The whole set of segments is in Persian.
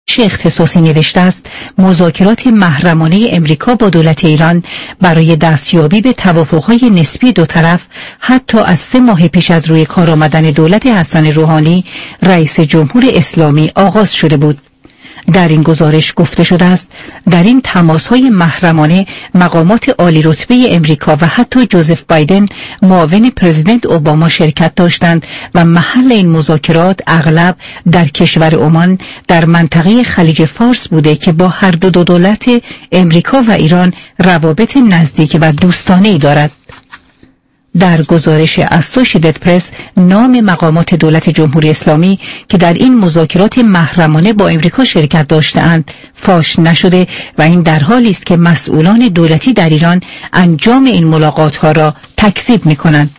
اختصاصی نوشته است مذاکرات محرمانه امریکا با دولت ایران برای دستیابی به توافقهای نسبی دو طرف حتی از 3 ماه پیش از روی کار آمدن دولت حسن روحانی رئیس جمهور اسلامی آغاز شده بود. در این گزارش گفته شده است در این تماس‌های محرمانه مقامات عالی رتبه امریکا و حتی جوزف بایدن معاون پرزیدنت اوباما شرکت داشتند و محل این مذاکرات اغلب در کشور عمان در منطقه خلیج فارس بوده که با هر دو دولت امریکا و ایران روابط نزدیک و دوستانه‌ای دارد. در گزارش اسوشییتد پرس نام مقامات دولت جمهوری اسلامی که در این مذاکرات محرمانه با امریکا شرکت داشته‌اند فاش نشده و این در حالی است که مسئولان دولتی در ایران انجام این ملاقات‌ها را تکذیب می‌کنند.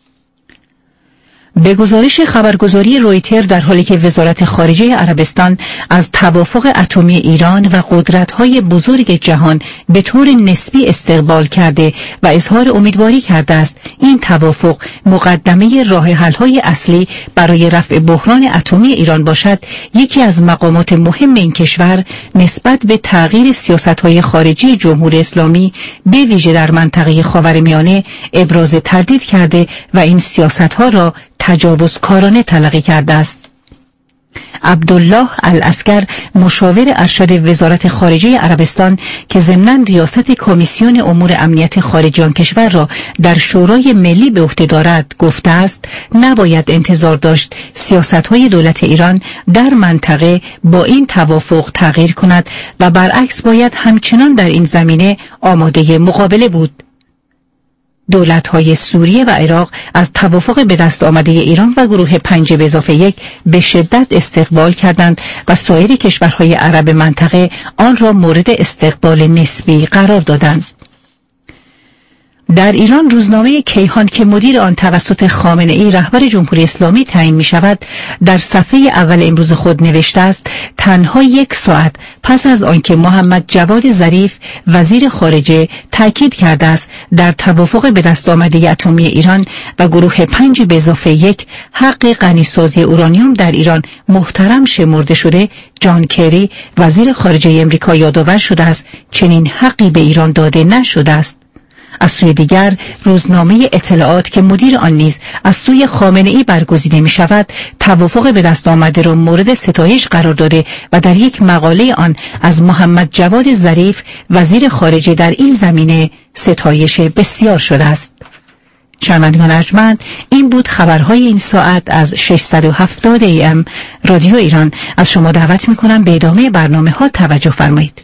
به گزارش خبرگزاری رویتر در حالی که وزارت خارجه عربستان از توافق اتمی ایران و قدرت‌های بزرگ جهان به طور نسبی استقبال کرده و اظهار امیدواری کرده است این توافق مقدمه راه حل‌های اصلی برای رفع بحران اتمی ایران باشد، یکی از مقامات مهم این کشور نسبت به تغییر سیاست‌های خارجی جمهوری اسلامی به ویژه در منطقه خاورمیانه ابراز تردید کرده و این سیاست‌ها را تجاوزکارانه تلقی کرده است. عبدالله العسکر مشاور ارشد وزارت خارجه عربستان که ضمناً ریاست کمیسیون امور امنیت خارجی آن کشور را در شورای ملی به عهده دارد گفته است نباید انتظار داشت سیاست‌های دولت ایران در منطقه با این توافق تغییر کند و برعکس باید همچنان در این زمینه آماده مقابله بود. دولت‌های سوریه و عراق از توافق به دست آمده ایران و گروه 5+1 به شدت استقبال کردند و سایر کشورهای عرب منطقه آن را مورد استقبال نسبی قرار دادند. در ایران روزنامه کیهان که مدیر آن توسط خامنه‌ای رهبر جمهوری اسلامی تعیین می شود در صفحه اول امروز خود نوشته است تنها 1 ساعت پس از آنکه محمد جواد ظریف وزیر خارجه تاکید کرده است در توافق به دست آمده اتمی ایران و گروه 5+1 حق غنیسازی اورانیوم در ایران محترم شمرده شده، جان کری وزیر خارجه امریکا یادآور شده است چنین حقی به ایران داده نشده است. از سوی دیگر روزنامه اطلاعات که مدیر آن نیز از سوی خامنه‌ای برگزیده می شود توافق به دست آمده را مورد ستایش قرار داده و در یک مقاله آن از محمد جواد ظریف وزیر خارجه در این زمینه ستایش بسیار شده است. شنوندگان ارجمند، این بود خبرهای این ساعت از 670 AM رادیو ایران. از شما دعوت می کنم به ادامه برنامه ها توجه فرمایید.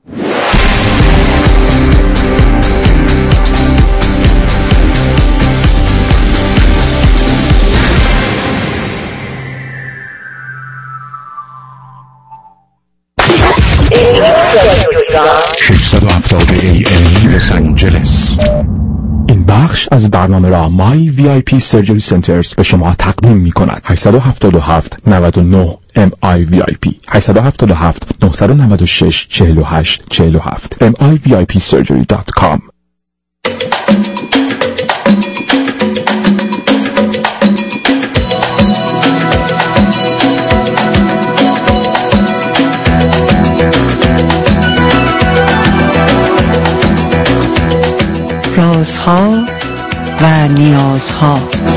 لس آنجلس. این بخش از برنامه را مای VIP سرجری سنترز به شما تقدیم می کند. 877 99 MI VIP 877 996 48 47 MIVIPsurgery.com. رازها و نیازها.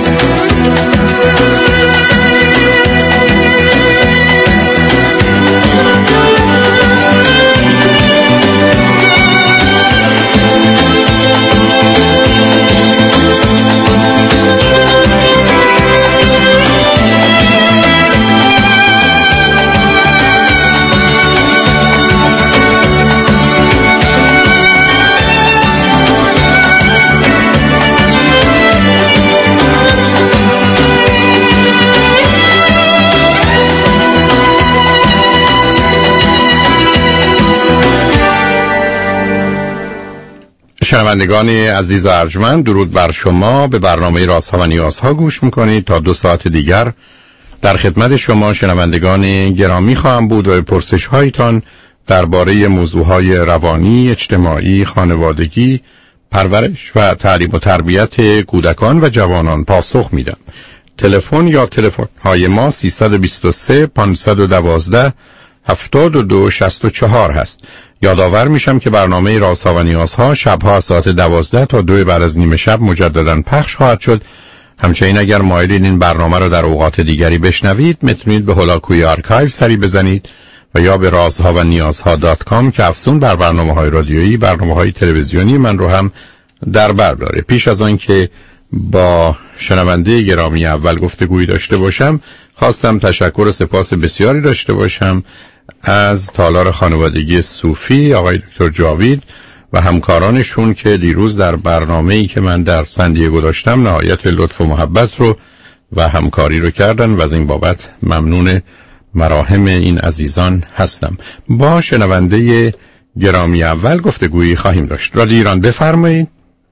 شنوندگان عزیز و ارجمند، درود بر شما. به برنامه رازها و نیازها گوش میکنید. تا 2 ساعت دیگر در خدمت شما شنوندگان گرامی خواهم بود و به پرسش هایتان درباره موضوعهای روانی، اجتماعی، خانوادگی، پرورش و تعلیم و تربیت کودکان و جوانان پاسخ میدم. تلفن یا تلفن های ما 323 512 7264 هست. یادآور میشم که برنامه رازها و نیازها شبها از ساعت 12 تا 2 بعد از نیم شب مجددا پخش خواهد شد. همچنین اگر مایلین این برنامه رو در اوقات دیگری بشنوید میتونید به هولاکوی آرکایو سری بزنید و یا به رازها و نیازها .com که افزون بر برنامه‌های رادیویی، برنامه‌های تلویزیونی من رو هم در بر داره. پیش از آن که با شنونده گرامی اول گفتگویی داشته باشم، خواستم تشکر و سپاس بسیاری داشته باشم از تالار خانوادگی صوفی آقای دکتر جاوید و همکارانشون که دیروز در برنامه‌ای که من در سندیگو داشتم نهایت لطف و محبت رو و همکاری رو کردن و از این بابت ممنون مراهم این عزیزان هستم. با شنونده گرامی اول گفتگویی خواهیم داشت. رادیو ایران بفرمایید.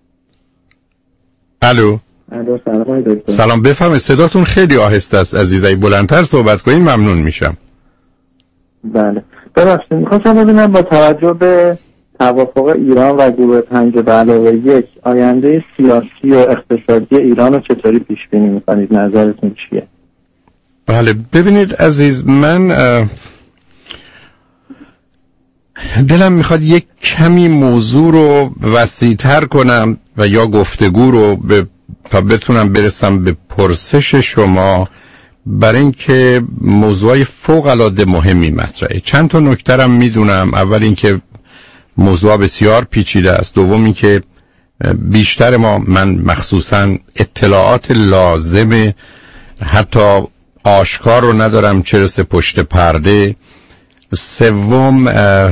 الو. سلام دکتر. سلام، بفرمایید. صداتون خیلی آهسته است عزیزای، بلندتر صحبت کنین ممنون میشم. بله ببخشید، میخواستم ببینم با توجه به توافق ایران و گروه 5+1 آینده سیاسی و اقتصادی ایران رو چطوری پیش بینی میکنید؟ نظرتون چیه؟ بله ببینید عزیز، من دلم میخواد یک کمی موضوع رو وسیع‌تر کنم و یا گفتگو رو تا بتونم برسم به پرسش شما، برای اینکه موضوعی فوق‌العاده مهمی مطرحه. چند تا نکته‌ام میدونم. اول اینکه موضوع بسیار پیچیده است. دوم اینکه بیشتر من مخصوصاً اطلاعات لازم حتی آشکار رو ندارم، چه رسه پشت پرده. سوم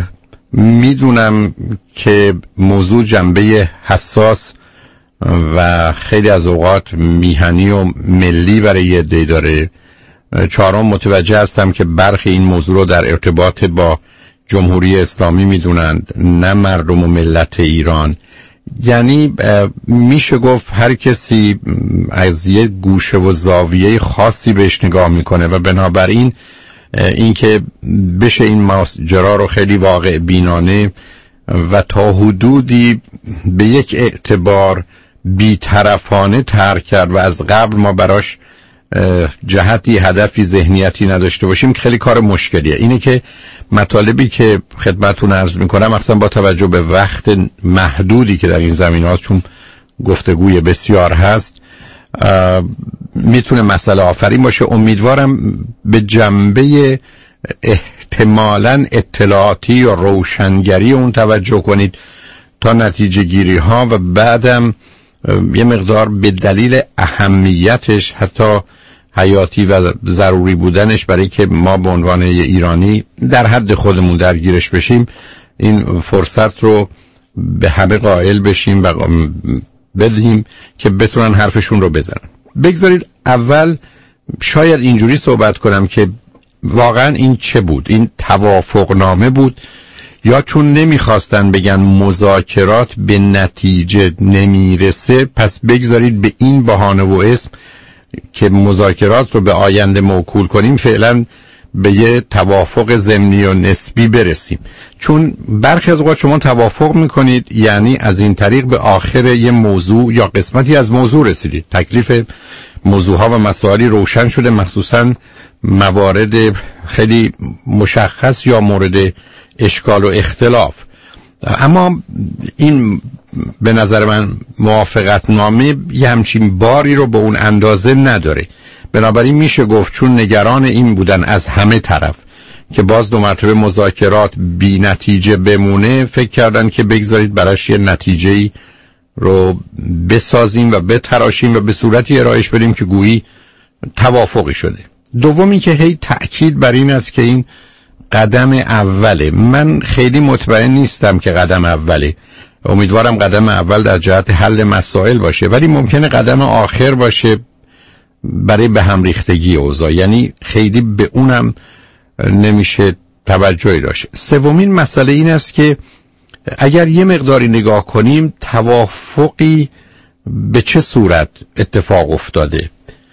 میدونم که موضوع جنبه حساس و خیلی از اوقات میهنی و ملی برای یه عده داره. چهارم متوجه هستم که برخی این موضوع رو در ارتباط با جمهوری اسلامی میدونند، نه مردم و ملت ایران. یعنی میشه گفت هر کسی از یه گوشه و زاویه خاصی بهش نگاه میکنه و بنابراین اینکه بشه این ماجرا رو خیلی واقع بینانه و تا حدودی به یک اعتبار بی‌طرفانه ترک کرد و از قبل ما براش جهتی، هدفی، ذهنیتی نداشته باشیم، خیلی کار مشکلیه. اینه که مطالبی که خدمتتون عرض میکنم اصلا با توجه به وقت محدودی که در این زمینه هست، چون گفتگوی بسیار هست، میتونه مسئله آفرین باشه. امیدوارم به جنبه احتمالاً اطلاعاتی یا روشنگری اون توجه کنید تا نتیجه گیری ها و بعدم یه مقدار به دلیل اهمیتش، حتی حیاتی و ضروری بودنش برای که ما به عنوان ایرانی در حد خودمون درگیرش بشیم، این فرصت رو به همه قائل بشیم و بدیم که بتونن حرفشون رو بزنن. بگذارید اول شاید اینجوری صحبت کنم که واقعا این چه بود؟ این توافق نامه بود یا چون نمیخواستن بگن مذاکرات به نتیجه نمیرسه پس بگذارید به این بهانه و اسم که مذاکرات رو به آینده موکول کنیم فعلا به یه توافق ضمنی و نسبی برسیم؟ چون برخی از اوقات شما توافق میکنید یعنی از این طریق به آخر یه موضوع یا قسمتی از موضوع رسیدید. تکلیف موضوعها و مسائلی روشن شده، مخصوصا موارد خیلی مشخص یا مورد اشکال و اختلاف. اما این به نظر من موافقت نامه یه همچین باری رو به اون اندازه نداره. بنابراین میشه گفت چون نگران این بودن از همه طرف که باز دو مرتبه مذاکرات بی نتیجه بمونه، فکر کردن که بگذارید براش یه نتیجه‌ای رو بسازیم و بتراشیم و به صورتی ارائهش بدیم که گویی توافقی شده. دومی که هی تأکید بر این است که این قدم اوله. من خیلی مطمئن نیستم که قدم اوله. امیدوارم قدم اول در جهت حل مسائل باشه، ولی ممکنه قدم آخر باشه برای به هم ریختگی اوضاع. یعنی خیلی به اونم نمیشه توجهی داشت. سومین مسئله این است که اگر یه مقداری نگاه کنیم توافقی به چه صورت اتفاق افتاده.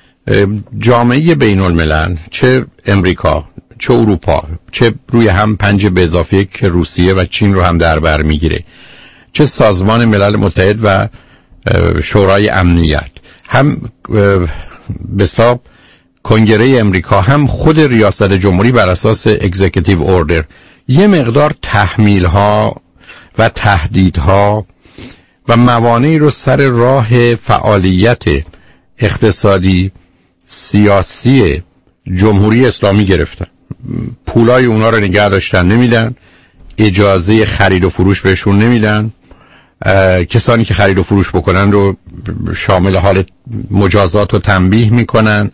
جامعه بین الملل، چه امریکا چه اروپا، چه روی هم 5+1 که روسیه و چین رو هم در بر میگیره، چه سازمان ملل متحد و شورای امنیت، هم به اصطلاح کنگره امریکا هم خود ریاست جمهوری بر اساس اگزیکیتیو اوردر یه مقدار تحمیل‌ها و تهدیدها و موانعی رو سر راه فعالیت اقتصادی سیاسی جمهوری اسلامی گرفتن. پولای اونا رو نگه داشتن، نمیدن، اجازه خرید و فروش بهشون نمیدن، کسانی که خرید و فروش بکنن رو شامل حال مجازات و تنبیه میکنن.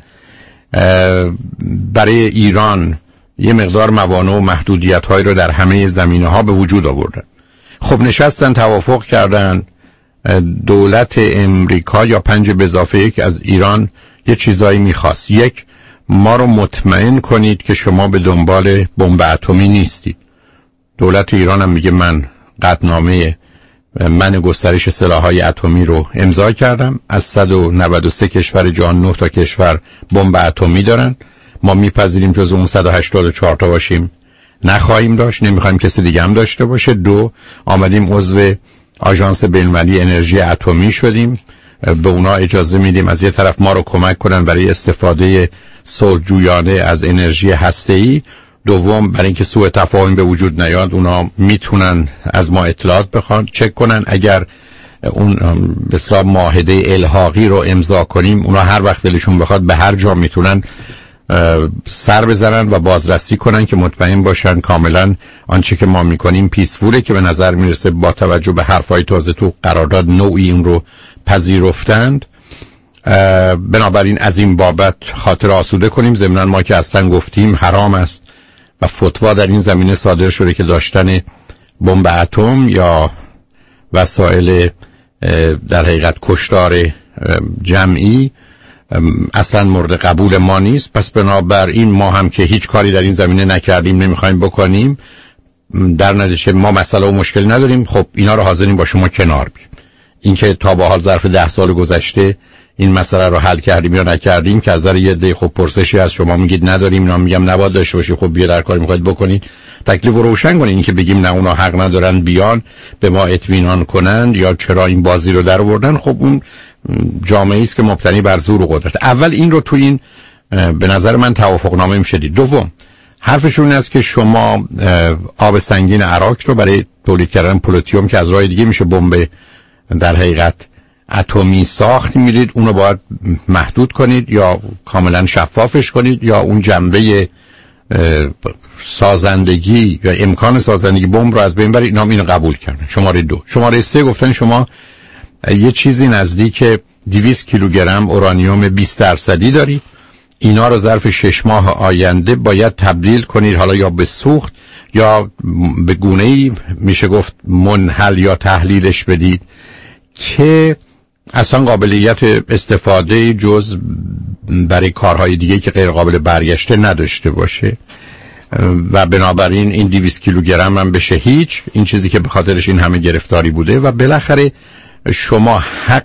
برای ایران یه مقدار موانع و محدودیت هایی رو در همه زمینه ها به وجود آوردن. خب نشستن توافق کردن، دولت امریکا یا 5+1 از ایران یه چیزایی میخواست. یک، ما رو مطمئن کنید که شما به دنبال بمب اتمی نیستید. دولت ایران هم میگه من قطعنامه منع گسترش سلاح‌های اتمی رو امضا کردم. از 193 کشور جهان 9 تا کشور بمب اتمی دارن. ما میپذیریم جز اون 184 تا باشیم، نخواهیم داشت، نمیخوایم کسی دیگه هم داشته باشه. 2، آمدیم عضو آژانس بین‌المللی انرژی اتمی شدیم، به اونا اجازه میدیم از یه طرف ما رو کمک کنن برای استفاده صلح‌جویانه از انرژی هسته‌ای. دوم، برای اینکه سوء تفاهم به وجود نیاد اونا میتونن از ما اطلاعات بخوان، چک کنن. اگر اون به اصطلاح معاهده الحاقی رو امضا کنیم، اونا هر وقت دلشون بخواد به هر جا میتونن سر بزنن و بازرسی کنن که مطمئن باشن کاملا آنچه که ما میکنیم پیسفوله، که به نظر میرسه با توجه به حرفای تازه تو قرارداد نوعی اون رو پذیرفتند. بنابراین از این بابت خاطر آسوده کنیم. ضمناً ما که اصلا گفتیم حرام است و فتوا در این زمینه صادر شده که داشتن بمب اتم یا وسایل در حقیقت کشتار جمعی اصلا مورد قبول ما نیست. پس بنابراین ما هم که هیچ کاری در این زمینه نکردیم، نمیخوایم بکنیم، در نتیجه ما مسئله و مشکل نداریم. خب اینا رو حاضریم با شما کنار بیاییم. اینکه تا به حال ظرف 10 سال گذشته این مسئله رو حل کردیم یا نکردیم که از نظر یه عده خب پرسشی از شما میگید نداریم، اینا میگم نباید داشته باشی. خب بیا در کاری میخواید بکنید تکلیف رو روشن کنید. اینکه بگیم نه اونا حق ندارن بیان به ما اطمینان کنند یا چرا این بازی رو در آوردن، خب اون جامعه است که مبتنی بر زور و قدرت. اول این رو تو این به نظر من توافق نامه میشه دید. دوم، حرفشون این است که شما آب سنگین عراق رو برای تولید کردن پلوتیوم که از راه دیگه میشه بمب در حقیقت اتمی ساخت میرید، اونو باید محدود کنید یا کاملا شفافش کنید یا اون جنبه سازندگی یا امکان سازندگی بمب رو از بین برید. اینا اینو قبول کردن. شماره 2. شماره 3 گفتن شما یه چیزی نزدیک 200 کیلوگرم اورانیوم 20% دارید. اینا رو ظرف 6 ماه آینده باید تبدیل کنید، حالا یا به سوخت یا به گونه‌ای میشه گفت منحل یا تحلیلش بدید که اصلا قابلیت استفاده جز برای کارهای دیگه که غیر قابل برگشته نداشته باشه. و بنابراین این 200 کیلوگرم هم بشه هیچ، این چیزی که به خاطرش این همه گرفتاری بوده. و بالاخره شما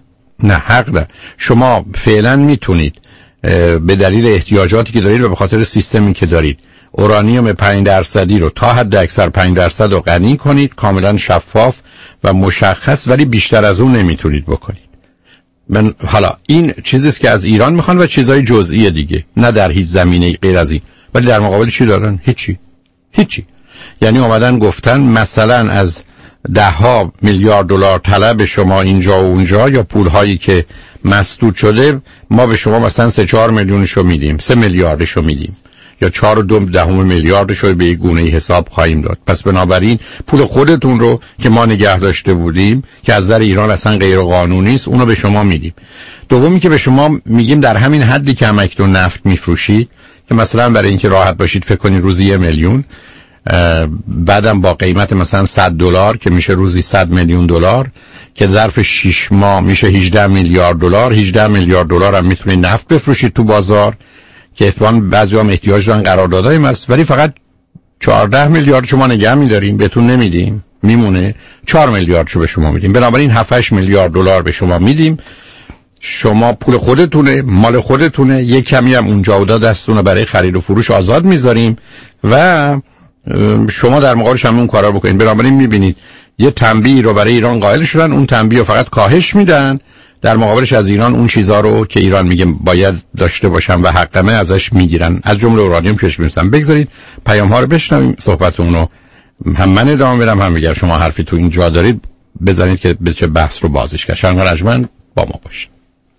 شما فعلا میتونید به دلیل احتیاجاتی که دارید و به خاطر سیستمی که دارید اورانیوم 5% رو تا حد اکثر 5% رو غنی کنید، کاملا شفاف و مشخص، ولی بیشتر از اون نمیتونید بکنید. من حالا این چیزیست که از ایران میخوان و چیزای جزئی دیگه، نه در هیچ زمینه غیر از این. ولی در مقابل چی دارن؟ هیچی. یعنی اومدن گفتن مثلا از 10 میلیارد دلار طلب شما اینجا و اونجا یا پولهایی که مسدود شده، ما به شما مثلا 3-4 میلیونشو میدیم، 3 میلیاردشو میدیم یا 4.2 میلیاردشو به یک گونه حساب خواهیم داد. پس بنابراین پول خودتون رو که ما نگه داشته بودیم که از نظر ایران اصلا غیر قانونی است، اونو به شما میدیم. دومی که به شما میگیم در همین حدی که همکنون نفت میفروشید، که مثلا برای اینکه راحت باشید فکر کنید روزی 1 میلیون، بعدم با قیمت مثلا $100 که میشه روزی 100 میلیون دلار، که ظرف 6 ماه میشه 18 میلیارد دلار. 18 میلیارد دلار هم میتونید نفت بفروشید تو بازار که اتفاقاً بعضی‌ها احتیاج دارن، قراردادایم هست، ولی فقط 14 میلیارد شما نگه می‌داریم، بهتون نمیدیم، میمونه 4 میلیارد شو به شما میدیم. بنابراین 7-8 میلیارد دلار به شما میدیم. شما پول خودتونه، مال خودتونه، یک کمی هم اونجا و دستونه برای خرید و فروش آزاد میذاریم و شما در مقابلش هم اون کارا بکنید. بنابراین میبینید یه تنبیه رو برای ایران قائل شدن، اون تنبیه رو فقط کاهش میدن در مقابلش از ایران اون چیزا رو که ایران میگه باید داشته باشن و حقمه ازش میگیرن، از جمله اورانیوم که می‌رسن. بگذارید پیام ها رو بشنویم، صحبتمون رو هم من ادامه بدم، هم اگر شما حرفی تو این جا دارید بزنید که به چه بحث رو بازش کنید. شنوندگان ارجمند با ما باشید.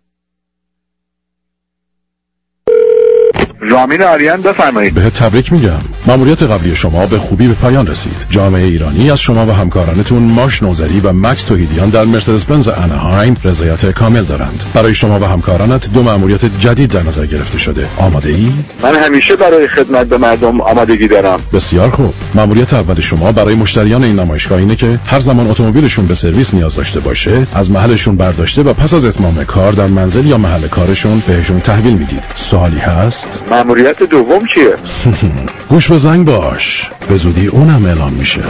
رامین آریان بفرمایید. به تبریک میگم. مأموریت قبلی شما به خوبی به پایان رسید. جامعه ایرانی از شما و همکارانتون ماش نوذری و مکس توحیدیان در مرسدس بنز اناهایم رضایت کامل دارند. برای شما و همکارانت 2 مأموریت جدید در نظر گرفته شده. آماده ای؟ من همیشه برای خدمت به مردم آمادگی دارم. بسیار خوب. مأموریت اول شما برای مشتریان این نمایشگاه اینه که هر زمان اتومبیلشون به سرویس نیاز داشته باشه، از محلشون برداشته و پس از اتمام کار در منزل یا محل کارشون بهشون تحویل میدید. سوالی هست؟ مأموریت دوم چیه؟ گوش به زنگ باش، به زودی اونم اعلام میشه.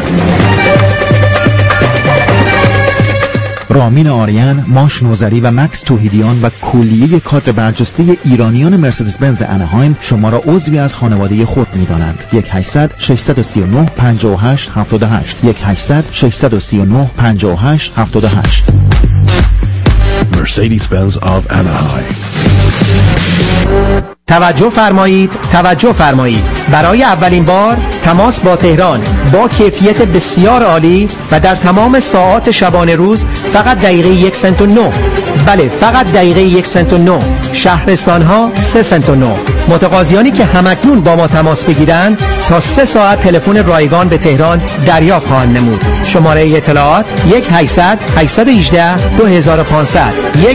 رامین آریان، ماش نوذری و مکس توحیدیان و کلیه کادر برجسته ایرانیان مرسدس بنز اناهایم شما را عضوی از خانواده خود می‌دانند. 1-800-639-5878 1-800-639-5878 Mercedes-Benz of Anaheim. توجه فرمایید، توجه فرمایید. برای اولین بار تماس با تهران با کیفیت بسیار عالی و در تمام ساعات شبانه روز فقط دقیقه 1 سنت و 9. بله، فقط دقیقه 1 سنت و 9. شهرستان ها 3 سنت و 9. متقاضیانی که همکنون با ما تماس بگیرند تا 3 ساعت تلفن رایگان به تهران دریافت خواهند نمود. شماره اطلاعات 1-800-818-2500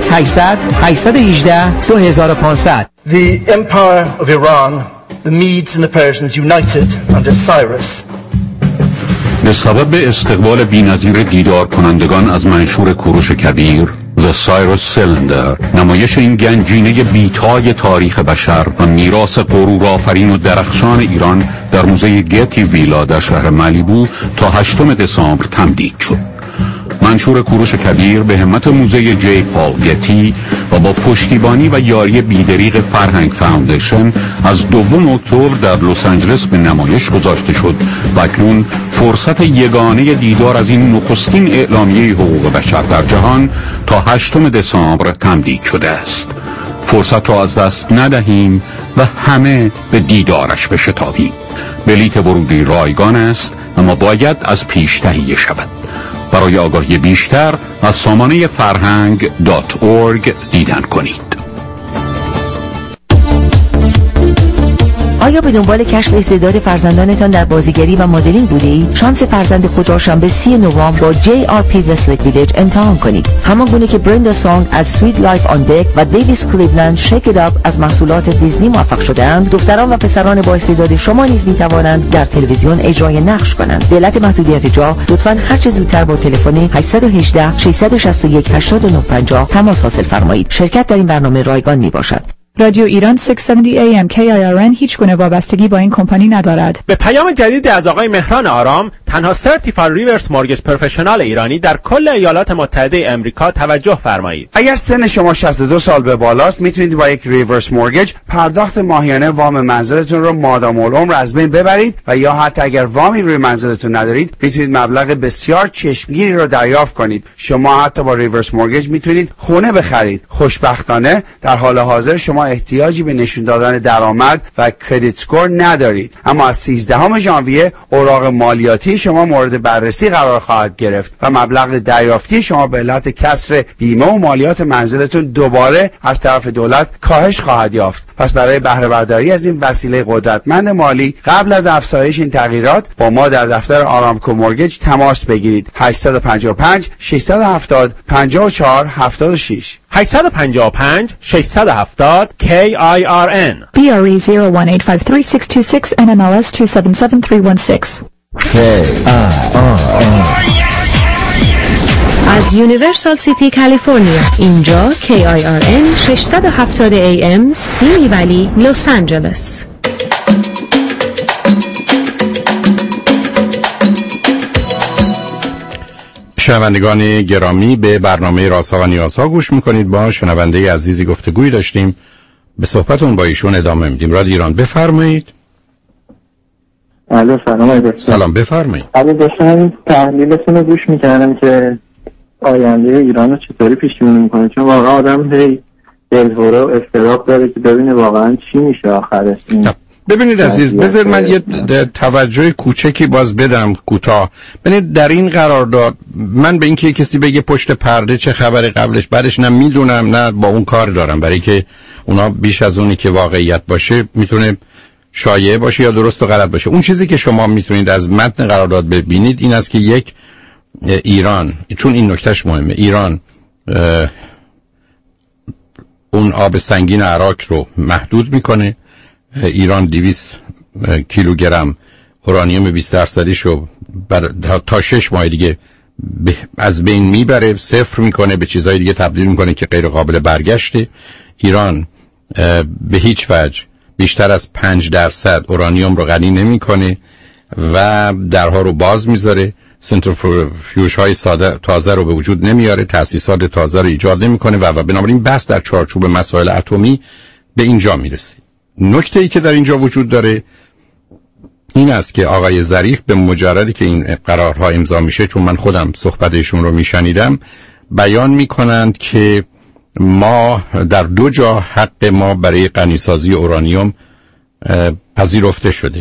1-800-818-2500. The Empire of Iran, the Medes and the Persians united under Cyrus. به سبب استقبال بی‌نظیر دیدار کنندگان از منشور کوروش کبیر The Cyrus Cylinder، نمایش این گنجینه بیتای تاریخ بشر و میراث غرورآفرین و درخشان ایران در موزه گتی ویلا در شهر مالیبو تا 8 دسامبر تمدید شد. منشور کوروش کبیر به همت موزه جی پال گتی و با پشتیبانی و یاری بیدریغ فرهنگ فاوندیشن از 2 اکتبر در لس آنجلس به نمایش گذاشته شد و اکنون فرصت یگانه دیدار از این نخستین اعلامیه حقوق بشر در جهان تا 8 دسامبر تمدید شده است. فرصت را از دست ندهیم و همه به دیدارش بشتابیم. بلیت ورودی رایگان است اما باید از پیش تهیه شود. برای آگاهی بیشتر از سامانه فرهنگ.org دیدن کنید. آیا به دنبال کشف استعداد فرزندانتان در بازیگری و مدلینگ بودید؟ شانس فرزند خود را شنبه 30 نوامبر با JRP وستلک ویلیج امتحان کنید. همان گونه که برندا سانگ از سویت لایف آن دک و دیویس کلیولند شیک ایت اپ از محصولات دیزنی موفق شده‌اند، دختران و پسران با استعداد شما نیز می‌توانند در تلویزیون اجرای نقش کنند. به علت محدودیت جا، لطفاً هر چه زودتر با تلفن 818 661 8950 تماس حاصل فرمایید. شرکت در این برنامه رایگان میباشد. رادیو ایران 670 AM KIRN هیچ گونه وابستگی با این کمپانی ندارد. به پیام جدید از آقای مهران آرام، تنها سرتیفاید ریورس مورگیج پروفشنال ایرانی در کل ایالات متحده امریکا توجه فرمایید. اگر سن شما 62 سال به بالاست میتونید با یک ریورس مورگیج پرداخت ماهیانه وام منزلتون رو مادام العمر از بین ببرید و یا حتی اگر وامی روی منزلتون ندارید میتونید مبلغ بسیار چشمگیری رو دریافت کنید. شما حتی با ریورس مورگیج میتونید خونه بخرید. خوشبختانه در حال حاضر شما احتیاجی به نشون دادن درآمد و کردیت اسکور ندارید، اما از 13 ژانویه اوراق مالیاتی شما مورد بررسی قرار خواهد گرفت و مبلغ دریافتی شما به علت کسر بیمه و مالیات منزلتون دوباره از طرف دولت کاهش خواهد یافت. پس برای بهره برداری از این وسیله قدرتمند مالی قبل از افزایش این تغییرات با ما در دفتر آرامکو مورگیج تماس بگیرید. 855 670 54 76 855 670 KIRN BRE 018536226 NMLS 277316 از یونیورسال سیتی کالیفرنیا. اینجا KIRN 670 AM سیمی ولی لس آنجلس. شنوندگان گرامی، به برنامه رازها و نیازها گوش میکنید. با شنونده عزیزی گفتگوی داشتیم، به صحبتون با ایشون ادامه میدیم. رادیو ایران بفرمایید. الو سلام علیکم. سلام بفرمایید. داشتم تحلیلتون رو گوش میکردم که آینده ایران رو چطوری پیش بینی میکنه؟ چون واقعا آدم هی دلهوره و اضطراب داره که ببینه واقعا چی میشه آخرش. ببینید عزیز، بذار من یه توجه کوچکی باز بدم کوتاه. ببینید در این قرارداد من به اینکه کسی بگه پشت پرده چه خبر قبلش بعدش نه میدونم نه با اون کار دارم، برای که اونا بیش از اونی که واقعیت باشه میتونه شایعه باشه یا درست و غلط باشه. اون چیزی که شما میتونید از متن قرارداد ببینید این است که یک، ایران، چون این نکتهش مهمه، ایران اون آب سنگین عراق رو محدود میکنه. ایران 200 کیلوگرم اورانیوم 20% رو تا 6 ماه دیگه از بین میبره، صفر میکنه، به چیزهای دیگه تبدیل میکنه که غیر قابل برگشته. ایران به هیچ وجه بیشتر از 5% اورانیوم رو غنی نمیکنه و درها رو باز میذاره. سنتریفیوژ های تازه رو به وجود نمیاره، تأسیسات تازه رو ایجاد نمیکنه و بنابراین بحث در چارچوب مسائل اتمی به اینجا میرسه. نکته ای که در اینجا وجود داره این است که آقای ظریف به مجردی که این قرارها امضا میشه، چون من خودم صحبتشون رو میشنیدم، بیان میکنند که ما در 2 جا حق ما برای غنیسازی اورانیوم پذیرفته شده.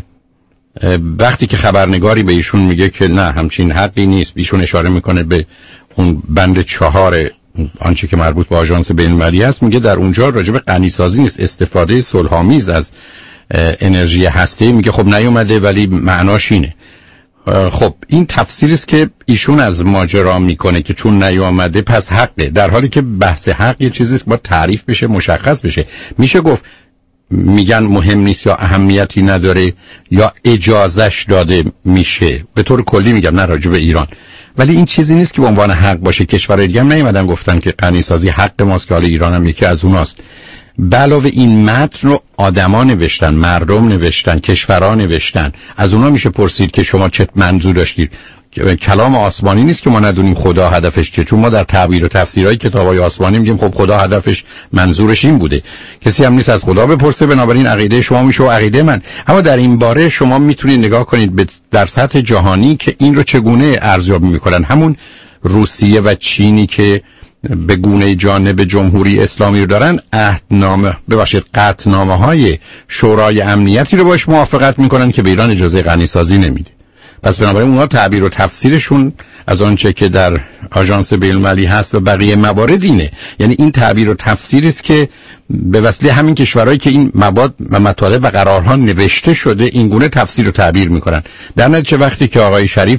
وقتی که خبرنگاری به ایشون میگه که نه همچین حقی نیست، ایشون اشاره میکنه به اون بند 4 آنچه که مربوط به آژانس بین‌المللی است، میگه در اونجا راجع به غنیسازی نیست، استفاده صلح‌آمیز از انرژی هسته‌ای. میگه خب نیومده ولی معناش اینه. خب این تفسیری است که ایشون از ماجرا میکنه که چون نیومده پس حقه، در حالی که بحث حق یه چیزی است با تعریف بشه، مشخص بشه. میشه گفت میگن مهم نیست یا اهمیتی نداره یا اجازهش داده میشه، به طور کلی میگم، نه راجع به ایران، ولی این چیزی نیست که به عنوان حق باشه. کشورهای دیگه هم نیومدن گفتن که غنیسازی حق ماست، که حالا ایران هم یکی از اوناست. به علاوه این متن رو آدما نوشتن، مردم نوشتن، کشورها نوشتن. از اونا میشه پرسید که شما چه منظور داشتید. کلام آسمانی نیست که ما ندونیم خدا هدفش چیه، چون ما در تعبیر و تفسیرهای کتابای آسمانی میگیم خب خدا هدفش منظورش این بوده. کسی هم نیست از خدا بپرسه، بنابراین عقیده شما میشه و عقیده من. اما در این باره شما میتونید نگاه کنید در سطح جهانی که این رو چگونه ارزیابی میکنن. همون روسیه و چینی که به گونه جانب جمهوری اسلامی رو دارن، قطعنامه‌های شورای امنیتی رو باش موافقت میکنن که به ایران اجازه غنیسازی نمیده. پس بنابراین اونها تعبیر و تفسیرشون از آنچه که در آژانس بین‌المللی هست و بقیه موارد اینه. یعنی این تعبیر و تفسیری است که به وسیله همین کشورهایی که این مواد و مطالب و قرارها نوشته شده این گونه تفسیر و تعبیر میکنن. در نتیجه وقتی که آقای ظریف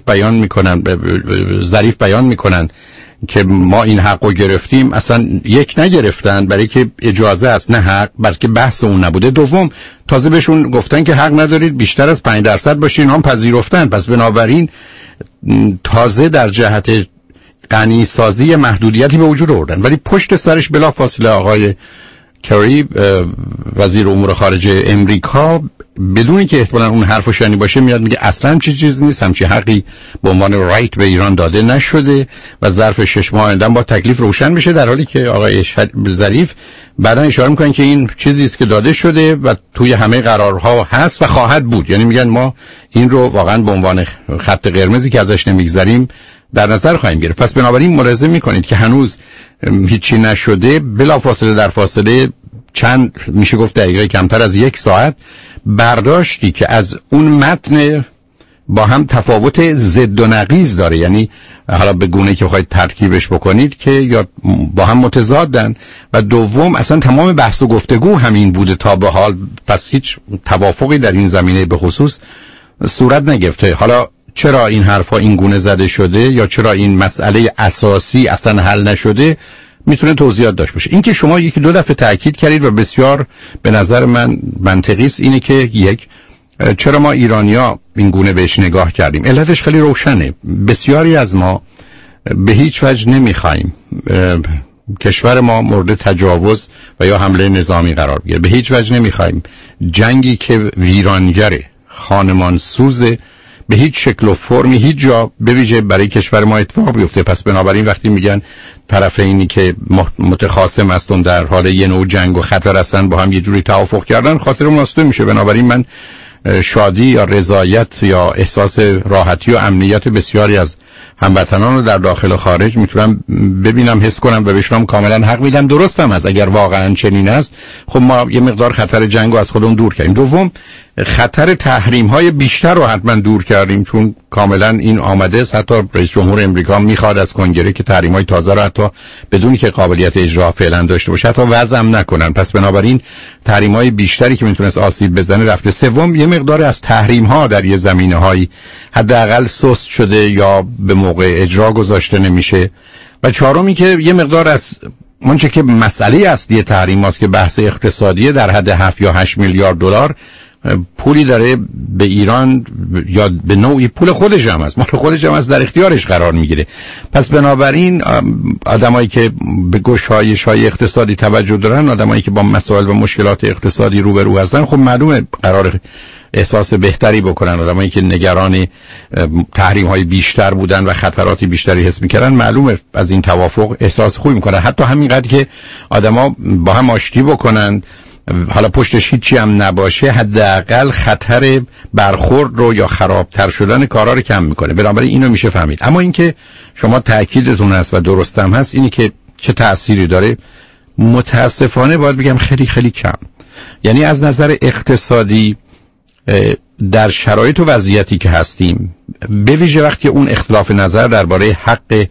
بیان میکنن که ما این حقو گرفتیم، اصلا یک نگرفتن برای که اجازه است، نه حق، بلکه بحث اون نبوده. دوم تازه بهشون گفتن که حق ندارید بیشتر از 5% باشین، هم پذیرفتن. پس بنابراین تازه در جهت غنیسازی محدودیتی به وجود آوردن. ولی پشت سرش بلافاصله آقای کری وزیر امور خارجه امریکا بدونی که احتمالاً اون حرفو شنیده باشه میاد میگه اصلا چیز نیست، همچین حقی به عنوان رایت به ایران داده نشده و ظرف 6 ماه آینده با تکلیف روشن بشه. در حالی که آقای ظریف بعدا اشاره میکنن که این چیزی است که داده شده و توی همه قرارها هست و خواهد بود. یعنی میگن ما این رو واقعا به عنوان خط قرمزی که ازش نمیگذریم در نظر خواهیم گرفت. پس بنابراین ملاحظه میکنید که هنوز هیچی نشده. بلافاصله در فاصله چند میشه گفت دقیقه کمتر از 1 ساعت برداشتی که از اون متن با هم تفاوت ضد و نقیض داره، یعنی حالا به گونه‌ای که بخواید ترکیبش بکنید که یا با هم متضادن، و دوم اصلا تمام بحث و گفتگو همین بوده تا به حال. پس هیچ توافقی در این زمینه به خصوص صورت نگرفته. حالا چرا این حرفا این گونه زده شده یا چرا این مسئله اساسی اصلا حل نشده میتونه توضیحات داشت باشه. این که شما 1-2 دفعه تاکید کردید و بسیار به نظر من منطقی است، اینه که یک، چرا ما ایرانیا این گونه بهش نگاه کردیم. علتش خیلی روشنه. بسیاری از ما به هیچ وجه نمیخوایم کشور ما مورد تجاوز و یا حمله نظامی قرار بگیره. به هیچ وجه نمیخوایم جنگی که ویرانگره، خانمان سوزه، به هیچ شکل و فرمی هیچ جا به ویژه برای کشور ما اتفاق بیفته. پس بنابراین وقتی میگن طرفینی که متخاصم هستن در حال یه نوع جنگ و خطر هستن با هم یه جوری توافق کردن، خاطر مسئول میشه. بنابراین من شادی یا رضایت یا احساس راحتی و امنیت بسیاری از هموطنان رو در داخل و خارج میتونم ببینم، حس کنم و بهشون کاملا حق میدم. درستم هست اگر واقعا چنین است، خب ما یه مقدار خطر جنگ رو از خودمون دور کردیم. دوم، خطر تحریم های بیشتر رو حتما دور کردیم، چون کاملا این آمده است. حتی رئیس جمهور امریکا میخواد از کنگره که تحریم های تازه رو حتی بدون که قابلیت اجرا فعلا داشته باشه حتی وضع نکنن. پس بنابراین تحریم های بیشتری که میتونست آسیب بزنه رفته. سوم، یه مقدار از تحریم ها در یه زمینه های حداقل سست شده یا به موقع اجرا گذاشته نمیشه. و چهارمی که یه مقدار از اونچه که مسئله اصلی تحریم هاست که بحث اقتصادیه در حد 7 یا 8 میلیارد دلار پولی داره به ایران یا به نوعی پول خودش هم هست، مال خودش هم هست، در اختیارش قرار میگیره. پس بنابراین آدمایی که به گشایش‌های اقتصادی توجه دارن، آدمایی که با مسائل و مشکلات اقتصادی روبرو هستن، خب معلومه قرار احساس بهتری بکنن. آدمایی که نگران تحریم‌های بیشتر بودن و خطراتی بیشتری حس می‌کردن، معلومه از این توافق احساس خوبی می‌کنن. حتی همینقدر که آدما با هم آشتی بکنن، حالا پشتش هیچی هم نباشه، حداقل خطر برخورد رو یا خرابتر شدن کارا رو کم میکنه. بنابراین اینو میشه فهمید. اما اینکه شما تأکیدتون هست و درستم هست، اینی که چه تأثیری داره، متاسفانه باید بگم خیلی خیلی کم. یعنی از نظر اقتصادی در شرایط و وضعیتی که هستیم، به ویژه وقتی اون اختلاف نظر درباره حق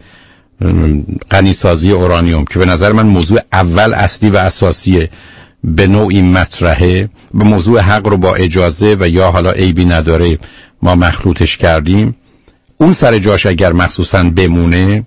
غنیسازی اورانیوم که به نظر من موضوع اول اصلی و اساسیه به نوعی مطرحه، به موضوع حق رو با اجازه و یا حالا عیبی نداره ما مخلوطش کردیم، اون سر جاش اگر مخصوصا بمونه،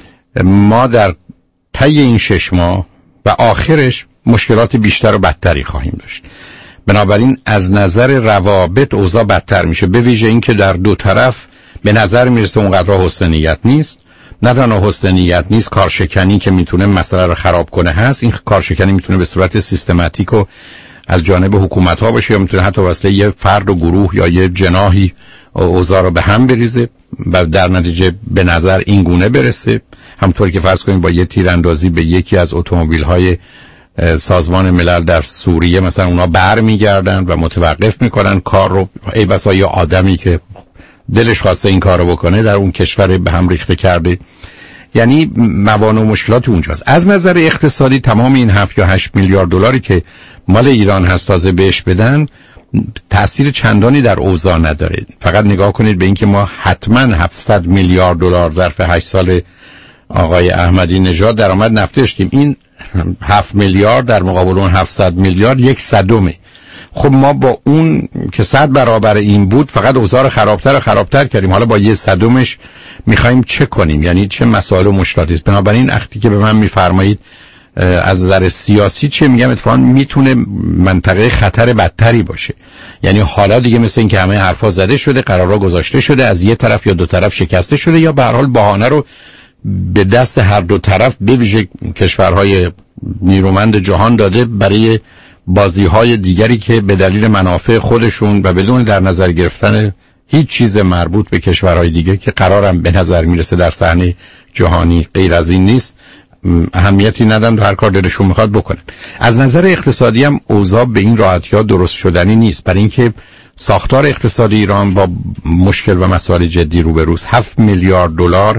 ما در طی این 6 ماه و آخرش مشکلات بیشتر و بدتری خواهیم داشت. بنابراین از نظر روابط اوضاع بدتر میشه، به ویژه این که در دو طرف به نظر میرسه اونقدر حسن نیت نیست. نه تنها حسن نیت نیست، کارشکنی که میتونه مسئله رو خراب کنه هست. این کارشکنی میتونه به صورت سیستماتیک و از جانب حکومت ها باشه، یا میتونه حتی واسه یه فرد و گروه یا یه جناحی اوضاع رو به هم بریزه و در نتیجه به نظر این گونه برسه. همونطوری که فرض کنیم با یه تیراندازی به یکی از اتومبیل های سازمان ملل در سوریه مثلا اونا برمیگردن و متوقف میکنن کار رو، ای بسا یه آدمی که دلش خواسته این کارو بکنه در اون کشور به هم ریخته کرده. یعنی موانع و مشکلات اونجاست. از نظر اقتصادی تمام این 7 یا 8 میلیارد دلاری که مال ایران هست تازه بهش بدن تأثیر چندانی در اوضاع نداره. فقط نگاه کنید به اینکه ما حتما 700 میلیارد دلار ظرف 8 سال آقای احمدی نژاد درآمد نفت داشتیم. این 7 میلیارد در مقابل اون 700 میلیارد 1/100. خب ما با اون که 100 برابر این بود فقط اوضاع رو خرابتر و خرابتر کردیم. حالا با 1/100 میخوایم چه کنیم؟ یعنی چه مسائل و مشکلاتی است؟ بنابراین وقتی که به من میفرمایید از نظر سیاسی چه میگم، اتفاقا میتونه منطقه خطر بدتری باشه. یعنی حالا دیگه مثل این که همه حرفا زده شده، قرارا گذاشته شده، از یه طرف یا دو طرف شکسته شده، یا به هر حال بهانه رو به دست هر دو طرف به ویژه کشورهای نیرومند جهان داده برای بازی‌های دیگری که به دلیل منافع خودشون و بدون در نظر گرفتن هیچ چیز مربوط به کشورهای دیگه که قرارم به نظر میرسه در صحنه جهانی غیر از این نیست، اهمیتی ندن و هر کار دلشون میخواد بکنن. از نظر اقتصادی هم اوضاع به این راحتی‌ها درست شدنی نیست، برای اینکه ساختار اقتصادی ایران با مشکل و مسائل جدی روبروست. 7 میلیارد دلار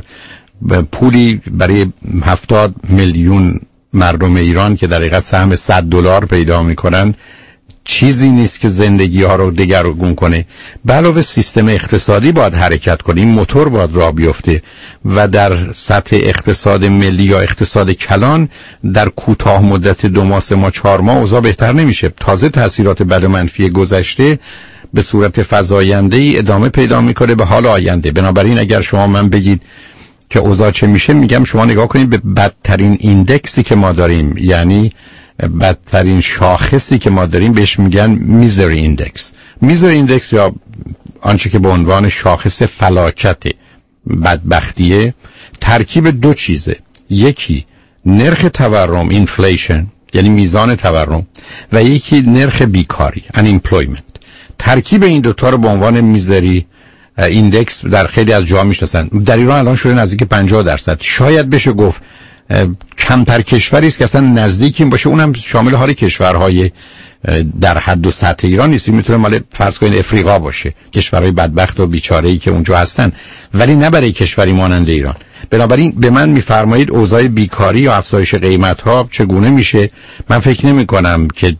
پولی برای 70 میلیون مردم ایران که در حقیقت سهم 100 دلار پیدا میکنن چیزی نیست که زندگی ها رو دگرگون کنه. به علاوه سیستم اقتصادی باید حرکت کنه، این موتور باید راه بیفته و در سطح اقتصاد ملی یا اقتصاد کلان در کوتاه مدت 2 ماه 3 ماه 4 ماه اوضاع بهتر نمیشه. تازه تاثیرات بد و منفی گذشته به صورت فزاینده‌ای ادامه پیدا میکنه به حال آینده. بنابراین اگر شما من بگید که اوضاع چه میشه، میگم شما نگاه کنید به بدترین ایندکسی که ما داریم، یعنی بدترین شاخصی که ما داریم بهش میگن میزری ایندکس. میزری ایندکس یا آنچه که به عنوان شاخص فلاکت بدبختیه ترکیب 2 چیزه، یکی نرخ تورم اینفلیشن یعنی میزان تورم و یکی نرخ بیکاری unemployment. ترکیب این دوتا رو به عنوان میزری ایندکس در خیلی از جاها میشناسن. در ایران الان شده نزدیک 50%. شاید بشه گفت کمتر کشوری است که اصلا نزدیک این باشه، اونم شامل حال کشورهای در حد و سطح ایران نیست. میتونه مال فرض کنید افریقا باشه، کشورهای بدبخت و بیچاره‌ای که اونجا هستن، ولی نه برای کشوری مانند ایران. بنابراین به من میفرمایید اوضاع بیکاری یا افزایش قیمت‌ها چگونه میشه؟ من فکر نمی‌کنم که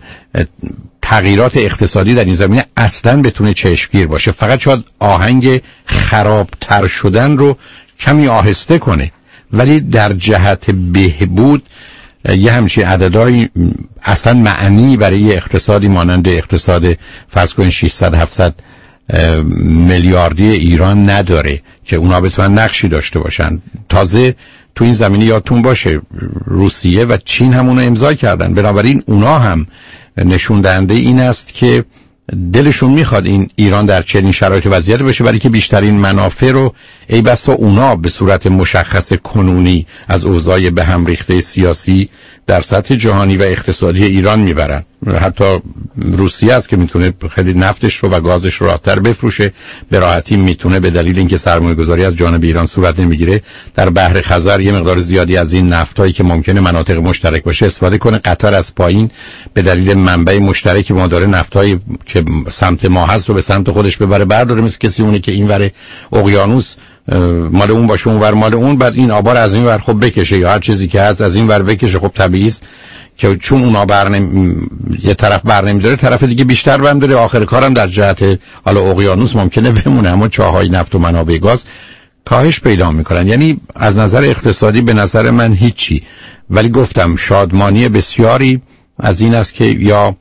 تغییرات اقتصادی در این زمینه اصلاً بتونه چشمگیر باشه. فقط شاید آهنگ خرابتر شدن رو کمی آهسته کنه، ولی در جهت بهبود یه همچین عددهای اصلا معنی برای اقتصادی مانند اقتصاد فرض کنید 600-700 میلیاردی ایران نداره که اونا بتونن نقشی داشته باشن. تازه تو این زمینه یادتون باشه روسیه و چین همونو امضا کردن، بنابراین اونا هم نشون دهنده این است که دلشون میخواد این ایران در چنین شرایط وضعیت بشه، برای که بیشترین منافع رو ای بسا اونا به صورت مشخص کنونی از اوضاع به هم ریخته سیاسی در سطح جهانی و اقتصادی ایران میبرن. حتی روسیه است که میتونه خیلی نفتش رو و گازش رو راحت‌تر بفروشه، به راحتی میتونه به دلیل اینکه سرمایه‌گذاری از جانب ایران صورت نمیگیره در بحر خزر یه مقدار زیادی از این نفتایی که ممکنه مناطق مشترک باشه استفاده کنه. قطر از پایین به دلیل منبع مشترکی ما داره نفتایی که سمت ما هست رو به سمت خودش ببره برداره، مثل کسی اونه که اینور اقیانوس مال اون باشه اون ور مال اون، بعد این آبار از این ور خب بکشه یا هر چیزی که هست از این ور بکشه. خب طبیعی است که چون اون آبر یه طرف بر نمیداره طرف دیگه بیشتر برم داره، آخر کارم در جهت حالا اقیانوس ممکنه بمونه، اما چاهای نفت و منابع گاز کاهش پیدا میکنن. یعنی از نظر اقتصادی به نظر من هیچی، ولی گفتم شادمانی بسیاری از این است که یا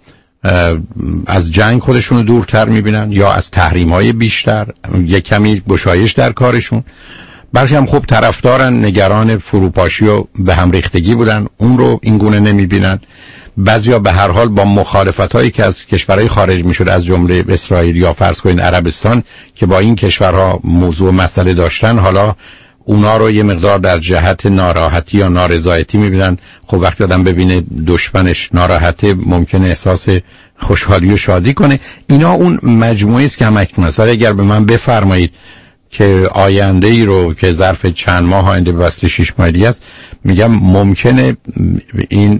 از جنگ خودشون رو دورتر میبینن یا از تحریم‌های بیشتر، یک کمی گشایش در کارشون. برخی هم خوب طرفدارن، نگران فروپاشی و به هم ریختگی بودن، اون رو این گونه نمیبینن. بعضیا به هر حال با مخالفتایی که از کشورهای خارج میشد از جمله اسرائیل یا فرض کنید عربستان که با این کشورها موضوع مسئله داشتن، حالا اونا رو یه مقدار در جهت ناراحتی یا نارضایتی میبینن. خب وقتی آدم ببینه دشمنش ناراحته ممکنه احساس خوشحالی و شادی کنه. اینا اون مجموعه است که همکنون است. ولی اگر به من بفرمایید که آینده ای رو که ظرف چند ماه آینده به وصل 6 ماهی است، میگم ممکنه این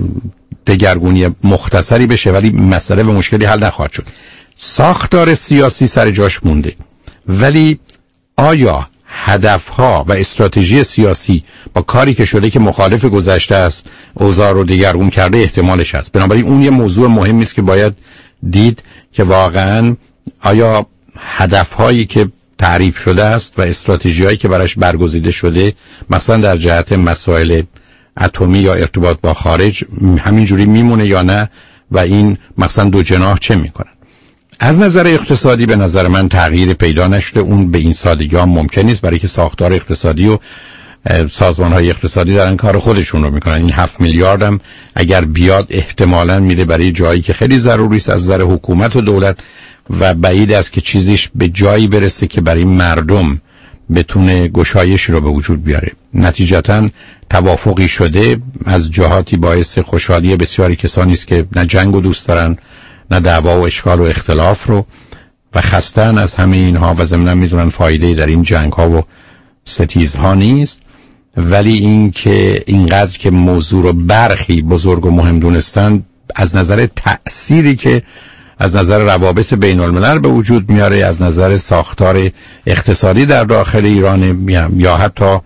دگرگونی مختصری بشه ولی مسئله و مشکلی حل نخواهد شد. ساختار سیاسی سر جاش مونده، ولی آیا هدفها و استراتژی سیاسی با کاری که شده که مخالف گذشته است اوضاع رو دگرگون کرده احتمالش هست. بنابراین اون یه موضوع مهمی است که باید دید که واقعا آیا هدفهایی که تعریف شده است و استراتژی‌هایی که براش برگزیده شده مثلا در جهت مسائل اتمی یا ارتباط با خارج همینجوری میمونه یا نه، و این مثلا دو جناح چه میکنن. از نظر اقتصادی به نظر من تغییر پیدا نشده، اون به این سادگی هم ممکن نیست، برای که ساختار اقتصادی و سازمان‌های اقتصادی دارن کار خودشون رو میکنن. این 7 میلیارد هم اگر بیاد احتمالاً میره برای جایی که خیلی ضروری است از نظر حکومت و دولت، و بعید است که چیزیش به جایی برسه که برای مردم بتونه گشایشی رو به وجود بیاره. نتیجتاً توافقی شده از جهاتی باعث خوشحالی بسیاری کسانی است که نه جنگ رو دوست دارن نه دعوا و اشکال و اختلاف رو و خستن از همه اینها و ضمناً میدونن فایده در این جنگ ها و ستیزها نیست. ولی این که اینقدر که موضوع رو برخی بزرگ و مهم دونستن از نظر تأثیری که از نظر روابط بین الملل به وجود میاره، از نظر ساختار اقتصادی در داخل ایران یا حتی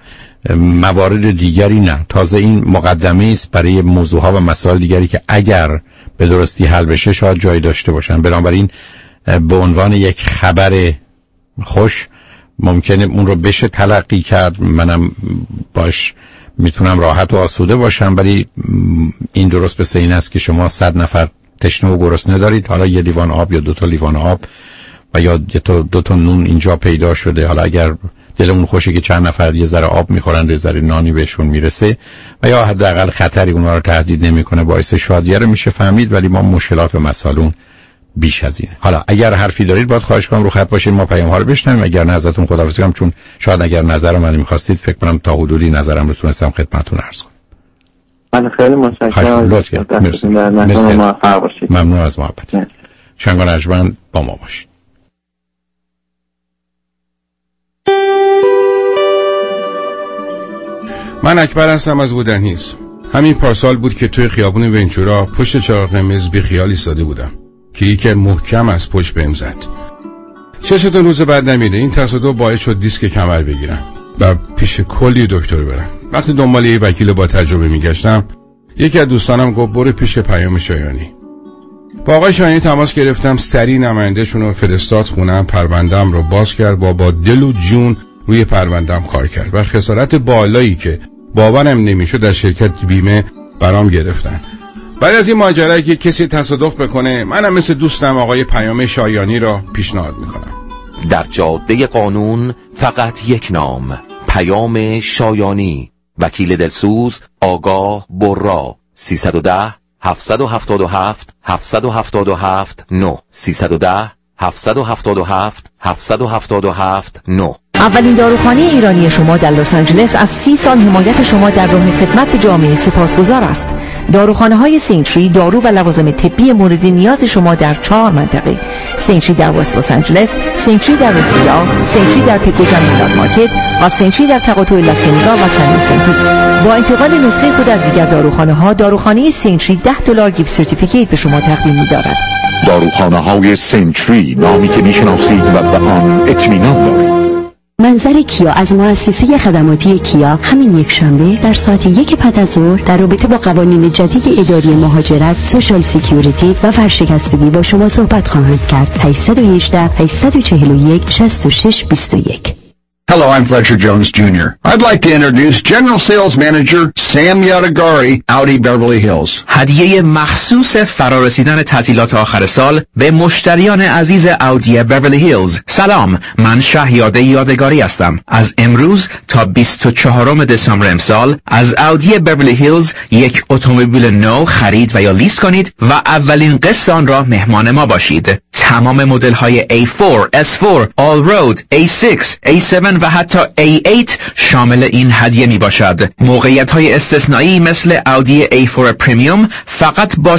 موارد دیگری نه. تازه این مقدمه است برای موضوعها و مسائل دیگری که اگر به درستی حل بشه شاید جای داشته باشن. بنابراین به عنوان یک خبر خوش ممکنه اون رو بشه تلقی کرد، منم باش میتونم راحت و آسوده باشم، ولی این درست مثل این است که شما 100 نفر تشنه و گرسنه دارید، حالا یه لیوان آب یا 2 لیوان آب و یا 2 تا نون اینجا پیدا شده، حالا اگر دلمون خوشه که چند نفر یه ذره آب میخورن، یه ذره نانی بهشون میرسه و یا حداقل خطری اونها رو تهدید نمیکنه، باعث شادیه رو میشه فهمید. ولی ما مشکلات و مسائلون بیش از اینه. حالا اگر حرفی دارید باید خواهش کنم رو خط باشین، ما پیام ها رو بشنویم. اگر نه ازتون خداحافظی کنم، چون شاید اگر نظر من می‌خواستید فکر کنم تا حدودی نظرم رو تونستم خدمتتون عرض کنم. من خیلی متشکرم. ممنون از محبت. شنگان اجمن با ما باشید. من اکبر هستم از بودنیز. همین پارسال بود که توی خیابون ونچورا پشت چراغ قرمز بی خیال ایستاده بودم که یکی محکم از پشت بهم زد. چشتون روز بعد نمیده. این تصادف باعث شد دیسک کمر بگیرم و پیش کلی دکتر برم. وقتی دنبال یه وکیل با تجربه میگشتم، یکی از دوستانم گفت برو پیش پیام شایانی. با آقای شایانی تماس گرفتم، سریع نماینده‌شون رو فرستاد خونم، پرونده‌ام رو باز کرد و با دل و جون روی پرونده‌ام کار کرد و خسارت بالایی که باورم نمیشد در شرکت بیمه برام گرفتن. بعد از این ماجرا که کسی تصادف بکنه، منم مثل دوستم آقای پیام شایانی را پیشنهاد میکنم. در جاده قانون فقط یک نام، پیام شایانی. وکیل دلسوز، آگاه، برا. 310 777 777 9 310 777 777 9. اولین داروخانه ایرانی شما در لس آنجلس از 30 سال حمایت شما در راه خدمت به جامعه سپاسگزار است. داروخانه‌های سینتری دارو و لوازم طبی مورد نیاز شما در 4 منطقه: سینتری در وست لس آنجلس، سینتری در رسیدا، سینتری در پیکو جنرال مارکت و سینتری در تقاطع لاسنگا و سن سینتری. با انتقال نسخه خود از دیگر داروخانه‌ها، داروخانه سینتری $10 گیفت سرتیفیکیت به شما تقدیم می‌دارد. داروخانه‌های سینتری، نامی که میشناسید و به آن اطمینان دارید. منظر کیا از مؤسسه خدماتی کیا همین یک شنبه در ساعت 1 بعد از ظهر در رابطه با قوانین جدید اداری مهاجرت، سوشال سکیوریتی و ورشکستگی با شما صحبت خواهند کرد. 818 841 66 21. Hello, I'm Fletcher Jones Jr. I'd like to introduce General Sales Manager Sam Yadagari, Audi Beverly Hills. هدیه مخصوص فرارسیدن تعطیلات آخر سال به مشتریان عزیز اودی بیورلی هیلز. سلام، من شهیاده یادگاری هستم. از امروز تا 24 دسامبر امسال از اودی بیورلی هیلز یک اتومبیل نو خرید و یا لیست کنید و اولین قسط آن را مهمان ما باشید. تمام مدل های A4, S4, Allroad, A6, A7 و حتی A8 شامل این هدیه می باشد. موقعیت های استثنایی مثل اودی A4 پریمیوم فقط با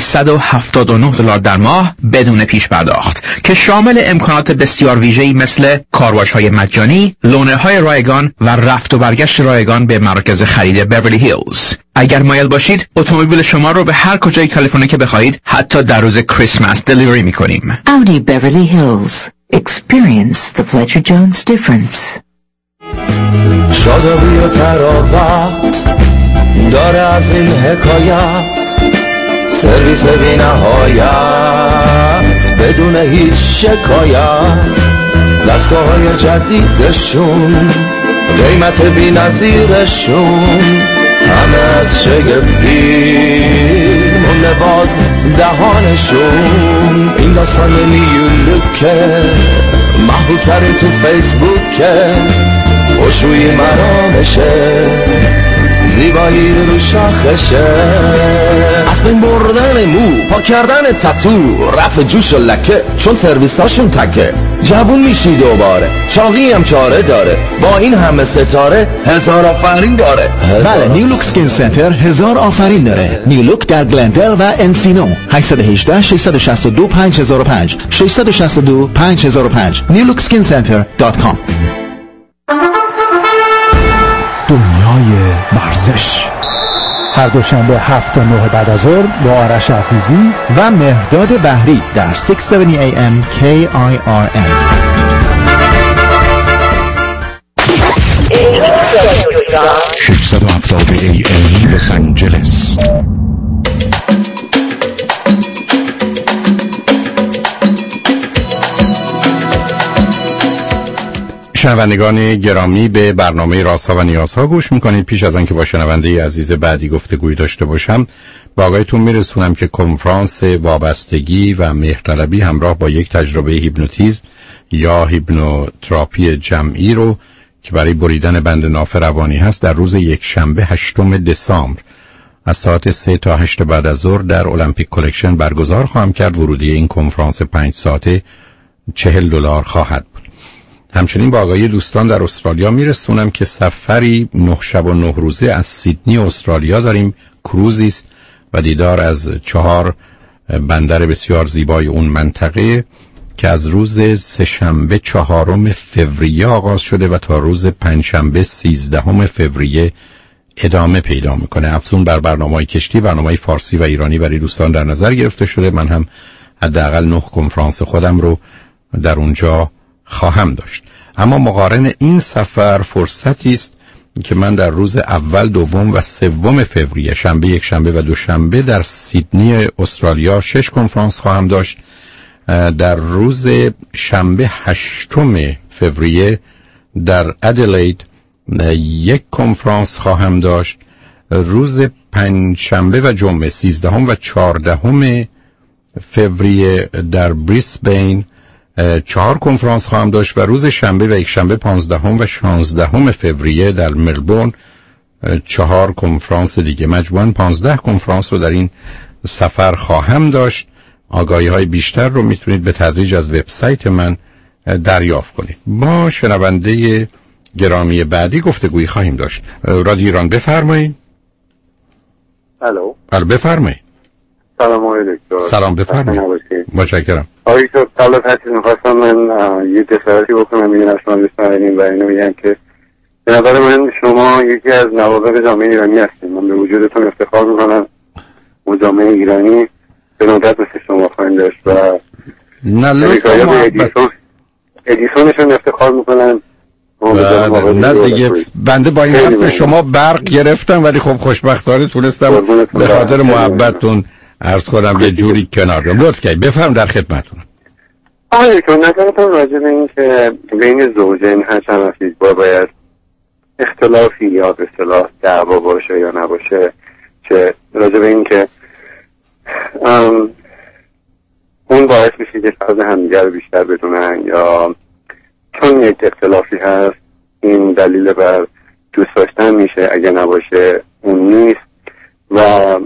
$379 در ماه بدون پیش پرداخت که شامل امکانات بسیار ویژه‌ای مثل کارواش های مجانی، لونه های رایگان و رفت و برگشت رایگان به مراکز خرید بیورلی هیلز. اگر مایل باشید اتومبیل شما رو به هر کجای کالیفرنیا که بخواهید حتی در روز کریسمس دلیوری می‌کنیم. Audi Beverly Hills. Experience the Fletcher Jones difference. شادابی و تراوت داره از این حکایت، سرویس بی نهایت بدون هیچ شکایت، دستگاه‌های جدیدشون، قیمت بی نظیرشون، همه از شگفتی مونده باز دهانشون. این داستان نیولوکه محبوب ترین تو فیسبوکه، خوشویی مرامشه، زیبایی رو شاخشه، از بین بردن مو، پاک کردن تتو، رفع جوش و لکه چون سرویساشون تکه. جوون میشی دوباره، چاقی هم چاره داره، با این همه ستاره هزار آفرین داره. بله، نیولوک سکین سنتر هزار آفرین داره. نیولوک در گلندل و انسینو. 818 662 5005 662 5005 newlookskincenter.com. دنیای ورزش هر دوشنبه 7 تا 9 بعد از ظهر با آرش حفیظی و مهداد بهری در 670 AM KIRN. 670 AM لس آنجلس. شنوندگان گرامی، به برنامه رازها و نیازها گوش میکنید. پیش از آنکه با شنونده عزیز بعدی گفتگوی داشته باشم، با آقایتون میرسونم که کنفرانس وابستگی و مهرطلبی همراه با یک تجربه هیپنوتیزم یا هیپنوتراپی جمعی رو که برای بریدن بند ناف روانی هست در روز یک شنبه 8 دسامبر از ساعت 3 تا 8 بعد از ظهر در المپیک کلکشن برگزار خواهم کرد. ورودی این کنفرانس 5 ساعته $40 خواهد بود. همچنین با آقای دوستان در استرالیا میرسونم که سفری 9 شب و 9 روزه از سیدنی استرالیا داریم. کروزی است و دیدار از 4 بندر بسیار زیبای اون منطقه که از روز سه‌شنبه 4 فوریه آغاز شده و تا روز پنجشنبه 13 فوریه ادامه پیدا میکنه. افزون بر برنامه‌های کشتی، برنامه‌های فارسی و ایرانی برای دوستان در نظر گرفته شده. من هم حداقل 9 کنفرانس خودم رو در اونجا خواهم داشت. اما مقارن این سفر فرصتی است که من در روز اول، دوم و سوم فوریه، شنبه، یک شنبه و دوشنبه در سیدنی استرالیا 6 کنفرانس خواهم داشت. در روز شنبه 8 فوریه در ادلید 1 کنفرانس خواهم داشت. روز پنجشنبه و جمعه 13 و 14 فوریه در بریسبین 4 کنفرانس خواهم داشت و روز شنبه و یک شنبه 15 و 16 فوریه در ملبورن 4 کنفرانس دیگه. مجموعاً 15 کنفرانس رو در این سفر خواهم داشت. آگاهی‌های بیشتر رو میتونید به تدریج از وبسایت من دریافت کنید. ما شنونده گرامی بعدی گفتگویی خواهیم داشت. رادیو ایران بفرمایید. الو بفرمایید. سلام آقای دکتر. سلام بفرمایید. متشکرم. آقای دکتر قبل از هر چیز می‌خواستم من یه دفاعی بکنم این شما بشنوید و اینو میگم که به نظر من شما یکی از نوابغ جامعه ایرانی هستید. من به وجودتون افتخار می‌کنم. و جامعه ایرانی به ندرت مثل شما خواهیم داشت و ادیسونشون افتخار می‌کنن. نه دیگه بنده با این حرف شما برق گرفتم، ولی خب خوشبختانه تونستم به خاطر محبتتون عرض کنم یه جوری کنار بیام. لطف کنید بفرمایید، در خدمتتونم. آقای دکتر نظرتون راجع به این که بین زوجین هرچند هستید باید اختلافی یا به اصطلاح دعوا باشه یا نباشه، که راجع به این که اون باعث میشه که فرد همدیگر رو بیشتر بدونن یا چون یک اختلافی هست این دلیل بر دوست داشتن میشه، اگه نباشه اون نیست. و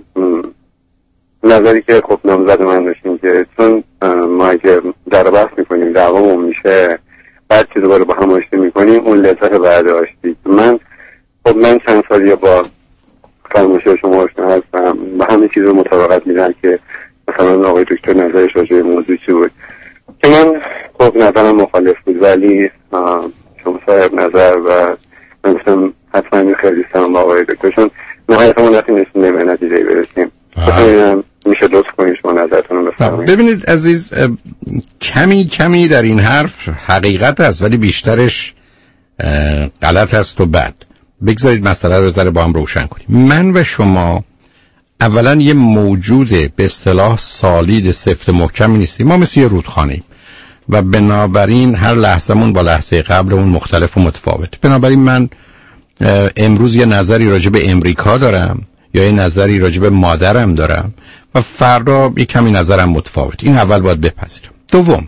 نظری که خب نامزد من داشتیم که چون ما اگه در بحث میکنیم دعوامون میشه بعد که دوباره با هم آشتی میکنیم اون لذت بعد آشتی. من چند سالی با فرمایش شما آشنا هستم و همه چیز رو مطابقت میدن که مثلا آقای دکتر نظرش راجع به موضوع چی بود که من خب نظرم مخالف بود، ولی شما صاحب نظر و من گفتم حتما خیلی سلام با آقای دکتر، چون نهایتمون وقتی نسیم به نتیجه برسیم میشه لطف کنید شما نظرتون رو بفرمایید. ببینید عزیز، کمی در این حرف حقیقت است ولی بیشترش غلط است و بد. بگذارید مسئله رو ذره با هم روشن کنیم. من و شما اولا یه موجود به اصطلاح سالید سفت محکمی نیستیم. ما مثل یه رودخانه‌ایم و بنابراین هر لحظه‌مون با لحظه قبلمون مختلف و متفاوت. بنابراین من امروز یه نظری راجع به امریکا دارم یا یه نظری راجع به مادرم دارم و فردا یه کمی نظرم متفاوت. این اول باید بپذیرم. دوم،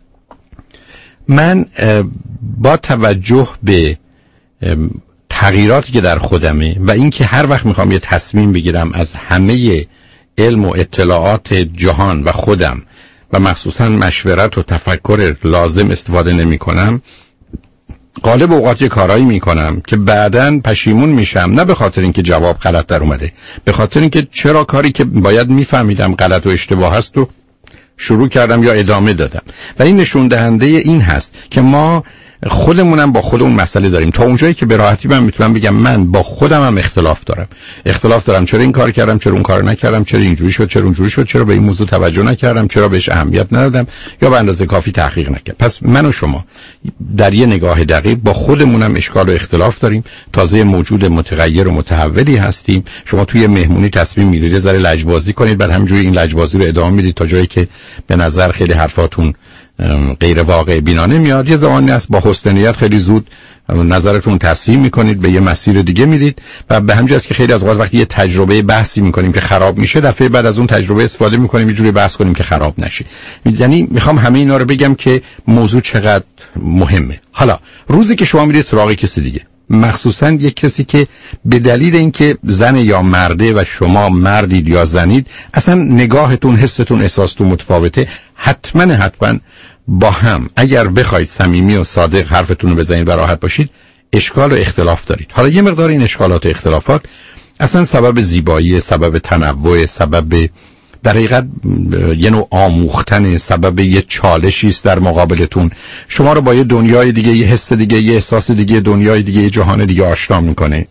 من با توجه به تغییراتی که در خودمه و اینکه هر وقت میخوام یه تصمیم بگیرم از همه علم و اطلاعات جهان و خودم و مخصوصا مشورت و تفکر لازم استفاده نمی کنم، غالب اوقات یه کارایی میکنم که بعداً پشیمون میشم، نه به خاطر اینکه جواب غلط در اومده، به خاطر اینکه چرا کاری که باید میفهمیدم غلط و اشتباه هست و شروع کردم یا ادامه دادم. و این نشون دهنده این هست که ما خودمونم با خودمون مسئله داریم. تا اونجایی که به راحتی من میتونم بگم من با خودم هم اختلاف دارم چرا این کار کردم، چرا اون کار نکردم، چرا اینجوری شد، چرا اونجوری شد، چرا به این موضوع توجه نکردم، چرا بهش اهمیت ندادم یا به اندازه کافی تحقیق نکردم. پس من و شما در یه نگاه دقیق با خودمونم اشکال و اختلاف داریم. تازه موجود متغیر و متحولی هستیم. شما توی مهمونی تصمیم میگیرید ذره لجبازی کنید، بعد همینجوری این لجبازی رو ادامه میدید تا جایی که به نظر خیلی حرفاتون غیر واقع بینانه میاد. یه زمانی هست با حسن نیت خیلی زود نظرتون تصحیح میکنید، به یه مسیر دیگه میرید و به همین جاست که خیلی از اوقات وقتی یه تجربه بحثی میکنیم که خراب میشه، دفعه بعد از اون تجربه استفاده میکنیم یه جوری بحث کنیم که خراب نشه. یعنی میخوام همه اینا رو بگم که موضوع چقدر مهمه. حالا روزی که شما میرید سراغ کسی دیگه، مخصوصا یک کسی که به دلیل اینکه زن یا مرده و شما مردید یا زنید، اصلا نگاهتون، حستون، احساستون متفاوته، حتما با هم اگر بخواید صمیمی و صادق حرفتون رو بزنید و راحت باشید، اشکال و اختلاف دارید. حالا یه مقدار این اشکالات و اختلافات اصلا سبب زیبایی، سبب تنوع، سبب در حقیقت یه نوع آموختن، سبب یه چالشی است در مقابلتون. شما رو با یه دنیای دیگه، یه حس دیگه، یه احساس دیگه، دنیای دیگه، یه جهان دیگه آشنا میکنه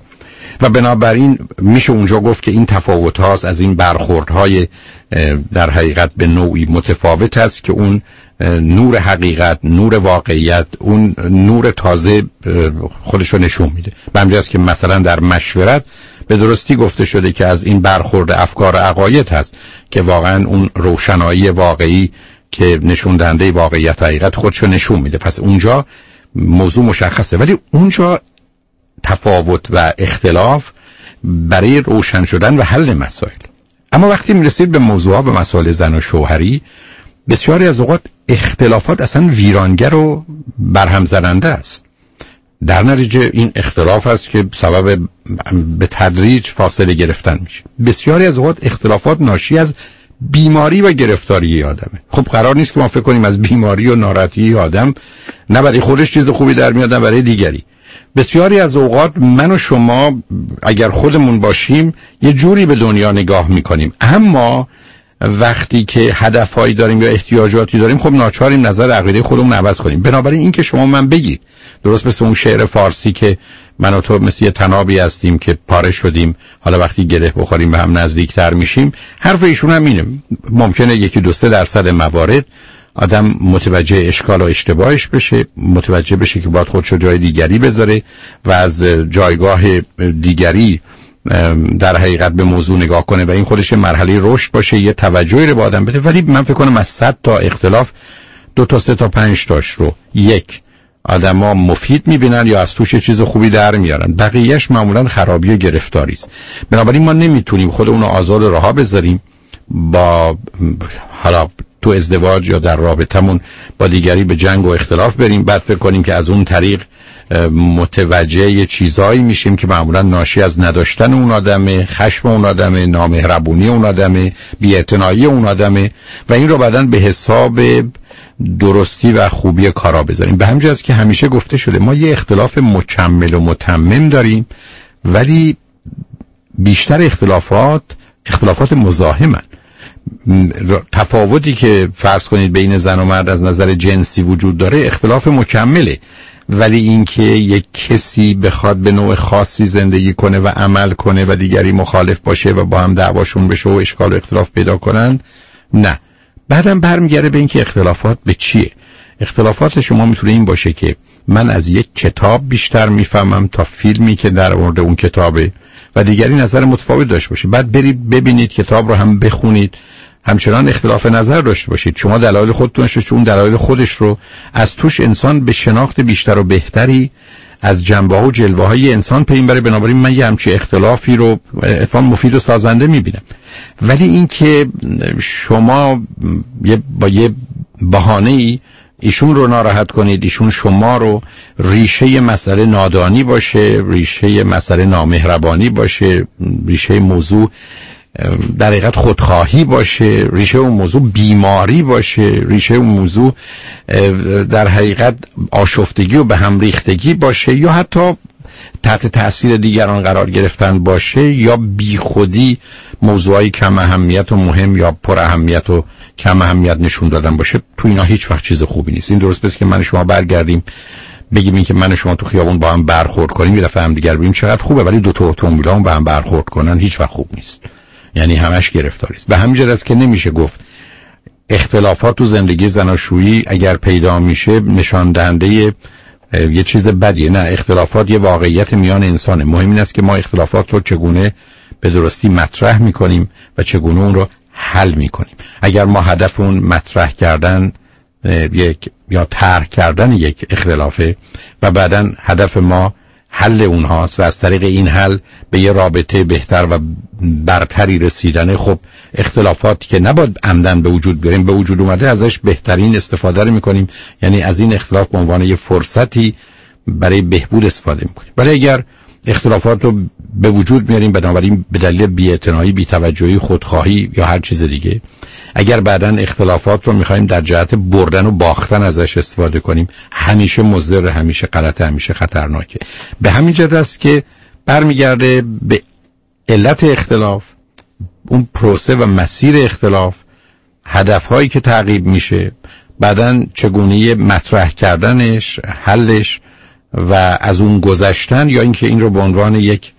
و بنابراین میشه اونجا گفت که این تفاوت هاست از این برخوردهای در حقیقت به نوعی متفاوت است که اون نور حقیقت، نور واقعیت، اون نور تازه خودشو نشون میده. به همین جاست که مثلا در مشورت به درستی گفته شده که از این برخورد افکار عقاید هست که واقعا اون روشنایی واقعی که نشون دهنده واقعیت حقیقت خودشو نشون میده. پس اونجا موضوع مشخصه، ولی اونجا تفاوت و اختلاف برای روشن شدن و حل مسائل. اما وقتی میرسید به موضوعات و مسائل زن و شوهری، بسیاری از اوقات اختلافات اصلا ویرانگر و برهم زننده است. در نتیجه این اختلاف است که سبب به تدریج فاصله گرفتن میشه. بسیاری از اوقات اختلافات ناشی از بیماری و گرفتاری آدمه. خب قرار نیست که ما فکر کنیم از بیماری و ناراحتی آدم نه برای خودش چیز خوبی در میاد نه برای دیگری. بسیاری از اوقات من و شما اگر خودمون باشیم یه جوری به دنیا نگاه میکنیم، اما وقتی که هدفهایی داریم یا احتیاجاتی داریم خب ناچاریم نظر عقیده خودمون عوض کنیم. بنابراین این که شما من بگید درست مثل اون شعر فارسی که من و تو مثل یه تنابی هستیم که پاره شدیم، حالا وقتی گره بخوریم به هم نزدیکتر میشیم، حرف ایشون هم اینه. ممکنه 1-2-3% موارد آدم متوجه اشکال و اشتباهش بشه، متوجه بشه که باید خودشو جای دیگری بذاره و از جایگاه دیگری در حقیقت به موضوع نگاه کنه و این خودش مرحله رشد باشه، یه توجهی رو به آدم بده. ولی من فکر کنم از 100 تا اختلاف 2 تا 3 تا 5 تاش رو یک آدما مفید میبینن یا از توش چیز خوبی در میارن، بقیهش معمولا خرابی و گرفتاری است. بنابراین ما نمیتونیم خودمون رو آزاد رها بذاریم با حالا تو ازدواج یا در رابطمون با دیگری به جنگ و اختلاف بریم، بعد فکر کنیم که از اون طریق متوجه یه چیزایی میشیم که معمولا ناشی از نداشتن اون آدمه، خشم اون آدمه، نامهربونی اون آدمه، بی‌اعتنایی اون آدمه و این رو بعداً به حساب درستی و خوبی کارا بذاریم. به همین جاست که همیشه گفته شده ما یه اختلاف مکمل و متمم داریم، ولی بیشتر اختلافات مزاحمن. تفاوتی که فرض کنید بین زن و مرد از نظر جنسی وجود داره اختلاف مکمله، ولی اینکه یک کسی بخواد به نوع خاصی زندگی کنه و عمل کنه و دیگری مخالف باشه و با هم دعواشون بشه و اشکال و اختلاف پیدا کنن، نه. بعدم برمیگره به اینکه اختلافات به چیه. اختلافات شما میتونه این باشه که من از یک کتاب بیشتر میفهمم تا فیلمی که در مورد اون کتابه و دیگری نظر متفاوت داشته باشه. بعد برید ببینید کتاب رو هم بخونید، همچنان اختلاف نظر داشته باشید. شما دلایل خودتون شد، اون دلایل خودش رو، از توش انسان به شناخت بیشتر و بهتری از جنبه‌ها و جلوه‌های انسان پی میبره. بنابراین من یه همچین اختلافی رو اتفاقاً مفید و سازنده میبینم. ولی این که شما با یه بهانه‌ای ایشون رو ناراحت کنید، ایشون شما رو، ریشه مسئله نادانی باشه، ریشه مسئله نامهربانی باشه، ریشه موضوع در حقیقت خودخواهی باشه، ریشه اون موضوع بیماری باشه، ریشه اون موضوع در حقیقت آشفتگی و به هم ریختگی باشه، یا حتی تحت تأثیر دیگران قرار گرفتن باشه، یا بیخودی موضوعی کم اهمیت و مهم یا پر اهمیت و کم اهمیت نشون دادن باشه. تو اینا هیچ وقت چیز خوبی نیست. این درست بس که من شما برگردیم بگیم این که من شما تو خیابون با هم برخورد کنیم یه دفعه هم دیگر ببینیم چقدر خوبه، ولی دو تا اتومبیلا هم با هم برخورد کنن هیچ وقت خوب نیست. یعنی همش گرفتاری است. به همین جهت است که نمیشه گفت اختلافات تو زندگی زناشویی اگر پیدا میشه نشان دهنده یه چیز بدیه. نه، اختلافات یه واقعیت میان انسانه. مهم این است که ما اختلافات رو چگونه به درستی مطرح میکنیم و چگونه اون رو حل میکنیم. اگر ما هدف اون مطرح کردن یا طرح کردن یک اختلافه و بعداً هدف ما حل اونهاست و از طریق این حل به یه رابطه بهتر و برتری رسیدن، خب اختلافاتی که نباید عمدن به وجود بیاریم به وجود اومده ازش بهترین استفاده رو میکنیم. یعنی از این اختلاف به عنوان یه فرصتی برای بهبود استفاده میکنیم. ولی اگر اختلافات رو به وجود میاریم بنابراین به دلیل بی‌اعتنایی، بی‌توجهی، خودخواهی یا هر چیز دیگه، اگر بعداً اختلافات رو میخوایم در جهت بردن و باختن ازش استفاده کنیم، همیشه مضر، همیشه غلط، همیشه خطرناکه. به همین جهت است که برمیگرده به علت اختلاف، اون پروسه و مسیر اختلاف، هدفهایی که تعقیب میشه، بعداً چگونه مطرح کردنش، حلش و از اون گذشتن، یا اینکه این رو به عنوان یک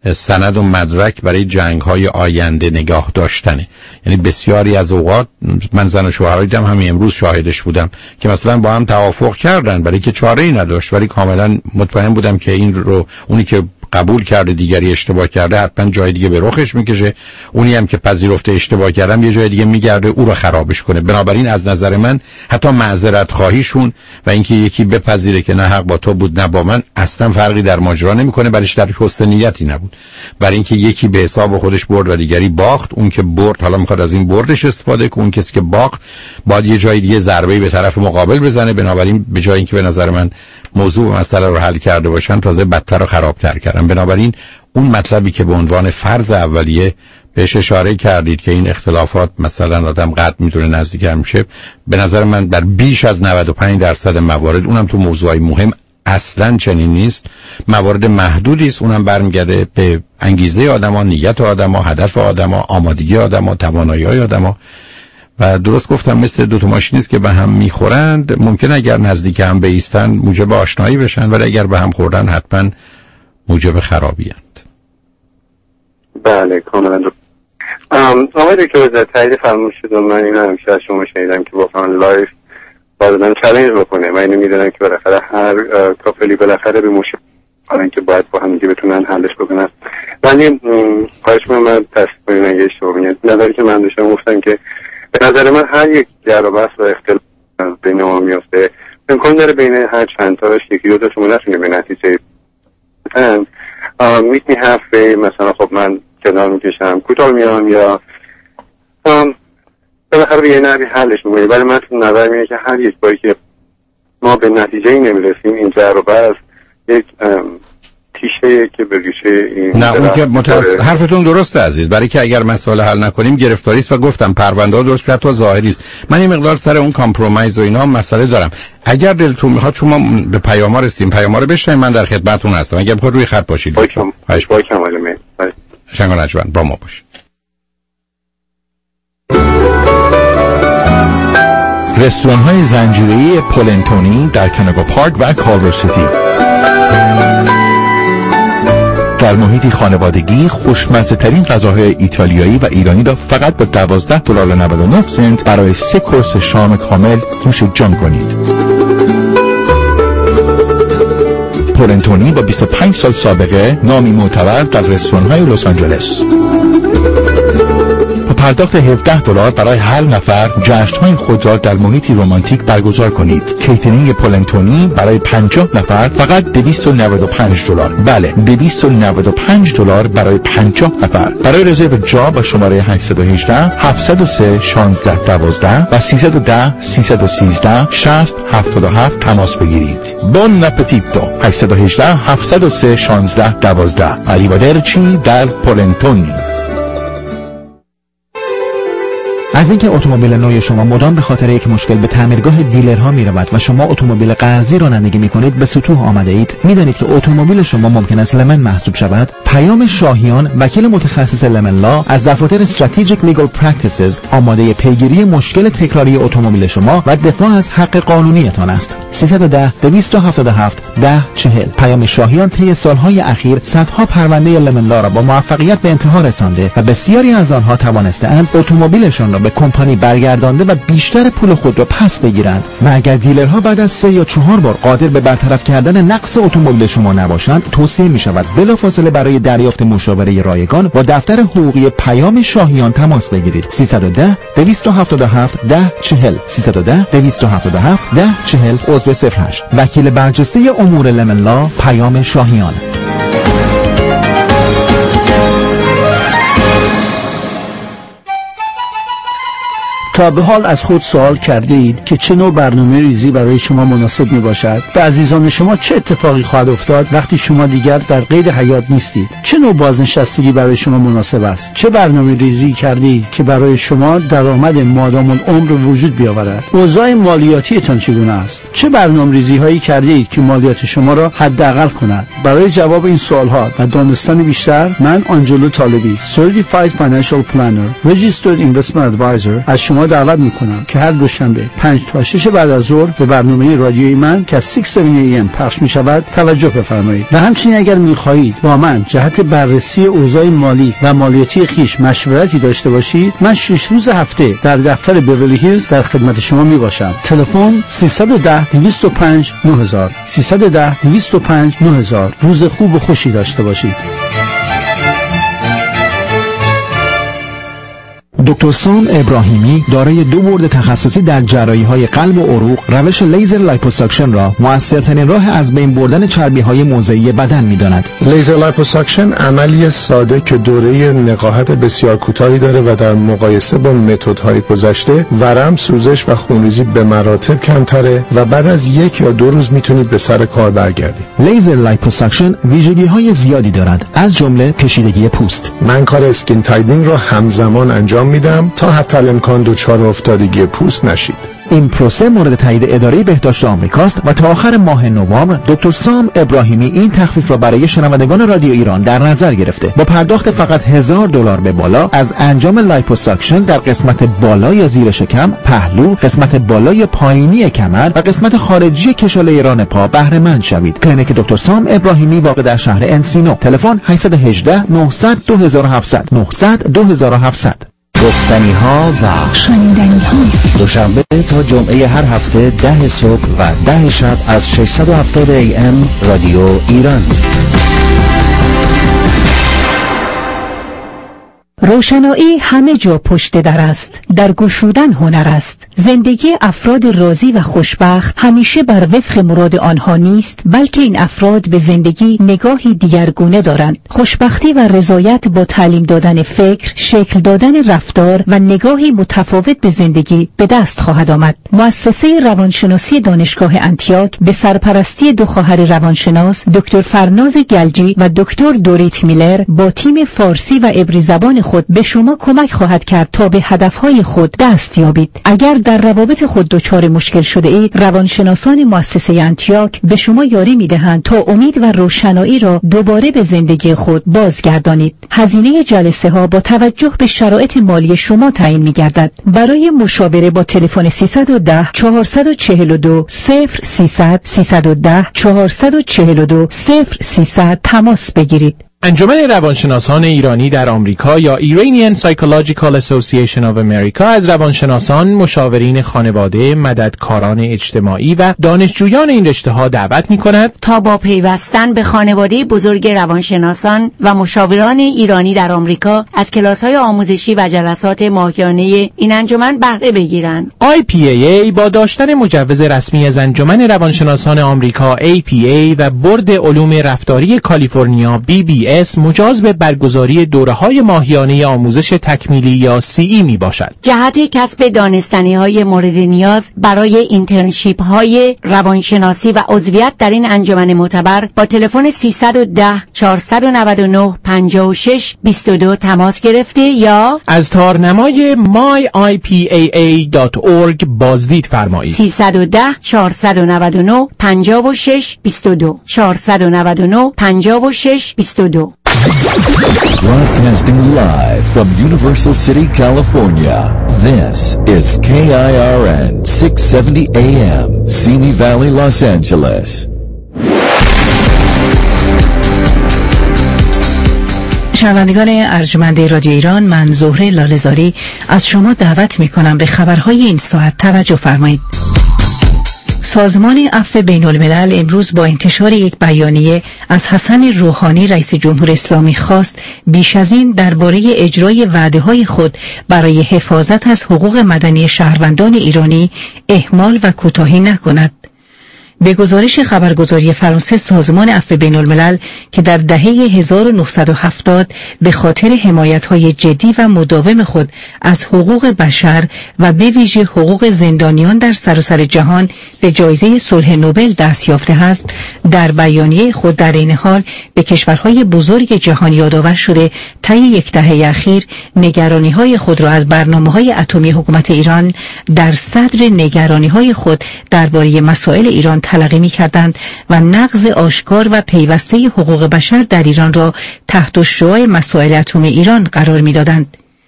سند و مدرک برای جنگ‌های آینده نگاه داشتنه. یعنی بسیاری از اوقات من زن و شوهر دیدم، همین امروز شاهدش بودم، که مثلا با هم توافق کردن برای که چاره‌ای نداشت، ولی کاملا مطمئن بودم که این رو اونی که قبول کرده دیگری اشتباه کرده حتما جای دیگه به رخش میکشه، اونی هم که پذیرفته اشتباه کردم یه جای دیگه میگرده او رو خرابش کنه. بنابراین از نظر من حتی معذرت خواهیشون و اینکه یکی بپذیره که نه حق با تو بود نه با من اصلا فرقی در ماجرا نمیکنه، برایش در حسن نیتی نبود. برای اینکه یکی به حساب خودش برد و دیگری باخت، اون که برد حالا میخواد از این بردش استفاده کنه، اون کسی که باخت باید یه جای دیگه ضربه‌ای به طرف مقابل بزنه. بنابراین به جای اینکه به نظر من موضوع و مسئله رو حل کرده باشن تازه بدتر و خرابتر کردن. بنابراین اون مطلبی که به عنوان فرض اولیه بهش اشاره کردید که این اختلافات مثلا آدم قد میتونه نزدیک‌تر میشه، به نظر من در بیش از 95% موارد، اونم تو موضوعی مهم، اصلا چنین نیست. موارد محدودی است، اونم برمیگرده به انگیزه آدم‌ها، نیت آدم‌ها، هدف آدم‌ها، آمادگی آدم‌ها، توانایی‌های آدم‌ها. و درست گفتم مثل دو تا ماشینیست که به هم میخورند، ممکن اگر نزدیک هم بایستن موجب آشنایی بشن، ولی اگر به هم خوردن حتما موجب خرابی اند. بله کاملا درست. آقای دکتر تایید فرمودید، من این همیشه از شما شنیدم که واقعا لایف باید چالش بکنه. من اینو میدونم که بالاخره هر کاپلی بالاخره به مشکل حالا که باید با هم دیگه بتونن حلش بکنن. ولی خواهش من تصدیق کنید اگه اشتباه میگم. نظری که من داشتم گفتم که به نظر من هر یک جر و بحث و اختلاف بین ما میفته، امکان داره بین هر چند تاش یکی دو تاشون نتونه به نتیجه میتونی حرفه مثلا خب من کنار میکشم کوتاه میام یا بالاخره به یه نحوی حلش میکنیم. ولی من تو نظر میگه که هر یک باری که ما به نتیجه ای نمیرسیم، این جر و بحث یک تیشه که به ریشه این نه اون که حرفتون درسته عزیز، برای که اگر مسئله حل نکنیم گرفتاری است و گفتم پرونده ها درست حتی ظاهری است. من این مقدار سر اون کامپرومایز و اینا مسئله دارم. اگر دلتون میخواد شما به پیام ها رسیدیم، پیام ها رو بشنوید، من در خدمتتون هستم. اگر بخواید روی خط باشید با کمال میل شنگ نجوان با ما باشید. رستوران های زنجیره‌ای پولنتونی در کنگو پارک و کالور سیتی در محیطی خانوادگی خوشمزه ترین غذاهای ایتالیایی و ایرانی را فقط با $12.99 برای 3 کورس شام کامل نوش جان کنید. پولنتونی با 25 سال سابقه، نامی معتبر در رستوران‌های لس آنجلس. با پرداخت $17 برای هر نفر جشن‌های خود را در محیطی رمانتیک برگزار کنید. کیترینگ پولنتونی برای 50 نفر فقط $295. بله، $295 برای 50 نفر. برای رزرو جا با شماره 818 703 1612 و 310 313 6077 تماس بگیرید. بون اپتیتو. 818 703 1612. علیوادرچی در پولنتونی. از اینکه اتومبیل نو شما مدام به خاطر یک مشکل به تعمیرگاه دیلرها میرود و شما اتومبیل قرضی رانندگی میکنید به سطوح آمده اید، میدانید که اتومبیل شما ممکن است لمن محسوب شود؟ پیام شاهیان، وکیل متخصص لمن لا از دفاتر استراتژیک لیگل پرکتیسز، آماده پیگیری مشکل تکراری اتومبیل شما و دفاع از حق قانونیتان است. 310 277 1040. پیام شاهیان طی سالهای اخیر صدها پرونده لمن لا را با موفقیت به انتها رسانده و بسیاری از آنها توانسته‌اند اتومبیلشان را به کمپانی برگردانده و بیشتر پول خود را پس بگیرند. و اگر دیلرها بعد از 3 یا 4 بار قادر به برطرف کردن نقص اتومبیل شما نباشند، توصیه می شود بلافاصله برای دریافت مشاوره رایگان با دفتر حقوقی پیام شاهیان تماس بگیرید. 310 277 1040. 310 277 1040. عضو 08. وکیل برجسته امور لمن لا، پیام شاهیان. تا به حال از خود سوال کرده اید که چه نوع برنامه ریزی برای شما مناسب می باشد؟ به عزیزان شما چه اتفاقی خواهد افتاد وقتی شما دیگر در قید حیات نیستید؟ چه نوع بازنشستگی برای شما مناسب است؟ چه برنامه ریزی کرده اید که برای شما درآمد مادام العمر وجود بیاورد؟ اوضاع مالیاتیتان چگونه است؟ چه برنامه ریزی هایی کرده اید که مالیات شما را حداقل کند؟ برای جواب این سوال ها و دانستن بیشتر، من آنجلو طالبی، Certified Financial Planner, Registered Investment Advisor، از شما شما دعوت میکنم که هر دوشنبه 5 تا 6 بعد از ظهر به برنامه رادیویی من که از 6:70 AM پخش میشود توجه بفرمایید. و همچنین اگر میخواهید با من جهت بررسی اوضاع مالی و مالیاتی خویش مشورتی داشته باشید، من 6 روز هفته در دفتر بیورلی هیلز در خدمت شما میباشم. تلفن 310 205 9000 310 205 9000. روز خوب و خوشی داشته باشید. دکتر سام ابراهیمی دارای 2 بورد تخصصی در جراحی‌های قلب و عروق، روش لیزر لایپوساکشن را موثرترین راه از بین بردن چربی‌های موضعی بدن می‌داند. لیزر لایپوساکشن عملی ساده که دوره نقاهت بسیار کوتاهی داره و در مقایسه با متدهای گذشته ورم، سوزش و خونریزی به مراتب کمتره و بعد از 1 یا 2 روز میتونید به سر کار برگردید. لیزر لایپوساکشن ویژگی‌های زیادی دارد، از جمله کشیدگی پوست. من کار اسکین تایدینگ را همزمان انجام میدم تا حتی الامکان دچار افتادگی پوست نشید. این پروسه مورد تایید اداره بهداشت آمریکاست و تا آخر ماه نوامبر دکتر سام ابراهیمی این تخفیف را برای شنوندگان رادیو ایران در نظر گرفته. با پرداخت فقط $1000 به بالا از انجام لایپوساکشن در قسمت بالا یا زیر شکم، پهلو، قسمت بالای پایینی کمر و قسمت خارجی کشاله ران پا بهره مند شوید. کلینیک دکتر سام ابراهیمی واقع در شهر انسینو. تلفن 818 900 2700 900 2700. گفتنی ها و شنیدنی ها. دوشنبه تا جمعه هر هفته 10 صبح و 10 شب از 670 AM رادیو ایران. روشنایی همه جا پشت در است. در گشودن هنر است. زندگی افراد راضی و خوشبخت همیشه بر وفق مراد آنها نیست، بلکه این افراد به زندگی نگاهی دیگرگونه دارند. خوشبختی و رضایت با تعلیم دادن فکر، شکل دادن رفتار و نگاهی متفاوت به زندگی به دست خواهد آمد. مؤسسه روانشناسی دانشگاه انتیاک به سرپرستی 2 خواهر روانشناس دکتر فرناز گلجی و دکتر دوریت میلر با تیم فارسی و عبری زبان خود به شما کمک خواهد کرد تا به هدفهای خود دست یابید. اگر در روابط خود دچار مشکل شده اید، روانشناسان مؤسسه انتیاک به شما یاری می‌دهند تا امید و روشنایی را دوباره به زندگی خود بازگردانید. هزینه جلسه ها با توجه به شرایط مالی شما تعیین می‌گردد. برای مشاوره با تلفن 310 442 0300 310 442 0300 تماس بگیرید. انجمن روانشناسان ایرانی در آمریکا یا Iranian Psychological Association of America از روانشناسان، مشاورین خانواده، مددکاران اجتماعی و دانشجویان این رشته‌ها دعوت می‌کند تا با پیوستن به خانواده بزرگ روانشناسان و مشاوران ایرانی در آمریکا از کلاس‌های آموزشی و جلسات ماهیانه این انجمن بهره بگیرند. IPAA با داشتن مجوز رسمی از انجمن روانشناسان آمریکا APA و بورد علوم رفتاری کالیفرنیا BBS مجاز به برگزاری دوره‌های ماهیانه آموزش تکمیلی یا CE می باشد. جهت کسب دانستنی‌های مورد نیاز برای اینترنشیپ‌های روانشناسی و عضویت در این انجمن معتبر با تلفن 310 499 56 22 تماس گرفته یا از تارنمای myiPaa.org بازدید فرمایید. 310 499 56 22 499 56 22. Broadcasting live from Universal City, California. This is KIRN 670 AM, Simi Valley, Los Angeles. شنوندگان ارجمند رادیو ایران، من زهره لاله‌زاری از شما دعوت می‌کنم به خبرهای این ساعت توجه فرمایید. سازمان عفو بین الملل امروز با انتشار یک بیانیه از حسن روحانی رئیس جمهور اسلامی خواست بیش از این درباره اجرای وعده‌های خود برای حفاظت از حقوق مدنی شهروندان ایرانی اهمال و کوتاهی نکند. به گزارش خبرگزاری فرانسه، سازمان عفو بین الملل که در دهه 1970 به خاطر حمایت‌های جدی و مداوم خود از حقوق بشر و به ویژه حقوق زندانیان در سراسر جهان به جایزه صلح نوبل دست یافته است، در بیانیه خود در این حال به کشورهای بزرگ جهان یادآور شده طی یک دهه اخیر نگرانی‌های خود را از برنامه‌های اتمی حکومت ایران در صدر نگرانی‌های خود درباره مسائل ایران تلقی می‌کردند و نقض آشکار و پیوسته حقوق بشر در ایران را تحت شعاع مسائل اتمی ایران قرار می‌دادند.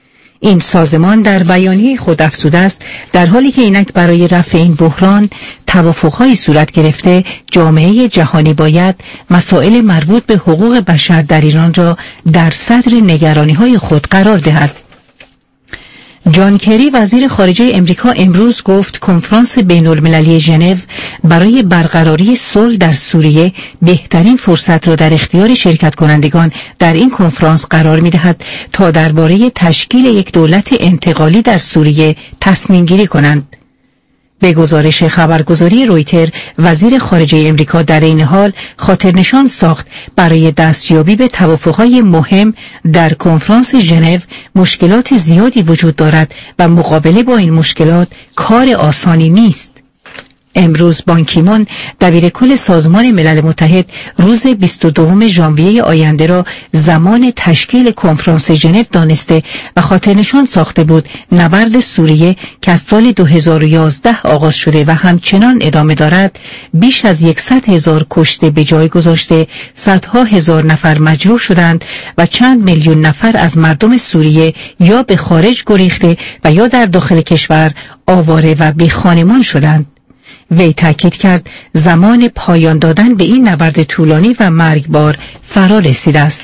این سازمان در بیانیه خود افزوده است در حالی که اینک برای رفع این بحران توافق‌هایی صورت گرفته، جامعه جهانی باید مسائل مربوط به حقوق بشر در ایران را در صدر نگرانی‌های خود قرار دهد. جان کری وزیر خارجه امریکا امروز گفت کنفرانس بین‌المللی ژنو برای برقراری صلح در سوریه بهترین فرصت را در اختیار شرکت کنندگان در این کنفرانس قرار می‌دهد تا درباره تشکیل یک دولت انتقالی در سوریه تصمیم گیری کنند. به گزارش خبرگزاری رویتر، وزیر خارجه امریکا در این حال خاطرنشان ساخت برای دستیابی به توافقهای مهم در کنفرانس ژنو مشکلات زیادی وجود دارد و مقابله با این مشکلات کار آسانی نیست. امروز بان کی مون دبیر کل سازمان ملل متحد روز 22 ژانویه آینده را زمان تشکیل کنفرانس ژنو دانسته و خاطرنشان ساخته بود نبرد سوریه که از سال 2011 آغاز شده و همچنان ادامه دارد بیش از 100,000 کشته به جای گذاشته، صدها هزار نفر مجروح شدند و چند میلیون نفر از مردم سوریه یا به خارج گریخته و یا در داخل کشور آواره و بی خانمان شدند. وی تاکید کرد زمان پایان دادن به این نبرد طولانی و مرگبار فرا رسیده است.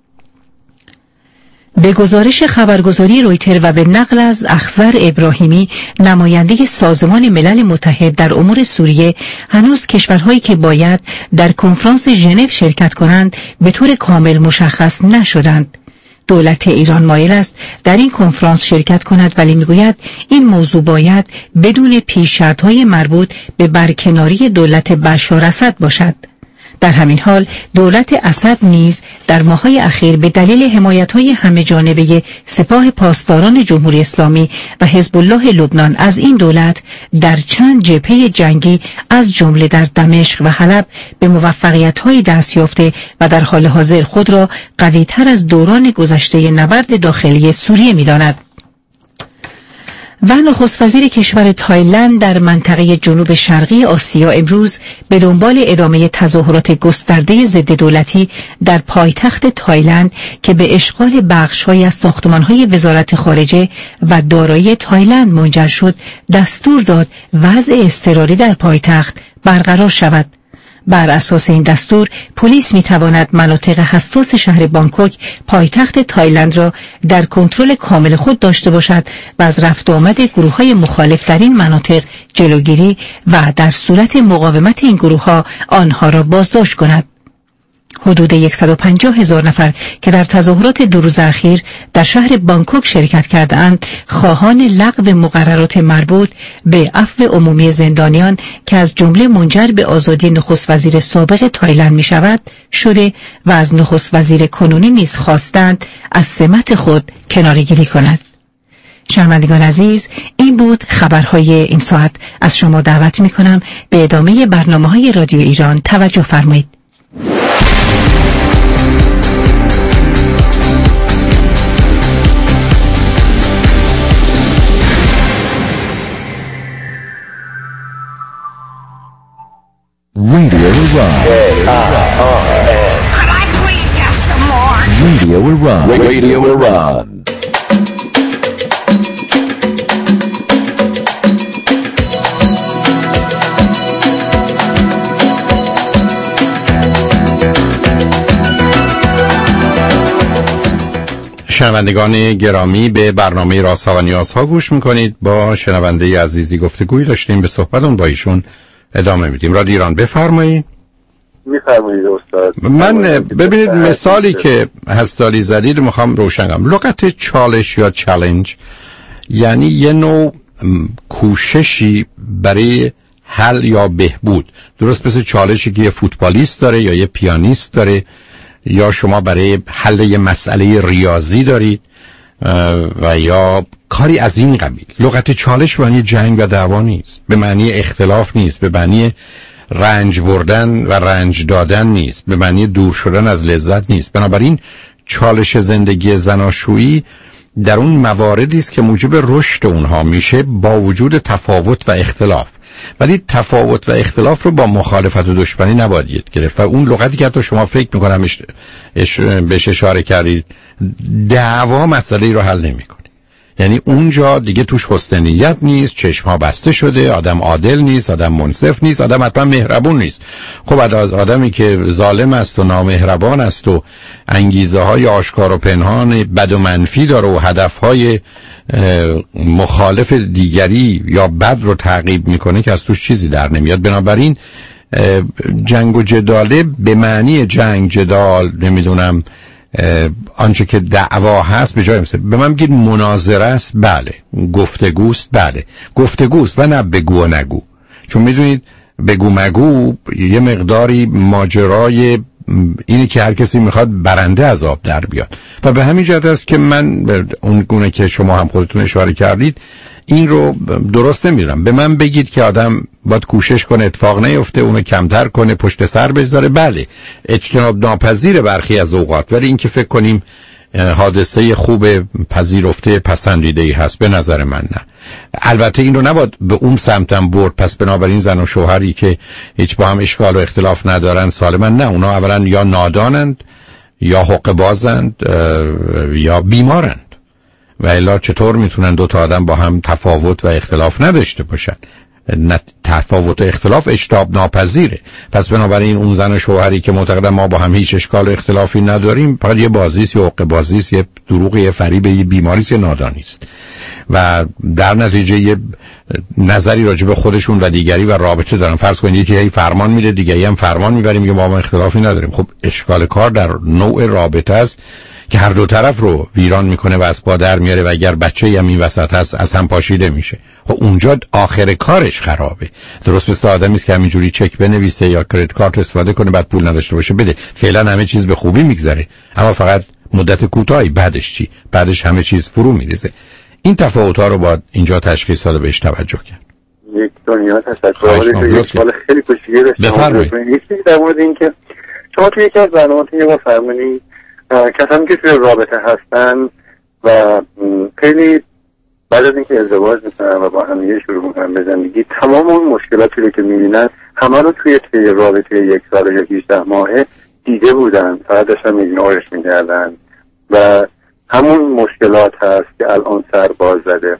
به گزارش خبرگزاری رویتر و به نقل از اخضر ابراهیمی نماینده سازمان ملل متحد در امور سوریه، هنوز کشورهایی که باید در کنفرانس ژنو شرکت کنند به طور کامل مشخص نشدند. دولت ایران مایل است در این کنفرانس شرکت کند ولی میگوید این موضوع باید بدون پیش شرط‌های مربوط به برکناری دولت بشار اسد باشد. در همین حال دولت اسد نیز در ماه‌های اخیر به دلیل حمایت‌های همه‌جانبه سپاه پاسداران جمهوری اسلامی و حزب الله لبنان از این دولت در چند جبهه جنگی از جمله در دمشق و حلب به موفقیت‌های دست یافته و در حال حاضر خود را قوی‌تر از دوران گذشته نبرد داخلی سوریه می‌داند. و نخست وزیر کشور تایلند در منطقه جنوب شرقی آسیا امروز به دنبال ادامه تظاهرات گسترده ضد دولتی در پایتخت تایلند که به اشغال بخش‌هایی از ساختمان‌های وزارت خارجه و دارایی تایلند منجر شد، دستور داد وضع اضطراری در پایتخت برقرار شود. بر اساس این دستور پلیس می‌تواند مناطق حساس شهر بانکوک پایتخت تایلند را در کنترل کامل خود داشته باشد و از رفت و آمد گروه‌های مخالف در این مناطق جلوگیری و در صورت مقاومت این گروه‌ها آنها را بازداشت کند. حدود 150,000 نفر که در تظاهرات 2 روز اخیر در شهر بانکوک شرکت کردند، خواهان لغو مقررات مربوط به عفو عمومی زندانیان که از جمله منجر به آزادی نخست وزیر سابق تایلند می شود شده و از نخست وزیر کنونی نیز خواستند از سمت خود کناره‌گیری کند. شنوندگان عزیز، این بود خبرهای این ساعت. از شما دعوت می کنم به ادامه برنامه‌های رادیو ایران توجه فرمایید. Radio Iran. Could I please have some more? Radio Iran. Radio Iran. شنوندگان گرامی، به برنامه رازها و نیازها گوش میکنید. با شنونده عزیزی گفتگوی داشتیم، به صحبتون با ایشون ادامه میدیم. رادیو ایران، بفرمایید. میفرمایید استاد. من ببینید مثالی که هستالی زدید میخوام روشن کنم. لغت چالش یا چالش یعنی یه نوع کوششی برای حل یا بهبود، درست مثل چالشی که یه فوتبالیست داره یا یه پیانیست داره یا شما برای حل یه مسئله ریاضی دارید و یا کاری از این قبیل. لغت چالش به معنی جنگ و دعوا نیست، به معنی اختلاف نیست، به معنی رنج بردن و رنج دادن نیست، به معنی دور شدن از لذت نیست. بنابراین چالش زندگی زناشویی در اون مواردی است که موجب رشد اونها میشه با وجود تفاوت و اختلاف. ولی تفاوت و اختلاف رو با مخالفت و دشمنی نباید گرفت. و اون لغتی که حتی شما فکر میکنم بهش اشاره کردید، دعوا مسئله رو حل نمیکنه. یعنی اونجا دیگه توش حسن نیت نیست، چشم‌ها بسته شده، آدم عادل نیست، آدم منصف نیست، آدم حتما مهربون نیست. خب آدمی که ظالم است و نامهربان است و انگیزه های آشکار و پنهان بد و منفی داره و هدفهای مخالف دیگری یا بد رو تعقیب میکنه که از توش چیزی در نمیاد. بنابراین جنگ و جداله به معنی جنگ جدال نمیدونم آنچه که دعوا هست به جای مثل به من بگید مناظره است، بله. گفتگوست، بله. گفتگوست و نه بگو و نگو. چون میدونید بگو مگو یه مقداری ماجرای اینه که هر کسی میخواد برنده از آب در بیاد و به همین جهت است که من اون گونه که شما هم خودتون اشاره کردید این رو درست نمیدونم. به من بگید که آدم باید کوشش کنه اتفاق نیفته، اونو کمتر کنه، پشت سر بذاره، بله اجتناب ناپذیر برخی از اوقات، ولی این که فکر کنیم حادثه خوب پذیرفته پسندیده‌ای هست به نظر من نه. البته این رو نباید به اون سمتم برد. پس بنابراین زن و شوهری که هیچ با هم اشکال و اختلاف ندارن سالما، نه، اونا اولا یا نادانند یا حقه بازند یا بیمارند و الا چطور میتونن دو تا آدم با هم تفاوت و اختلاف نداشته باشن؟ تفاوت و اختلاف اجتناب ناپذیره. پس بنابراین اون زن و شوهری که معتقدن ما با هم هیچ اشکال و اختلافی نداریم فقط یه بازیست، یه حقه بازیست، یه دروغ، یه فریب، یه بیماریست، یه نادانیست و در نتیجه یه نظری راجع به خودشون و دیگری و رابطه دارن. فرض کنید یکی هی فرمان میده، دیگری هم فرمان میبره، میگه ما اختلافی نداریم. خب اشکال کار در نوع رابطه است که هر دو طرف رو ویران میکنه و از پا در میاره و اگر بچه‌ای هم این وسط هست از هم پاشیده میشه. خب اونجا آخر کارش خرابه. درست مثل آدمی است که همینجوری چک بنویسه یا کریدیت کارت استفاده کنه بعد پول نداشته باشه بده. فعلا همه چیز به خوبی میگذره اما فقط مدت کوتاهی بعدش چی؟ بعدش همه چیز فرو میریزه. این تفاوت‌ها رو باید اینجا تشخیص داد و بهش توجه کرد. یک دنیا تشکر. یک سوال خیلی کوچیکی داشتم در مورد اینکه شما توی یکی از برنامه‌هاتون یه فرمودید کسانی که توی رابطه هستن و خیلی بعد از اینکه ازدواج میکنن و با هم یه شروع میکنن به زندگی تمام اون مشکلاتی رو که میبینن همه رو توی رابطه 1 سال یا 18 ماهه دیده بودن، فقط داشتن ایگنورش میکردن و همون مشکلات هست که الان سر باز زده.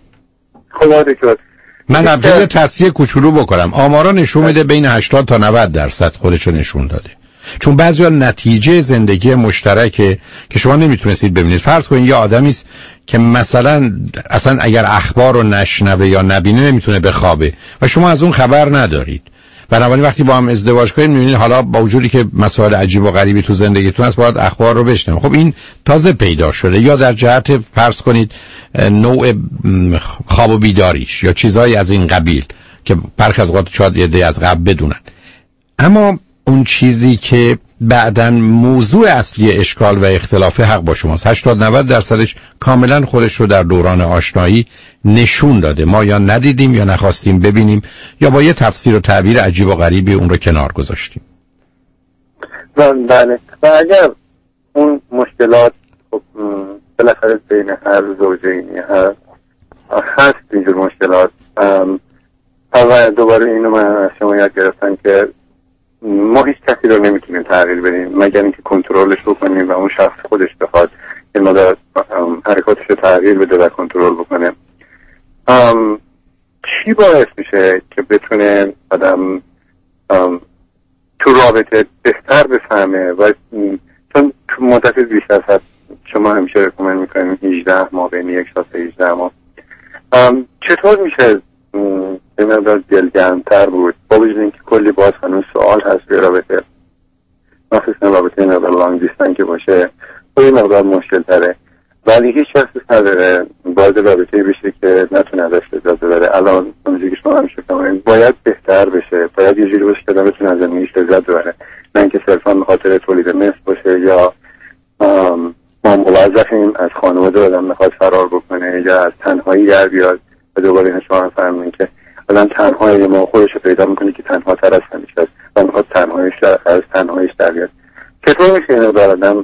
خب دکتر من ابتدا تصحیح کوچولو بکنم. آمارا نشون میده بین 80 تا 90% خودشو نشون داده. چون بعضیا نتیجه زندگی مشترکه که شما نمیتونستید ببینید. فرض کنید یه آدمی است که مثلا اصلا اگر اخبار رو نشنوه یا نبینه نمیتونه بخوابه و شما از اون خبر ندارید. بنابراین وقتی با هم ازدواج کنید میبینید حالا با وجودی که مسائل عجیب و غریبی تو زندگیتون هست باید اخبار رو بشنوید. خب این تازه پیدا شده. یا در جهت فرض کنید نوع خواب و بیداریش یا چیزایی از این قبیل که برخی از اوقات شاید یه از قبل بدونن. اما اون چیزی که بعداً موضوع اصلی اشکال و اختلاف حق با شماست 80-90% کاملا خودش رو در دوران آشنایی نشون داده. ما یا ندیدیم یا نخواستیم ببینیم یا با یه تفسیر و تعبیر عجیب و غریبی اون رو کنار گذاشتیم. بله و اگر اون مشکلات خب بالاخره بین هر زوجینی هست اینجور مشکلات و دوباره اینو من از شما یاد گرفتم که ما هیچ کسی رو نمیتونیم تغییر بدیم مگر اینکه کنترلش بکنیم و اون شخص خودش بخواد که مدار حرکاتش رو تغییر بده و کنترل بکنه. چی باعث میشه که بتونه آدم تو رابطه بهتر بفهمه و چون تو مدت بیشتر از شما همیشه رکومند میکنیم 18 ماه بین 1 سال تا 18 ماه چطور میشه به مقدار دلگرم‌تر بود با وجود اینکه کلی باز هنوز سوال هست به رابطه مخصوصا رابطه مقدار لانگ دیستنس که باشه خیلی مقدار مشکل تره ولی هیچ شخصی نداره باید رابطه بشه که نتونه ازش لذت ببره. الان اونجوری که شما همیشه کنید باید بهتر بشه، باید یه جوری باشه که بتونه از زندگیش لذت ببره نه اینکه صرفا به خاطر تولید مثل باشه یا ما موظفیم از خانواده آدم میخواد فرار بکنه یا از تنهایی در بیاد و دوباره شما فهمید که الان تنهایی ما خودش رو پیدا میکنه که تنها تر از همیشه است و میخواد تنهاییش در بیاد. چطور میشه اینو در آدم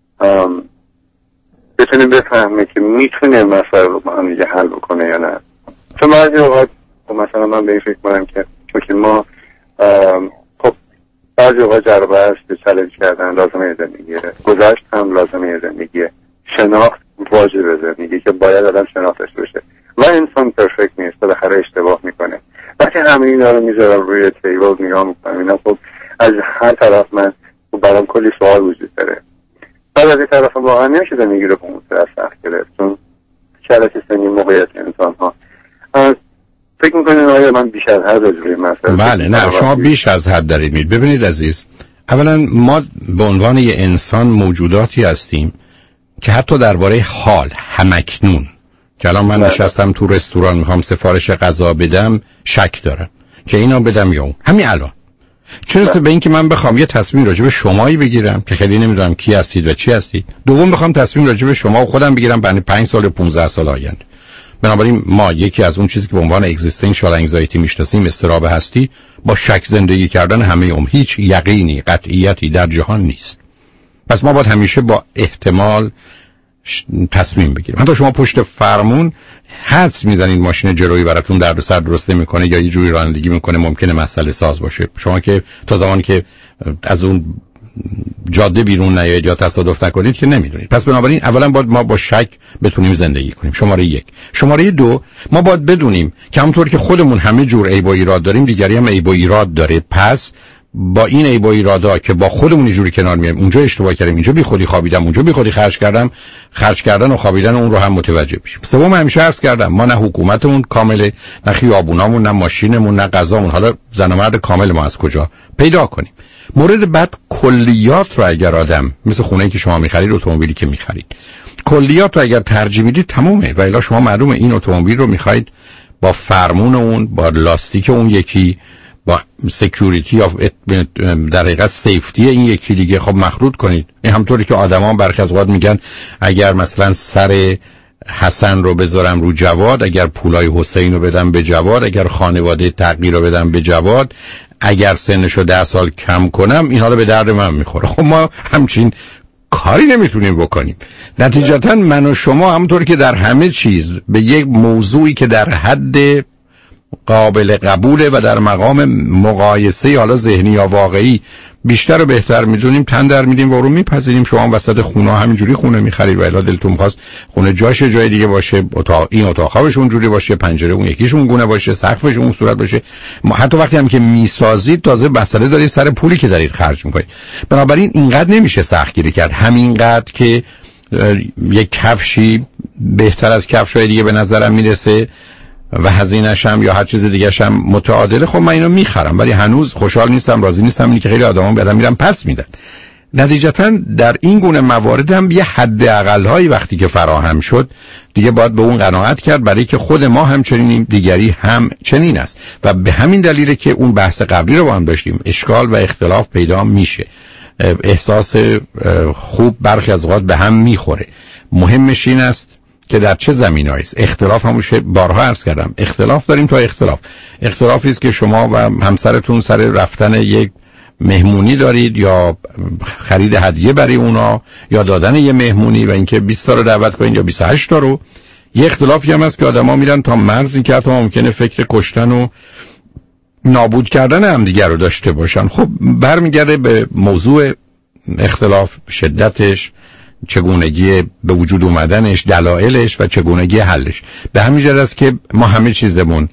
بتونه بفهمه که میتونه مسائل رو با هم دیگه حل بکنه یا نه؟ چون بعضی اوقات مثلا من به این فکر کنم که چون ما خب بعضی اوقات جربه هست به چالش کردن لازمه زندگیه، گذشت هم لازمه زندگیه، شناخت واجب زندگی که باید آدم شناختش بشه و انسان پرفکت نیست، بالاخره اشتباه میکنه. وقتی همه اینا رو میذارم روی تیبل نگاه میکنم، اینا خب از هر طرف من برام کلی سوال وجود داره. بعد از این طرف واقعا نمیشه زندگی رو به اون طرف سخت گرفت، چون شرایط سنی موقعیت انسان ها. فکر میکنین آیا من بیش از حد روی مسئله؟ بله نه، شما بیش از حد دارید میرید. ببینید عزیز، اولا ما به عنوان یه انسان موجوداتی هستیم که حتی درباره حال همکنون که الان من نشستم تو رستوران میخوام سفارش غذا بدم شک دارم که اینو بدم یا اون، همین الان چرا به این که من بخوام یه تصمیم راجع به شمایی بگیرم که خیلی نمیدونم کی هستید و چی هستید، دوم بخوام تصمیم راجع به شما و خودم بگیرم برای 5 سال 15 سال آینده. بنابراین ما یکی از اون چیزی که به عنوان اگزیستانشال انگزایتی میشناسیم اضطراب هستی، با شک زندگی کردن همه هیچ یقینی قطعیتی در جهان نیست. پس ما باید همیشه با احتمال تصمیم بگیریم. حتی شما پشت فرمون حدس میزنید ماشین جلویی براتون دردسر درست نمیکنه یا یه جوری رانندگی میکنه ممکنه مسئله ساز باشه. شما که تا زمانی که از اون جاده بیرون نیایید یا تصادف نکنید که نمیدونید. پس بنابراین اولا باید ما با شک بتونیم زندگی کنیم. شماره 1. شماره 2، ما باید بدونیم که همونطور که خودمون همه جور عیب و ایراد داریم، دیگری هم عیب و ایراد داره. پس با این عیب و ایرادا که با خودمون اینجوری کنار میایم، اونجا اشتباه کردیم، اینجا بی خودی خوابیدم، اونجا بی خودی خرج کردن و خوابیدن اون رو هم متوجه بشیم. سوم، همیشه عرض کردم ما نه حکومتمون کامله، نه خیابونامون، نه ماشینمون، نه غذامون. حالا زن و مرد کامل ما از کجا پیدا کنیم؟ مورد بعد، کلیات رو اگر آدم مثل خونه‌ای که شما می‌خرید، اتومبیلی که می‌خرید، کلیات رو اگر ترجیح بدید تمومه. و الا شما معلومه این اتومبیل رو می‌خواید با فرمون اون، با لاستیک اون یکی، با سکیوریتی یا در حقیقت سیفتی این یکی دیگه خب مخلوط کنید. این همطوری که آدما برخی از اوقات میگن اگر مثلا سر حسن رو بذارم رو جواد، اگر پولای حسین رو بدم به جواد، اگر خانواده تغییر رو بدم به جواد، اگر سنشو 10 سال کم کنم، این حالا به درد من میخوره. خب ما همچین کاری نمیتونیم بکنیم. نتیجتا من و شما همونطور که در همه چیز به یک موضوعی که در حد قابل قبوله و در مقام مقایسه حالا ذهنی یا واقعی بیشتر و بهتر میدونیم، تن در میدیم و رو میپذیریم. شما وسط خونه همینجوری خونه میخرید و الا دلتون خواست خونه جاش جای دیگه باشه، این اتاق خوابش اونجوری باشه، پنجره اون یکیش اون گونه باشه، سقفش اون صورت باشه. حتی وقتی هم که میسازید تازه مسئله دارید سر پولی که دارید خرج میکنید. بنابراین اینقدر نمیشه سختگیری کرد. همینقدر که یک کفشی بهتر از کفشای دیگه به نظرم میرسه و هزینه‌ش هم یا هر چیز دیگه‌ش هم متعادله، خب من اینو میخرم، ولی هنوز خوشحال نیستم، راضی نیستم. اینی که خیلی آدما بعدم میرن پس میدن. نتیجتا در این گونه موارد هم یه حد اقل‌هایی وقتی که فراهم شد دیگه باید به اون قناعت کرد، برای که خود ما هم چنینیم، دیگری هم چنین است. و به همین دلیله که اون بحث قبلی رو با هم داشتیم، اشکال و اختلاف پیدا میشه، احساس خوب برخی از اوقات به هم میخوره. مهمش این است که در چه زمینه‌ای است. اختلاف هموشه بارها عرض کردم، اختلاف داریم تا اختلافی است که شما و همسرتون سر رفتن یک مهمونی دارید یا خرید هدیه برای اونا یا دادن یه مهمونی و اینکه 20 تا رو دعوت کنید یا 28 تا رو. یه اختلافی هم هست که آدما میرن تا مرزی که حتی ممکنه فکر کشتن و نابود کردن هم دیگر رو داشته باشن. خب برمیگرده به موضوع اختلاف، شدتش، چگونگی به وجود اومدنش، دلایلش و چگونگی حلش. به همین جهت است که ما همه چیزمون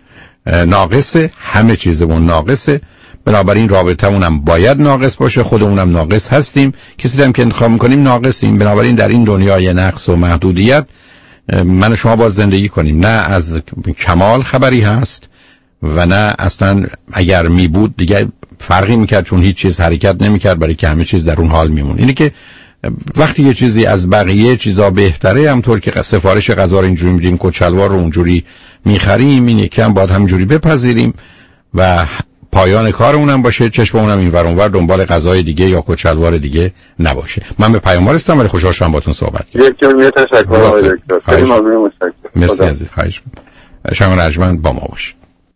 ناقصه. بنابراین رابطمون هم باید ناقص باشه، خودمونم ناقص هستیم، کسی هم که انتخاب میکنیم ناقصیم. بنابراین در این دنیای نقص و محدودیت من و شما باید زندگی کنیم. نه از کمال خبری هست و نه اصلا اگر می بود دیگه فرقی میکرد، چون هیچ چیز حرکت نمیکرد، برای که همه چیز در اون حال میمون. اینه که وقتی یه چیزی از بقیه چیزا بهتره، همطور که سفارش غذا رو اینجوری میدیم، کچلوار رو اونجوری میخریم، این یکم باید همینجوری بپذیریم و پایان کارمونم باشه، چشممونم اینور اونور دنبال غذای دیگه یا کچلوار دیگه نباشه. من به پیاموار هستم ولی خوشحال شدم باهاتون صحبت کردم. یک جمله تشکر آقای دکتر. خیلی ممنون، متشکرم. مرسی عزیز، خواهش می‌کنم. شما ارجمند با ما باشید.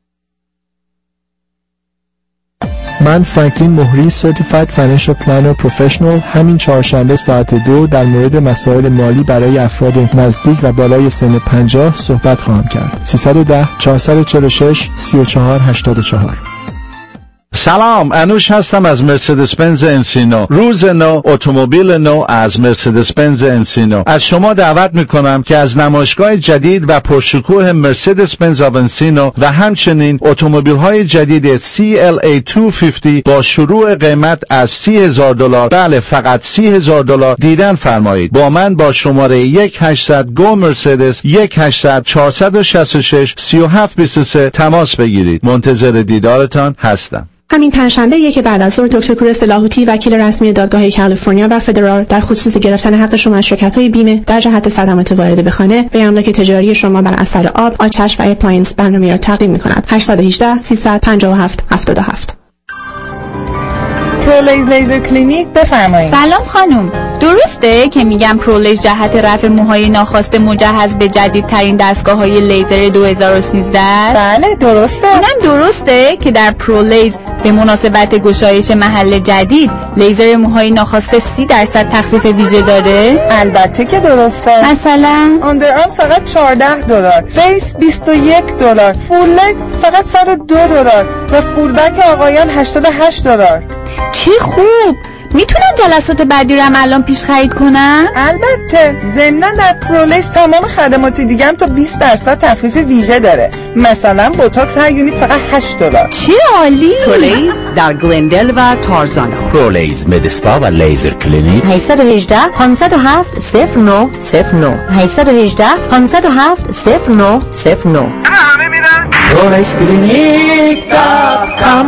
من فرانکلین مهری Certified Financial Planner Professional همین چهارشنبه ساعت 2 در مورد مسائل مالی برای افراد نزدیک و بالای سن 50 صحبت خواهم کرد. 310 446 3484. سلام، انوش هستم از مرسدس بنز انسینو. روز نو، اتومبیل نو از مرسدس بنز انسینو. از شما دعوت میکنم که از نمایشگاه جدید و پرشکوه مرسدس بنز انسینو و همچنین اتومبیل های جدید CLA 250 با شروع قیمت از $30,000، بله فقط $30,000 دیدن فرمایید. با من با شماره 1-800 گو مرسدس 1-800-466-3723 تماس بگیرید. منتظر دیدارتان هستم. همین پنجشنبه یک بعد از ظهر دکتر کوروش لاهوتی وکیل رسمی دادگاه کالیفرنیا و فدرال در خصوص گرفتن حق شما از شرکت‌های بیمه در جهت صدمات وارده به خانه به املاک تجاری شما بر اثر آب، آتش و اپلاینس برنامه را تقدیم می‌کند. 818 357 77. پرولیز لیزر کلینیک، بفرمایید. سلام خانم، درسته که میگم پرولیز جهت رفع موهای ناخواسته مجهز به جدیدترین دستگاه‌های لیزر 2013 است؟ بله درسته. اینم درسته که در پرولیز به مناسبت گشایش محل جدید لیزر موهای ناخواسته 30% تخفیف ویژه داره؟ البته که درسته. مثلا آندرآرم فقط $14، فیس $21، فول لگز فقط $102 و فول بک آقایان $88. چی خوب! میتونم جلسات بعدی رو هم الان پیش خرید کنم؟ البته. ضمناً در پرولیز تمام خدمات دیگه هم تا 20% تخفیف ویژه داره. مثلا بوتاکس هر یونیت فقط $8. چه عالی! پرولیز در گلندل و تارزانا. پرولیز مدسپا و لیزر کلینیک. 818 507 0909 818 507 0909. همه میرن ProLazeClinic.com.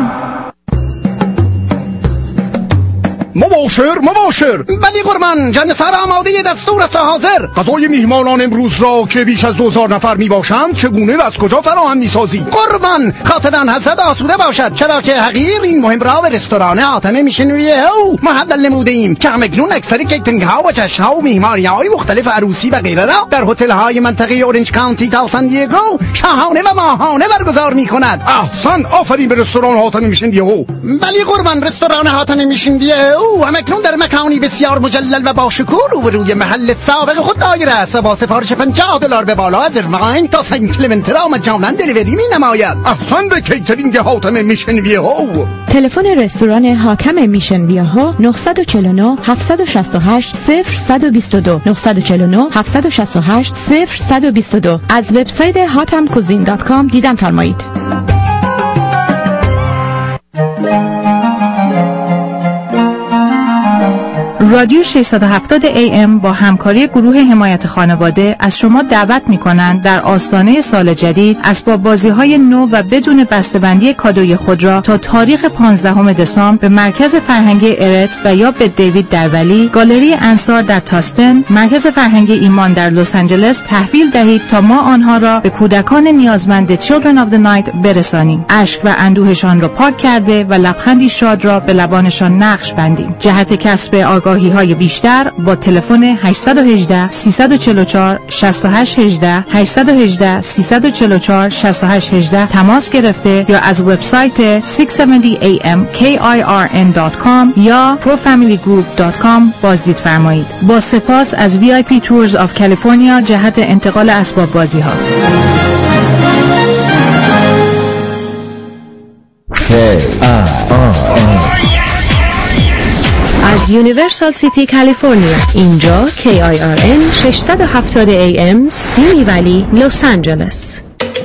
مباشر ولی قربان جان سر آماده دستور است حاضر. غذای میهمانان امروز را که بیش از 2000 نفر میباشند چگونه و از کجا فراهم میسازی؟ قربان خاطران حضرت آسوده باشد، چرا که حقیر این مهم را به رستوران حاتم میشنویه او محول نموده ایم که همکنون اکثر کیترینگ ها و جشن ها و میهمانی های مختلف عروسی و غیره را در هتل های منطقه اورنج کانتی تا سان دیگو شاهانه و ماهانه برگزار میکند. احسن، آفرین به رستوران حاتم میشنویه او. ولی قربان رستوران حاتم میشنویه او همکنون در مکانی بسیار مجلل و باشکوه روبروی محل سابق خود دایر است و با سفارش $50 به بالا از ارواین تا سنت کلمنت را مجانا دلیوری می نماید. احسن به کیترینگ حاتم میشنویه او. تلفن رستوران حاتم میشنویه ها 949 768 0122 949 768 0122. از وبسایت hatamcuisine.com دیدن فرمایید. رادیو 670 AM با همکاری گروه حمایت خانواده از شما دعوت می‌کنند در آستانه سال جدید اسباب بازی‌های نو و بدون بسته‌بندی کادوی خود را تا تاریخ 15 دسامبر به مرکز فرهنگی ارت و یا به دیوید در ولی، گالری انصار در تاستن، مرکز فرهنگی ایمان در لس آنجلس تحویل دهید تا ما آنها را به کودکان نیازمند Children of the Night برسانیم. اشک و اندوهشان را پاک کرده و لبخندی شاد را به لبانشان نقش بندیم. جهت کسب آگاهی‌های بیشتر با تلفن 818 344 6818 818 344 6818 تماس گرفته یا از وبسایت 670amkirn.com یا profamilygroup.com بازدید فرمایید. با سپاس از VIP Tours of California جهت انتقال اسباب بازی‌ها. از یونیورسال سیتی کالیفرنیا، اینجا KIRN 670 AM سیمی ولی لس آنجلس.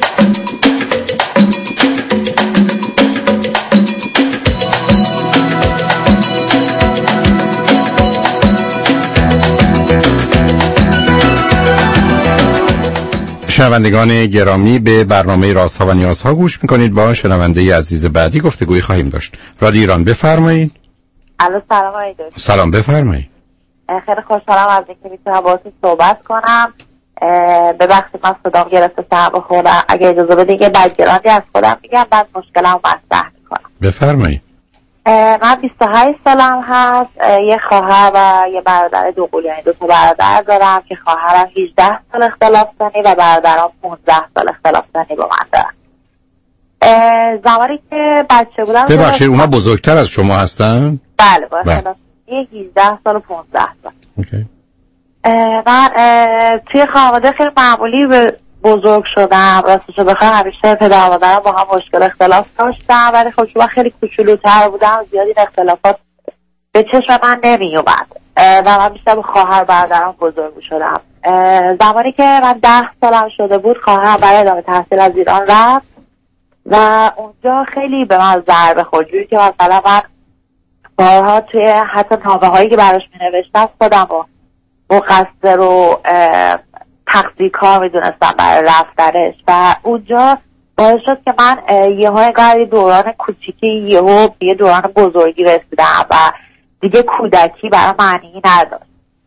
شنوندگان گرامی، به برنامه رازها و نیازها گوش میکنید. با شنونده عزیز بعدی گفتگوی خواهیم داشت. رادیو ایران، بفرمایید. الو، سلام آقای دکتر. سلام، بفرمایید. خیلی خوشحالم از اینکه میتونم باهاتون صحبت کنم. ببخشید من صدام گرفته سر بخورم. اگه اجازه بدید که بک‌گراندی از خودم میگم بعد مشکلمو مطرح میکنم. بفرمایید. من 28 سالم هست. یه خواهر و یه برادر دوقلو، یعنی 2 تا برادر دارم که خواهرم 18 سال اختلاف سنی و برادرم 15 سال اختلاف سنی با من دارن. زمانی که بچه بودم ببخشید اونا بزرگتر از شما هستن؟ بله، با اختلاف 18 سال و 15 سال. اوکی. من توی خانواده خیلی معمولی به بزرگ شدم راستشو بخوام همیشه پدر و مادرم با هم مشکل اختلاف داشتم، ولی خب چون خیلی کوچولوتر بودم زیاد این اختلافات به چشم من نمی اومد و من بیشتر به خواهر برادرم بزرگ شدم. زمانی که من 10 سالم شده بود خواهرم برای ادامه تحصیل از ایران رفت و اونجا خیلی به من ضربه خورد، جوری که مثلا من بارها توی حتی نامه هایی که براش می نوشتم خودم رو مقصر و تقصیر کار می دونستم برای رفتنش و اونجا باعث شد که من یهو انگار دوران کوچیکی یهو به یه دوران بزرگی رسیدم و دیگه کودکی برای معنی نداشت.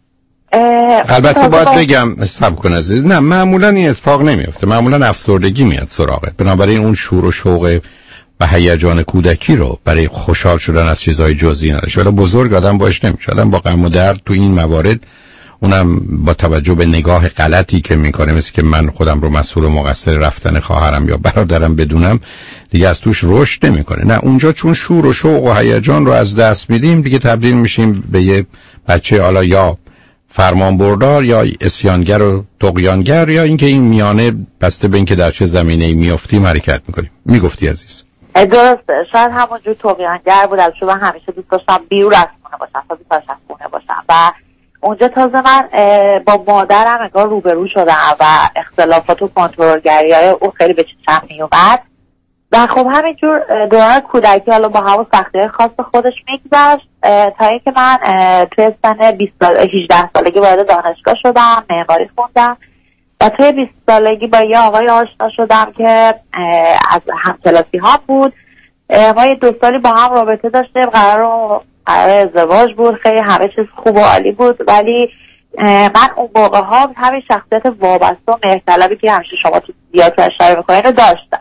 البته باید بگم صبر کن عزیز، نه معمولا این اتفاق نمیفته، معمولا افسردگی میاد سراغت، بنابراین اون شور و شوق و هیجان کودکی رو برای خوشحال شدن از چیزهای جزئی نداشت، ولی بزرگ آدم باش نمیشه. آدم با غم و درد تو این موارد، اونم با توجه به نگاه غلطی که میکنه، مثل که من خودم رو مسئول و مقصر رفتن خواهرم یا برادرم بدونم، دیگه از توش رشد نمیکنه. نه اونجا چون شور و شوق و هیجان رو از دست میدیم دیگه تبدیل میشیم به یه بچه حالا یا فرمانبردار یا اسیانگر و طغیانگر، یا اینکه این میانه بسته به اینکه در چه زمینه‌ای میافتیم حرکت میکنیم. میگفتی عزیز درسته، شاید همونجور طغیانگر بودم چون من همیشه دوست داشتم بیرون از خونه باشم تا بیشتر از خونه باشم و اونجا تازه من با مادرم انگار روبرو شدم و اختلافات و کنترلگری‌های او خیلی به چشم میومد و خب همینجور دوران کودکی حالا با همون سختی‌های خاص خودش میگذشت تا اینکه من توی سن 18 سالگی وارد دانشگاه شدم، معماری خوندم و توی 20 سالگی با یه آقای آشنا شدم که از همکلاسی ها بود. ما یه 2 سالی با هم رابطه داشتیم، قرار ازدواج بود، خیلی همه چیز خوب و عالی بود، ولی من اون موقع ها همین شخصیت وابسته و مهرطلبی که همیشه شما تو زیاد اشاره میکنین رو داشتم.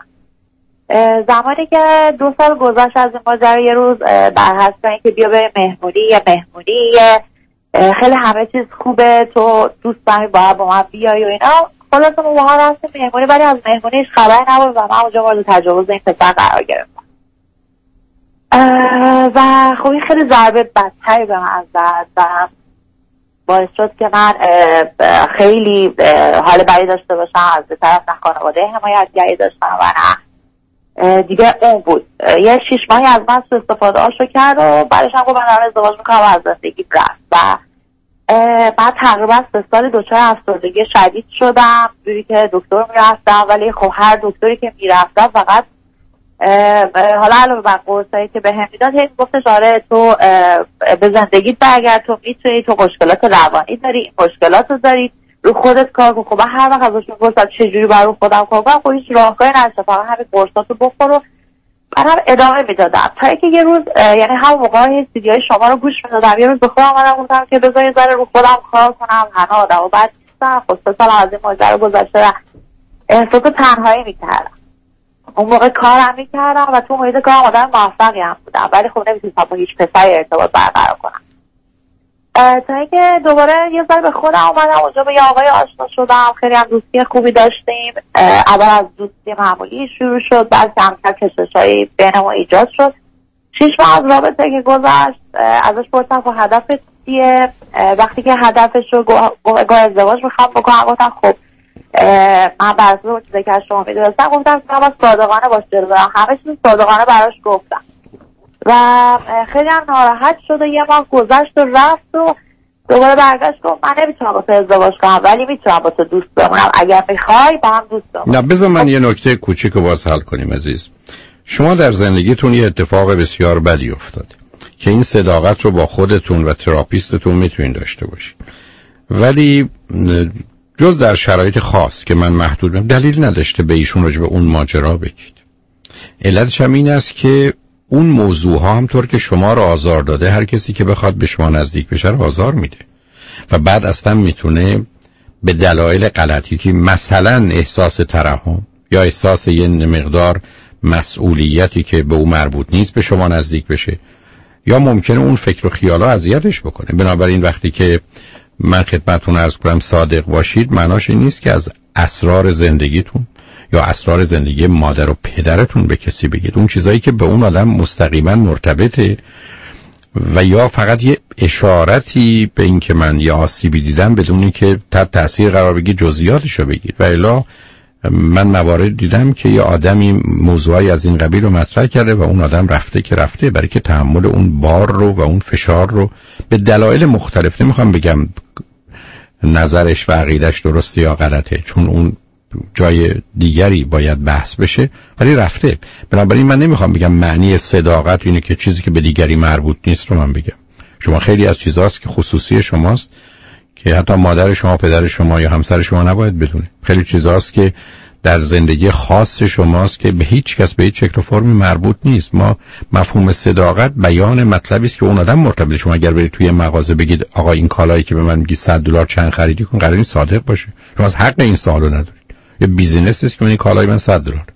زمانی که 2 سال گذشت از این ماجرا، یه روز در حسب اینکه بیا به مهمونی خیلی همه چیز خوبه، تو دوست داری با من بیای و اینا، خلاصه ما با هم رفتیم مهمونی، ولی از مهمونیش خبر نبود و من اونجا مورد تجاوز این پسر قرار گرفتم و خب این خیلی ضربه بدتری به من زد و باعث شد که من خیلی حال بدی داشته باشم، از به طرف نه خانواده حمایتگری داشتم و نه دیگه اون بود. یه 6 ماهی از من سوء استفاده هاشو کرد و بعدش هم گفت من دارم ازدواج میکنم و از زندگی رفت و بعد تقریبا 3 سال دچار افسردگی شدید شدم، جوری که دکتر میرفتم، ولی خب هر دکتری که میرفتم فقط حالا علاوه بر قرصایی که بهم میداد هی گفتش آره تو به زندگیت برگرد، تو میتونی، تو مشکلات روانی داری، این مشکلات رو داری، رو خودت کار کن. خب هر وقت ازش میپرسم چجوری برای خودم کار کنم، خب هیچ راهکاری نداشتم، فقط همین قرصاتو بخور و منم ادامه میدادم تا اینکه یه روز، یعنی همون موقع سیدیای شما رو گوش میدادم، یه روز به خودم اومدم گفتم که بذار یه ذره رو خودم کار کنم، همه آدم‌ها بعد نیستن. خب 3 سال از این ماجرا گذشته احساس تنهایی میکردم. اون موقع کارم میکردم و تو محیط کارم آدم موفقی هم بودم، ولی خب نمیتونستم با هیچ پسری ارتباط برقرار کنم تا اینکه دوباره یه ذره به خودم اومدم. اونجا با یه آقای آشنا شدم، خیلی هم دوستی خوبی داشتیم. اول از دوستی معمولی شروع شد، بعد کمتر کشش‌هایی بینمون ایجاد شد. 6 ماه از رابطه که گذشت ازش پرسیدم خب هدفت چیه؟ وقتی که هدفش رو گاه ازدواج میخوام بکنم، گفتم خب من بر اساس چیزی که از شما میدونستم گفتم که من صادقانه باش جلو برم، همه چیز صادقانه براش گفتم و خیلی هم ناراحت شد و یه ماه گذشت و رفت و دوباره برگشت گفت من نمیتونم با تو ازدواج کنم ولی میتونم با تو دوست بمونم، اگر میخوای با هم دوست بمونم. نه بذار من یه نکته کوچیک رو باز حل کنیم عزیز. شما در زندگیتون یه اتفاق بسیار بدی افتاده که این صداقت رو با خودتون و تراپیستتون میتونین داشته باشید، ولی جز در شرایط خاص که من محدودم دلیل نداشته به ایشون راجع به اون ماجرا بگید. علتش هم این است که اون موضوع ها همطور که شما رو آزار داده هر کسی که بخواد به شما نزدیک بشه رو آزار میده و بعد اصلا میتونه به دلایل غلطی که مثلا احساس ترحم یا احساس یه مقدار مسئولیتی که به او مربوط نیست به شما نزدیک بشه، یا ممکنه اون فکر و خیالا اذیتش بکنه. بنابراین وقتی که من خدمتتون عرض کنم صادق باشید، معناش این نیست که از اسرار زندگیتون یا اسرار زندگی مادر و پدرتون به کسی بگید. اون چیزایی که به اون آدم مستقیما مرتبطه و یا فقط یه اشارتی به این که من یه آسیبی دیدم بدون این که تحت تاثیر قرار بگید جزئیاتشو بگید و الا من موارد دیدم که یه آدمی موضوعی از این قبیل رو مطرح کرده و اون آدم رفته برای که تحمل اون بار رو و اون فشار رو به دلایل مختلف، نمیخوام بگم نظرش و عقیدش درسته یا غلطه، چون اون جای دیگری باید بحث بشه، ولی رفته. بنابراین من نمیخوام بگم معنی صداقت اینه که چیزی که به دیگری مربوط نیست رو من بگم. شما خیلی از چیزاست که خصوصی شماست که حتی مادر شما، پدر شما یا همسر شما نباید بدونه. خیلی چیزاست که در زندگی خاص شماست که به هیچ کس به هیچ شکل و فرمی مربوط نیست. ما مفهوم صداقت بیان مطلبی است که اون آدم مرتبط. شما اگر برید توی مغازه بگید آقا این کالایی که به من میگی $100 چند خریدی کن، قراره صادق باشه. شما از حق این سوالو ندارید. یه بیزینس است که این کالای من $100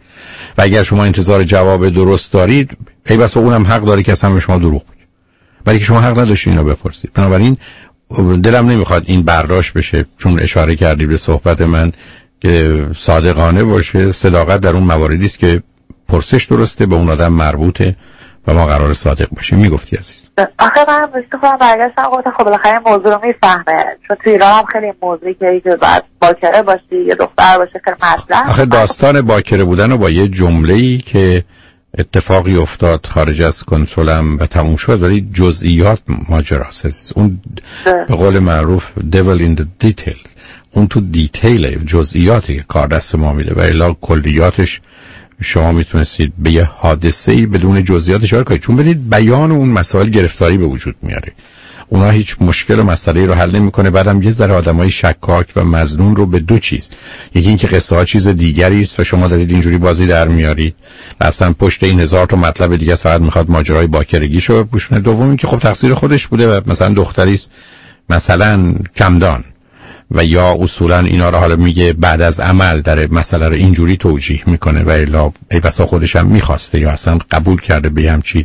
و اگر شما انتظار جواب درست دارید، ای بس اونم حق داره که اصلا به شما دروغ بگه، ولی که شما حق نداشتین اینو بپرسید. بنابراین دلم نمیخواد این برداشت بشه، چون اشاره کردی به صحبت من که صادقانه باشه. صداقت در اون مواردی است که پرسش درسته، به اون آدم مربوطه و ما قرار صادق باشیم. میگفتی عزیز. آخه من بسید خودم برگشتم گفتم خب بالاخره این موضوع رو میفهمه، چون توی ایران هم خیلی موضوعی که باید باکره باشی یا دختر باشه خیلی مطرح. آخه داستان باکره بودن رو با یه جمله‌ای که اتفاقی افتاد خارج از کنترلم و تموم شد، ولی جزئیات ماجراست عزیز. اون به قول معروف devil in the detail، اون تو دیتیل جزئیاتی که کار دست ما میده و الا کلیاتش شما میتونستید به یه حادثه‌ای بدون جزئیات اشاره کنید، چون بدید بیان اون مسائل گرفتاری به وجود میاره. اونا هیچ مشکل و مسئله رو حل نمیکنه. بعدم یه ذره آدمای شکاک و مظنون رو به دو چیز، یکی این که قصه ها چیز دیگری است و شما دارید اینجوری بازی در میارید و اصلا پشت این هزار تا مطلب دیگه است، فقط میخواد ماجرای باکرگیشو بپوشونه. دوم این که خب تقصیر خودش بوده و مثلا دختری است مثلا کمدان و یا اصولا اینا رو حالا میگه بعد از عمل در مسئله رو اینجوری توجیه میکنه و الا ای بسا خودش هم میخواسته یا اصلا قبول کرده به همچین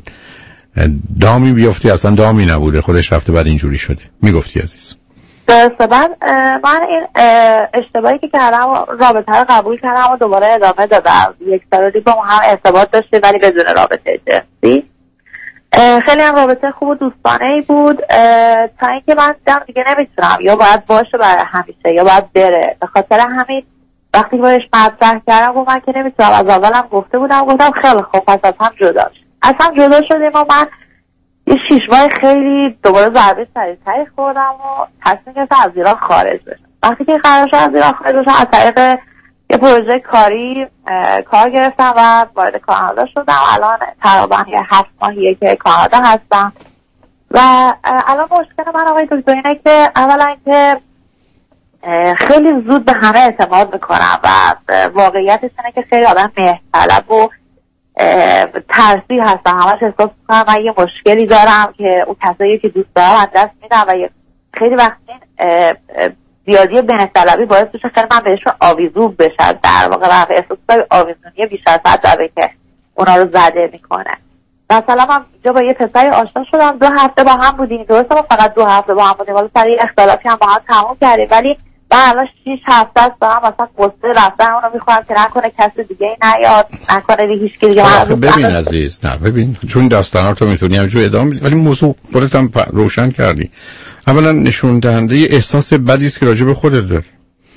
دامی بیفتی، اصلا دامی نبوده، خودش رفته بعد اینجوری شده. میگفتی عزیز. درسته. من این اشتباهی که کردم رابطه رو قبول کردم و دوباره ادامه دادم. یک سال دیگه با هم ارتباط داشته ولی بدون رابطه جنسی. خیلی هم رابطه خوب و دوستانه ای بود تا اینکه من دیگه نمیتونم، یا باید باشه برای همیشه یا باید بره. به خاطر همین وقتی باش مطرح کردم گفتم من که نمیتونم. از اولم گفتم خیلی خوب پس از هم جدا شدیم و من یه 6 ماه خیلی دوباره ضربه سریع‌تری خوردم و تصمیم گرفتم از ایران خارج بشم. وقتی که قرار شد از ایران خارج بشم از طریق یه پروژه کاری کار گرفتم و وارد کانادا شدم. الان تقریبا 7 ماهیه که کانادا هستم و الان مشکل من آقای دکتر اینه که اولا که خیلی زود به همه اعتماد میکنم و واقعیتش اینه که خیلی آدم مهرطلب و ترسی هستم. همش احساس میکنم من یه مشکلی دارم که اون کسایی که دوست دارم از دست میدم و خیلی وقتی زیادی مهرطلبی باعث بشه خیلی من بهشون آویزون بشم. در واقع من احساس کنم آویزونی بیش از حد داره که اونا رو زده میکنه. مثلا من اینجا با یه پسری آشنا شدم، 2 هفته با هم بودیم. درسته ما فقط 2 هفته با هم بودیم، ولی سر اختلافی هم با هم تموم کردیم، ولی من الان 6 هفته است دارم مثلا قصه رفتن اونو میخوام که نکنه کسی دیگه نیاد، نکنه هیچ کی دیگه. ببین عزیز، نه ببین، چون داستاناتو میتونی همینجوری ادامه بدی ولی موضوع خودت هم روشن کردی. اولا نشون دهنده احساس بدی است که راجع به خودت داری،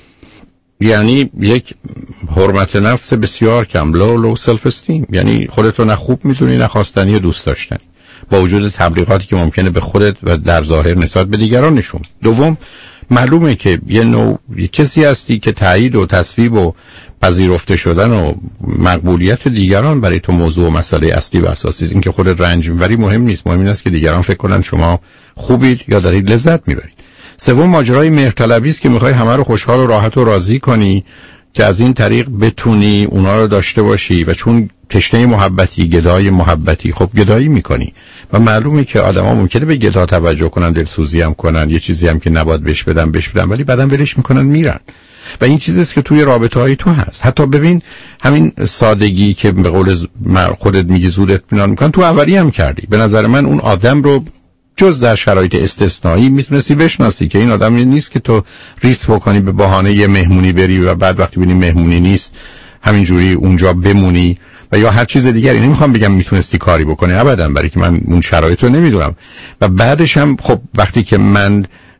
یعنی یک حرمت نفس بسیار کم، لو سلف استیم، یعنی خودت رو نه خوب میدونی نه خواستنی و دوست داشتنی، با وجود تبلیغاتی که ممکنه به خودت و در ظاهر نسبت به دیگران نشون. دوم معلومه که یه کسی هستی که تایید و تصویب و پذیرفته شدن و مقبولیت دیگران برای تو موضوع و مسئله اصلی و اساسی است. این که خودت رنج میبری مهم نیست، مهم این است که دیگران فکر کنن شما خوبید یا دارید لذت میبرید. سوم ماجرای مهرطلبی است که میخوای همه رو خوشحال و راحت و راضی کنی که از این طریق بتونی اونا رو داشته باشی و چون تشنه محبتی، گدای محبتی، خب گدایی میکنی و معلومه که آدما ممکنه به گدا توجه کنن، دلسوزی هم کنن، یه چیزی هم که نباید بهش بدن ولی بعدم ولش میکنن میرن و این چیزی است که توی رابطه های تو هست. حتی ببین همین سادگی که به قول خودت میگی زود اطمینان میکنن، تو اولی هم کردی. به نظر من اون آدم رو جز در شرایط استثنایی میتونستی بشناسی که این آدم نیست که تو ریسک بکنی به بهانه یه مهمونی بری و بعد وقتی ببینی مهمونی نیست همینجوری اونجا بمونی و یا هر چیز دیگری. نمیخوام بگم میتونستی کاری بکنی، ابدا، برای که من اون شرایط رو نمیدونم. و بعدش هم خب وقتی که من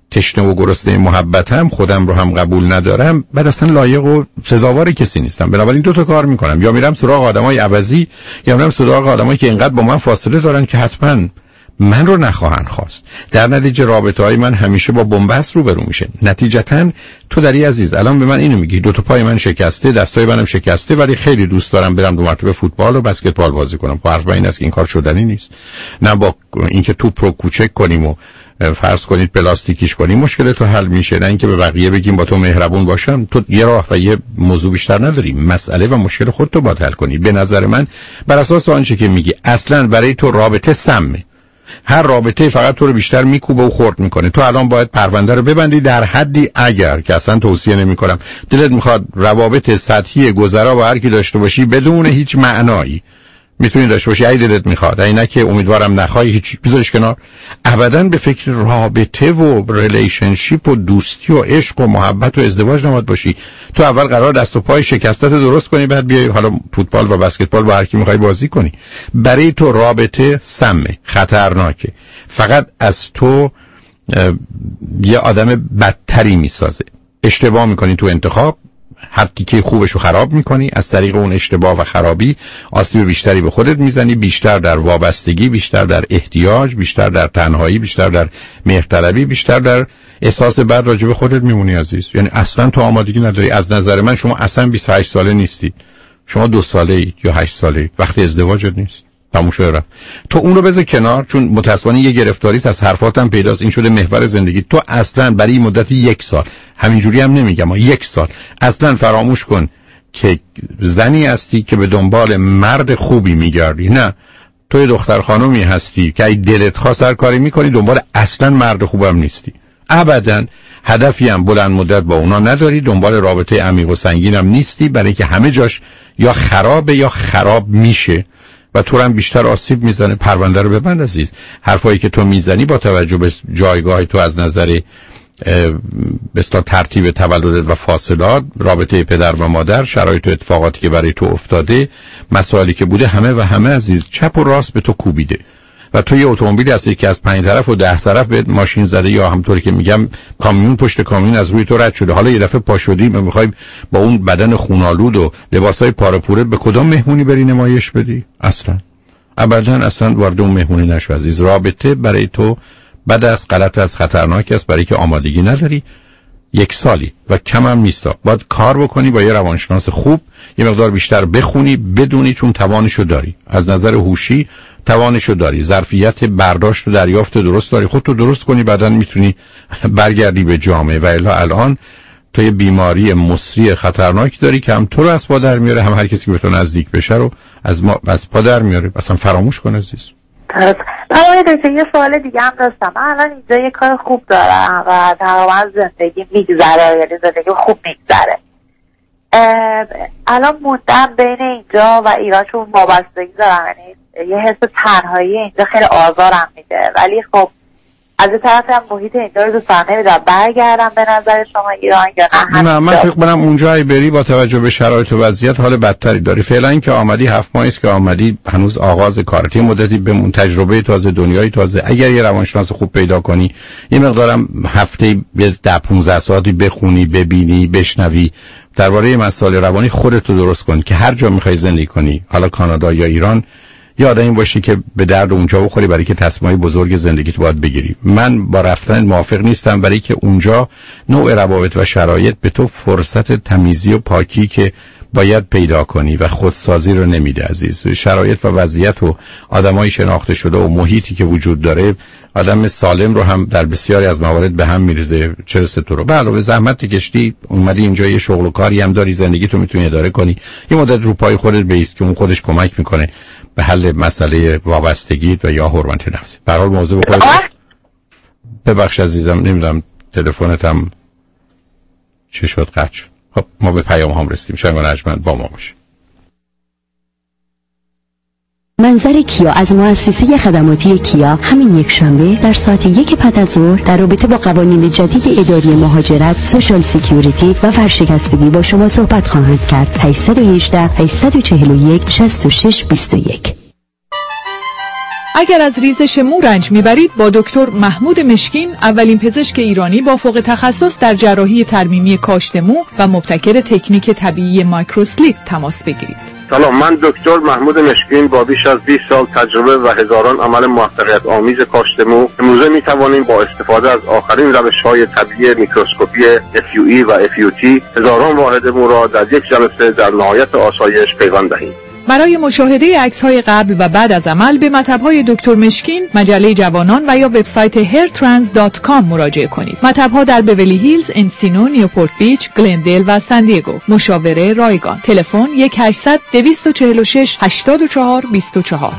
تشنه و گرسنه محبتم، خودم رو هم قبول ندارم، بعد اصلا لایق و سزاوار کسی نیستم. بنابراین دو تا کار میکنم، یا میرم سراغ آدمای عوضی یا میرم سراغ آدمایی که اینقدر با من فاصله دارن که حتما من رو نخواهن خواست. در نتیجه رابطه‌های من همیشه با بنبست روبرو میشه. نتیجتاً تو داری عزیز الان به من اینو میگی دو تا پای من شکسته، دستای منم شکسته، ولی خیلی دوست دارم برم دو مرتبه فوتبال و بسکتبال بازی کنم. حرف من این است که این کار شدنی نیست. نه با اینکه توپ رو کوچک کنیم و فرض کنید پلاستیکیش کنیم مشکل تو حل میشه، نه اینکه به بقیه بگیم با تو مهربون باشم. تو یه راه و یه موضوع بیشتر نداری، مسئله و مشکل خودت باید حل کنی. به نظر من بر اساس آنچه که میگی اصلا برای تو رابطه سمه. هر رابطه فقط تو رو بیشتر میکوبه و خرد میکنه. تو الان باید پرونده رو ببندی در حدی، اگر که اصلا توصیه نمیکنم، دلت میخواد روابط سطحی گذرا با هر کی داشته باشی بدون هیچ معنایی میتونی داشته باشی، اگه دلت میخواد. اینا که امیدوارم نخوای هیچ بذارش کنار. ابداً به فکر رابطه و ریلیشنشیپ و دوستی و عشق و محبت و ازدواج نباید باشی. تو اول قرار دست و پای شکستت درست کنی، بعد بیای حالا فوتبال و بسکتبال با هر کی میخوای بازی کنی. برای تو رابطه سمه، خطرناکه، فقط از تو یه آدم بدتری میسازه. اشتباه میکنی تو انتخاب، حتی که خوبشو خراب میکنی، از طریق اون اشتباه و خرابی آسیب بیشتری به خودت میزنی، بیشتر در وابستگی، بیشتر در احتیاج، بیشتر در تنهایی، بیشتر در مهرطلبی، بیشتر در احساس بد راجع به خودت میمونی عزیز. یعنی اصلا تو آمادگی نداری. از نظر من شما اصلا 28 ساله نیستید، شما 2 ساله اید یا 8 ساله اید، وقتی ازدواجت نیست. تموم شده. تو اون رو بذار کنار، چون متأسفانه یه گرفتاریست از حرفاتم پیداست، این شده محور زندگی. تو اصلا برای مدت 1 سال، همینجوری هم نمیگم، 1 سال اصلا فراموش کن که زنی هستی که به دنبال مرد خوبی میگردی. نه، تو یه دختر خانومی هستی که اگه دلت خواست هر کاری میکنی، دنبال اصلا مرد خوبم نیستی. ابداً هدفی هم بلند مدت با اونا نداری، دنبال رابطه عمیق و سنگین هم نیستی، برای که همه جاش یا خرابه یا خراب میشه و تو هم بیشتر آسیب میزنه. پرونده رو ببند عزیز. حرفایی که تو میزنی با توجه به جایگاه تو از نظر بستا ترتیب تولدت و فاصلات، رابطه پدر و مادر، شرایط و اتفاقاتی که برای تو افتاده، مسائلی که بوده، همه عزیز چپ و راست به تو کوبیده و تو یه اتومبیلی هستی که از 5 طرف و 10 طرف به ماشین زده، یا همونطوری که میگم کامیون پشت کامیون از روی تو رد شده. حالا یه دفعه پا شدی و میخوای با اون بدن خونالود و لباسای پاره پوره به کدام مهمونی بری نمایش بدی؟ اصلا ابدا اصلا وارد اون مهمونی نشو عزیز. رابطه برای تو بد است، غلط است، خطرناک است، برای که آمادگی نداری. 1 سالی و کم هم نیستا. باید کار بکنی، با یه روانشناس خوب یه مقدار بیشتر بخونی، بدونی، چون توانشو داری، از نظر هوشی توانشو داری، ظرفیت برداشت و دریافت درست داری، خودتو درست کنی، بعدن میتونی برگردی به جامعه. و الا الان تو یه بیماری مصری خطرناک داری که هم تو رو از پا در میاره، هم هر کسی که به تو نزدیک بشه رو از پا در میاره. اصلا فراموش کن عزیز. درست. یه سوال دیگه هم داشتم. من الان اینجا یه کار خوب دارم و تقریبا زندگی میگذره، یعنی زندگی خوب میگذره. الان موندم بین اینجا و ایران، چون وابستگی دارم، یعنی یه حس تنهایی اینجا خیلی آزارم میده، ولی خب از این طرف هم محیط اینجا رو دوست دارم، نمیدونم برگردم به نظر شما ایران یا نه. نه، من فکر کنم اونجایی بری با توجه به شرایط و وضعیت حال بدتری داری. فعلا این که آمدی 7 ماهی است که آمدی، هنوز آغاز کارتی، مدتی بمون، تجربه تازه، دنیای تازه. اگر یه روانشناس خوب پیدا کنی، یه مقدارم هفته 10-15 ساعتی بخونی، ببینی، بشنوی درباره مسائل روانی، خودت رو درست کن که هر جا میخوای زندگی کنی، حالا کانادا یا ایران، یه آدمی باشی که به درد اونجا بخوری، برای که تصمیمای بزرگ زندگیت باید بگیری. من با رفتن موافق نیستم، برای که اونجا نوع روابط و شرایط به تو فرصت تمیزی و پاکی که باید پیدا کنی و خودسازی رو نمیده عزیز. شرایط و وضعیت و آدمای شناخته شده و محیطی که وجود داره آدم سالم رو هم در بسیاری از موارد به هم میریزه. چه رسه تو رو به علاوه زحمت کشتی اومدی اینجا، یه شغل و کاری هم داری، زندگی تو میتونی اداره کنی، یه مدت رو پای خودت بایست که اون خودش کمک میکنه به حل مسئله وابستگی و یا حرمت نفسی. به هر حال موضوع خودت. ببخش عزیزم، نمیدونم تلفنتم چه شد، قطع شد. خب ما به پیام هم رسیدیم. شنگان ارجمند با ما باشه. منظر کیا از مؤسسه خدماتی کیا همین یک شنبه در ساعت 1 بعد از ظهر در رابطه با قوانین جدید اداری مهاجرت، سوشال سکیوریتی و ورشکستگی با شما صحبت خواهند کرد. 818 841 66 21. اگر از ریزش مو رنج میبرید با دکتر محمود مشکین، اولین پزشک ایرانی با فوق تخصص در جراحی ترمیمی کاشت مو و مبتکر تکنیک طبیعی مایکروسلیپ تماس بگیرید. سلام، من دکتر محمود مشکین با بیش از 20 سال تجربه و هزاران عمل موفقیت آمیز کاشت مو امروزه می توانیم با استفاده از آخرین روش‌های طبیعی میکروسکوپی FUE و FUT هزاران واحد مو را در یک جلسه در نهایت آسایش پیوند دهیم. برای مشاهده عکس‌های قبل و بعد از عمل به مطب‌های دکتر مشکین، مجله جوانان و یا وبسایت hairtrans.com مراجعه کنید. مطب‌ها در بیولی هیلز، انسینو، نیوپورت بیچ، گلندل و سان دیگو. مشاوره رایگان. تلفن 1-800-246-84-24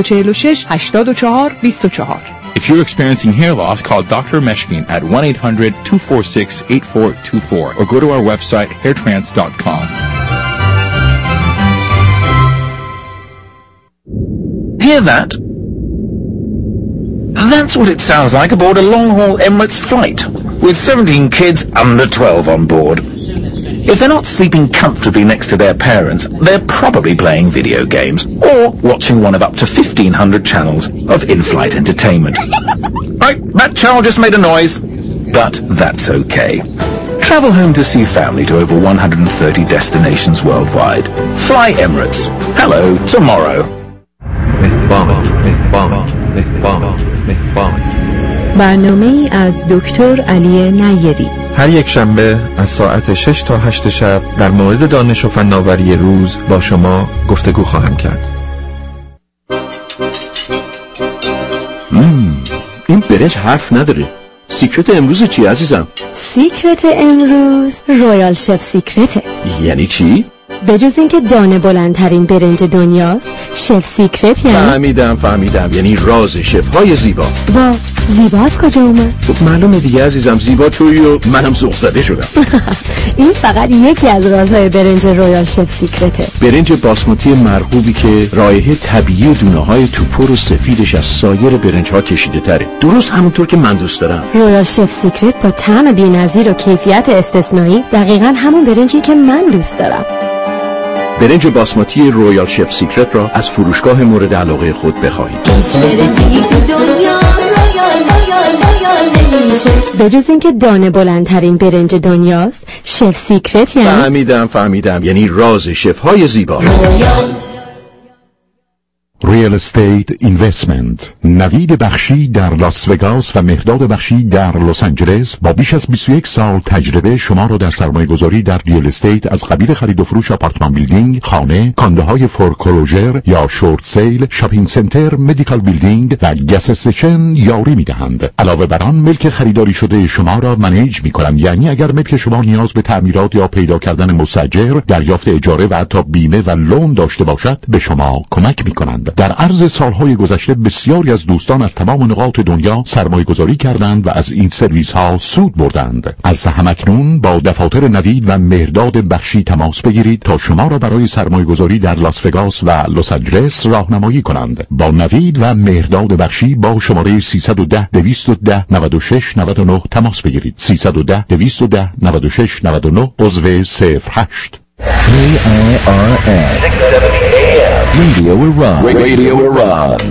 246-84-24. If you're experiencing hair loss, call Dr. Meshkin at 1-800-246-8424 or go to our website hairtrans.com. Hear that? That's what it sounds like aboard a long-haul Emirates flight, with 17 kids under 12 on board. If they're not sleeping comfortably next to their parents, they're probably playing video games, or watching one of up to 1,500 channels of in-flight entertainment. Right, that child just made a noise, but that's okay. Travel home to see family to over 130 destinations worldwide. Fly Emirates. Hello, tomorrow. برنامه از دکتر علی نیری هر یک شنبه از ساعت 6 تا 8 شب در مورد دانش و فناوری روز با شما گفتگو خواهم کرد. این برنج حرف نداره. سیکرت امروز چی عزیزم؟ سیکرت امروز رویال شف سیکرته. یعنی چی؟ بجز اینکه دانه بلندترین برنج دنیاست، شف سیکرت یعنی فهمیدم یعنی راز شف های زیبا. وا، زیبا از کجا اومد؟ خب معلومه دیگه عزیزم، زیبا تویی و منم ذوق زده شدم. این فقط یکی از رازهای برنج رویال شف سیکرته. برنج باسمتی مرغوبی که رایحه طبیعی و دونه های توپر و سفیدش از سایر برنج ها کشیده تره، درست همونطور که من دوست دارم. رویال شف سیکرت با طعم بی‌نظیر و کیفیت استثنایی دقیقاً همون برنجی که من دوست دارم. برنج باسمتی رویال شف سیکرت را از فروشگاه مورد علاقه خود بخواهید. بجز اینکه دانه بلندترین برنج دنیاست، شف سیکرت یعنی فهمیدم یعنی راز شف های زیبا. ریال استیت اینوستمنت. نوید بخشی در لاس وگاس و مهرداد بخشی در لس آنجلس با بیش از 21 سال تجربه شما را در سرمایه‌گذاری در ریال استیت از قبیل خرید و فروش آپارتمان بیلدینگ، خانه، کانده‌های فورکلوژر یا شورت سیل، شاپینگ سنتر، مدیکال بیلدینگ و گس استیشن یاری می‌دهند. علاوه بر آن ملک خریداری شده شما را منیج می‌کنند، یعنی اگر ملک شما نیاز به تعمیرات یا پیدا کردن مستاجر، دریافت اجاره و حتی بیمه و لون داشته باشد، به شما کمک می‌کنند. در عرض سالهای گذشته بسیاری از دوستان از تمام نقاط دنیا سرمایه‌گذاری کردند و از این سرویس ها سود بردند. از همکنون با دفاتر نوید و مهرداد بخشی تماس بگیرید تا شما را برای سرمایه‌گذاری در لاس وگاس و لس آنجلس راهنمایی کنند. با نوید و مهرداد بخشی با شماره 310 210 96 99 تماس بگیرید. 310 210 96 99 عضو 08. KIRN Radio Iran. Radio Iran.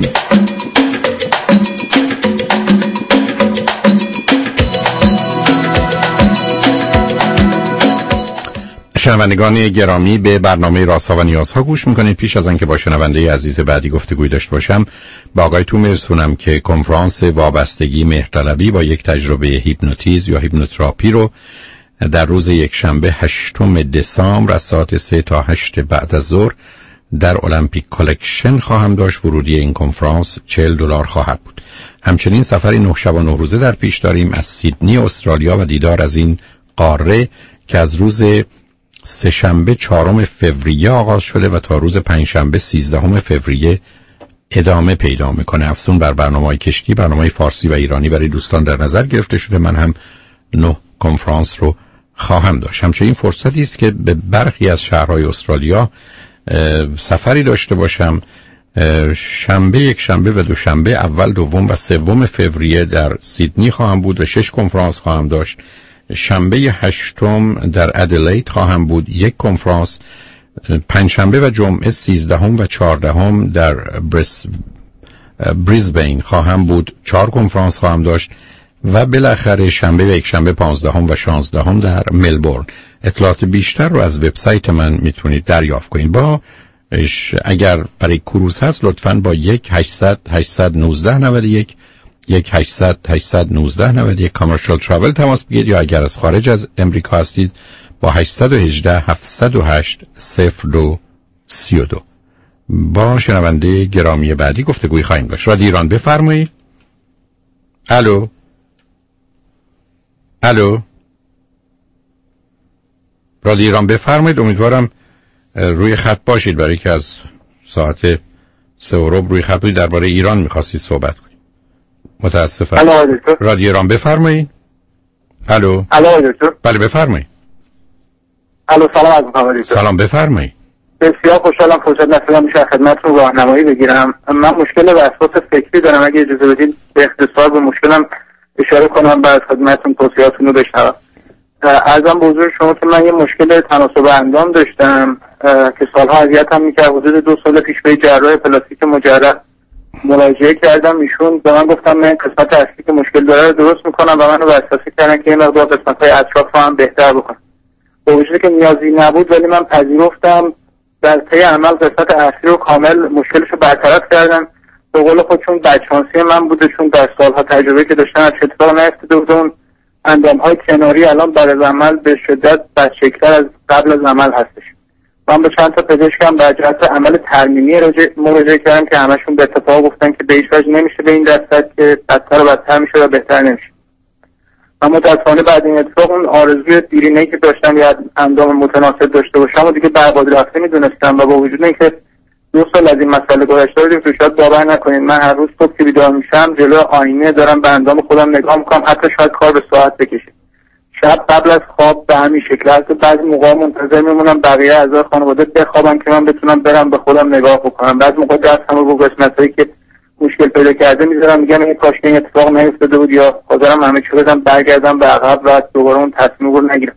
شنوندگان گرامی، به برنامه رازها و نیازها گوش میکنید. پیش از آنکه با شنونده عزیز بعدی گفتگوی داشته باشم، با آقای تو میرسونم که کنفرانس وابستگی مهرطلبی با یک تجربه هیپنوتیزم یا هیپنوتراپی رو در روز یکشنبه 8 دسامبر از ساعت 3 تا 8 بعد از ظهر در المپیک کالکشن خواهم داشت. ورودی این کنفرانس $40 خواهد بود. همچنین سفری 9 شب و 9 روزه در پیش داریم از سیدنی استرالیا و دیدار از این قاره که از روز سه‌شنبه 4 فوریه آغاز شده و تا روز پنجشنبه 13 فوریه ادامه پیدا میکنه. افزون بر برنامه‌های کشتی، برنامه‌های فارسی و ایرانی برای دوستان در نظر گرفته شده. من هم 9 کنفرانس رو خواهم داشت. همچنین فرصتی است که به برخی از شهرهای استرالیا سفری داشته باشم. شنبه، یک شنبه و دوشنبه اول، دوم و سوم فوریه در سیدنی خواهم بود و 6 کنفرانس خواهم داشت. شنبه 8 در ادلید خواهم بود، 1 کنفرانس. پنجشنبه و جمعه 13 و 14 در بریزبین خواهم بود. 4 کنفرانس خواهم داشت و بالاخره شنبه و یک شنبه 15 و 16 در ملبورن. اطلاعات بیشتر رو از وبسایت من میتونید دریافت کنید. با اگر برای کروز هست لطفاً با 1-800-819-91 1-800-819-91 کامرشال تراول تماس بگیرید، یا اگر از خارج از امریکا هستید با 818-708-0232. با شنونده گرامی بعدی گفتگوی خواهیم داشت. رادیو ایران بفرمایید. الو رادیو ایران بفرمایید. امیدوارم روی خط باشید، برای که از ساعت 3 روی خط بودید، درباره ایران می‌خواستید صحبت کنید. متاسفم. رادیو ایران بفرمایید. الو دکتر. بله بفرمایید. سلام بفرمایید. بسیار خوشحالم فرصت نصیبم میشه خدمتتون راهنمایی بگیرم. من مشکل وسواس فکری دارم، اگه اجازه بدید به اختصار به مشکلم اشاره کنم، بعد خدمتتون توصیهاتون رو بشنوم. عرضم به حضور شما که من یه مشکل تناسب اندام داشتم که سالها اذیتم میکرد. حدود 2 سال پیش به جراح پلاستیک مجرد مراجعه کردم. ایشون به من گفتم من قسمت اصلی که مشکل داره رو درست میکنم و منو وسواسی کردن که این مقدار قسمت‌های اطراف هم بهتر بکنم. با وجودی که نیازی نبود ولی من پذیرفتم. در طی عمل قسمت اصلی رو کامل مشکلش رو برطرف کردن. به قول خودشون بدشانسی من بوده، چون در سالها تجربه که داشتن از اتفاق نیفتاده بود. اون اندام‌های کناری الان بعد از عمل به شدت بدشکل‌تر از قبل از عمل هستش. من به چند تا پزشکم در جهت عمل ترمیمی مراجعه کردم که همشون به اتفاق گفتن که به هیچ وجه نمیشه به این دستت، که بدتر و بدتر میشه و بهتر نمیشه. من متاسفانه بعد این اتفاق اون آرزوی دیرینه‌ای که داشتم یا اندام متناسب داشته باشم و دیگه برباد رفته میدونستم، و با وجود اینکه 2 سال از این مسئله گذشته بود، تو شاید باور نکنید من هر روز صبح که بیدار میشم جلوی آینه دارم به اندام خودم نگاه میکنم، حتی شاید کار به ساعت بکشه. شب قبل از خواب به همین شکل هست. بعضی موقع منتظر میمونم بقیه اعضای خانواده بخوابن که من بتونم برم به خودم نگاه بکنم. بعضی موقع دستم رو با قسمتایی که مشکل پیدا کرده میذارم، میگم این کاش که این اتفاق نیفتاده بود، یا حاضرم همه چی بدم برگردم به عقب و دوباره اون تصمیم رو نگیرم.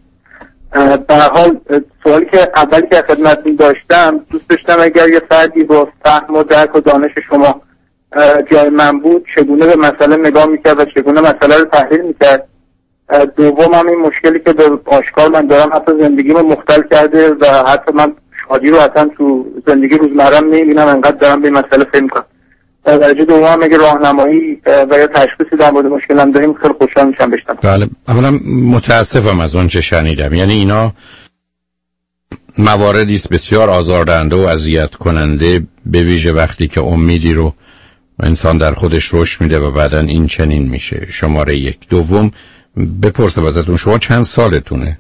به هر حال سوالی که اولی که خدمتتون داشتم، دوست داشتم اگر یه فردی با فهم و درک و دانش شما جای من بود چگونه به مسئله نگاه میکرد و چگونه مسئله رو تحلیل میکرد. دوم هم این مشکلی که به آشکار من دارم حتی زندگیمو مختل کرده و حتی من شادی رو حتی تو زندگی روزمرم نمیبینم، انقدر دارم به این مسئله فکر میکنم. در درجه دوم اگه راهنمایی و یا تشخیصی در مورد مشکلم داریم خیلی خوشحال میشم بشنوم. بله، اولا متاسفم از اون چه شنیدم. یعنی اینا مواردی است بسیار آزاردهنده و اذیت کننده، به ویژه وقتی که امیدی رو انسان در خودش رشد میده و بعدن این چنین میشه. شماره 1. دوم بپرسم ازتون شما چند سالتونه؟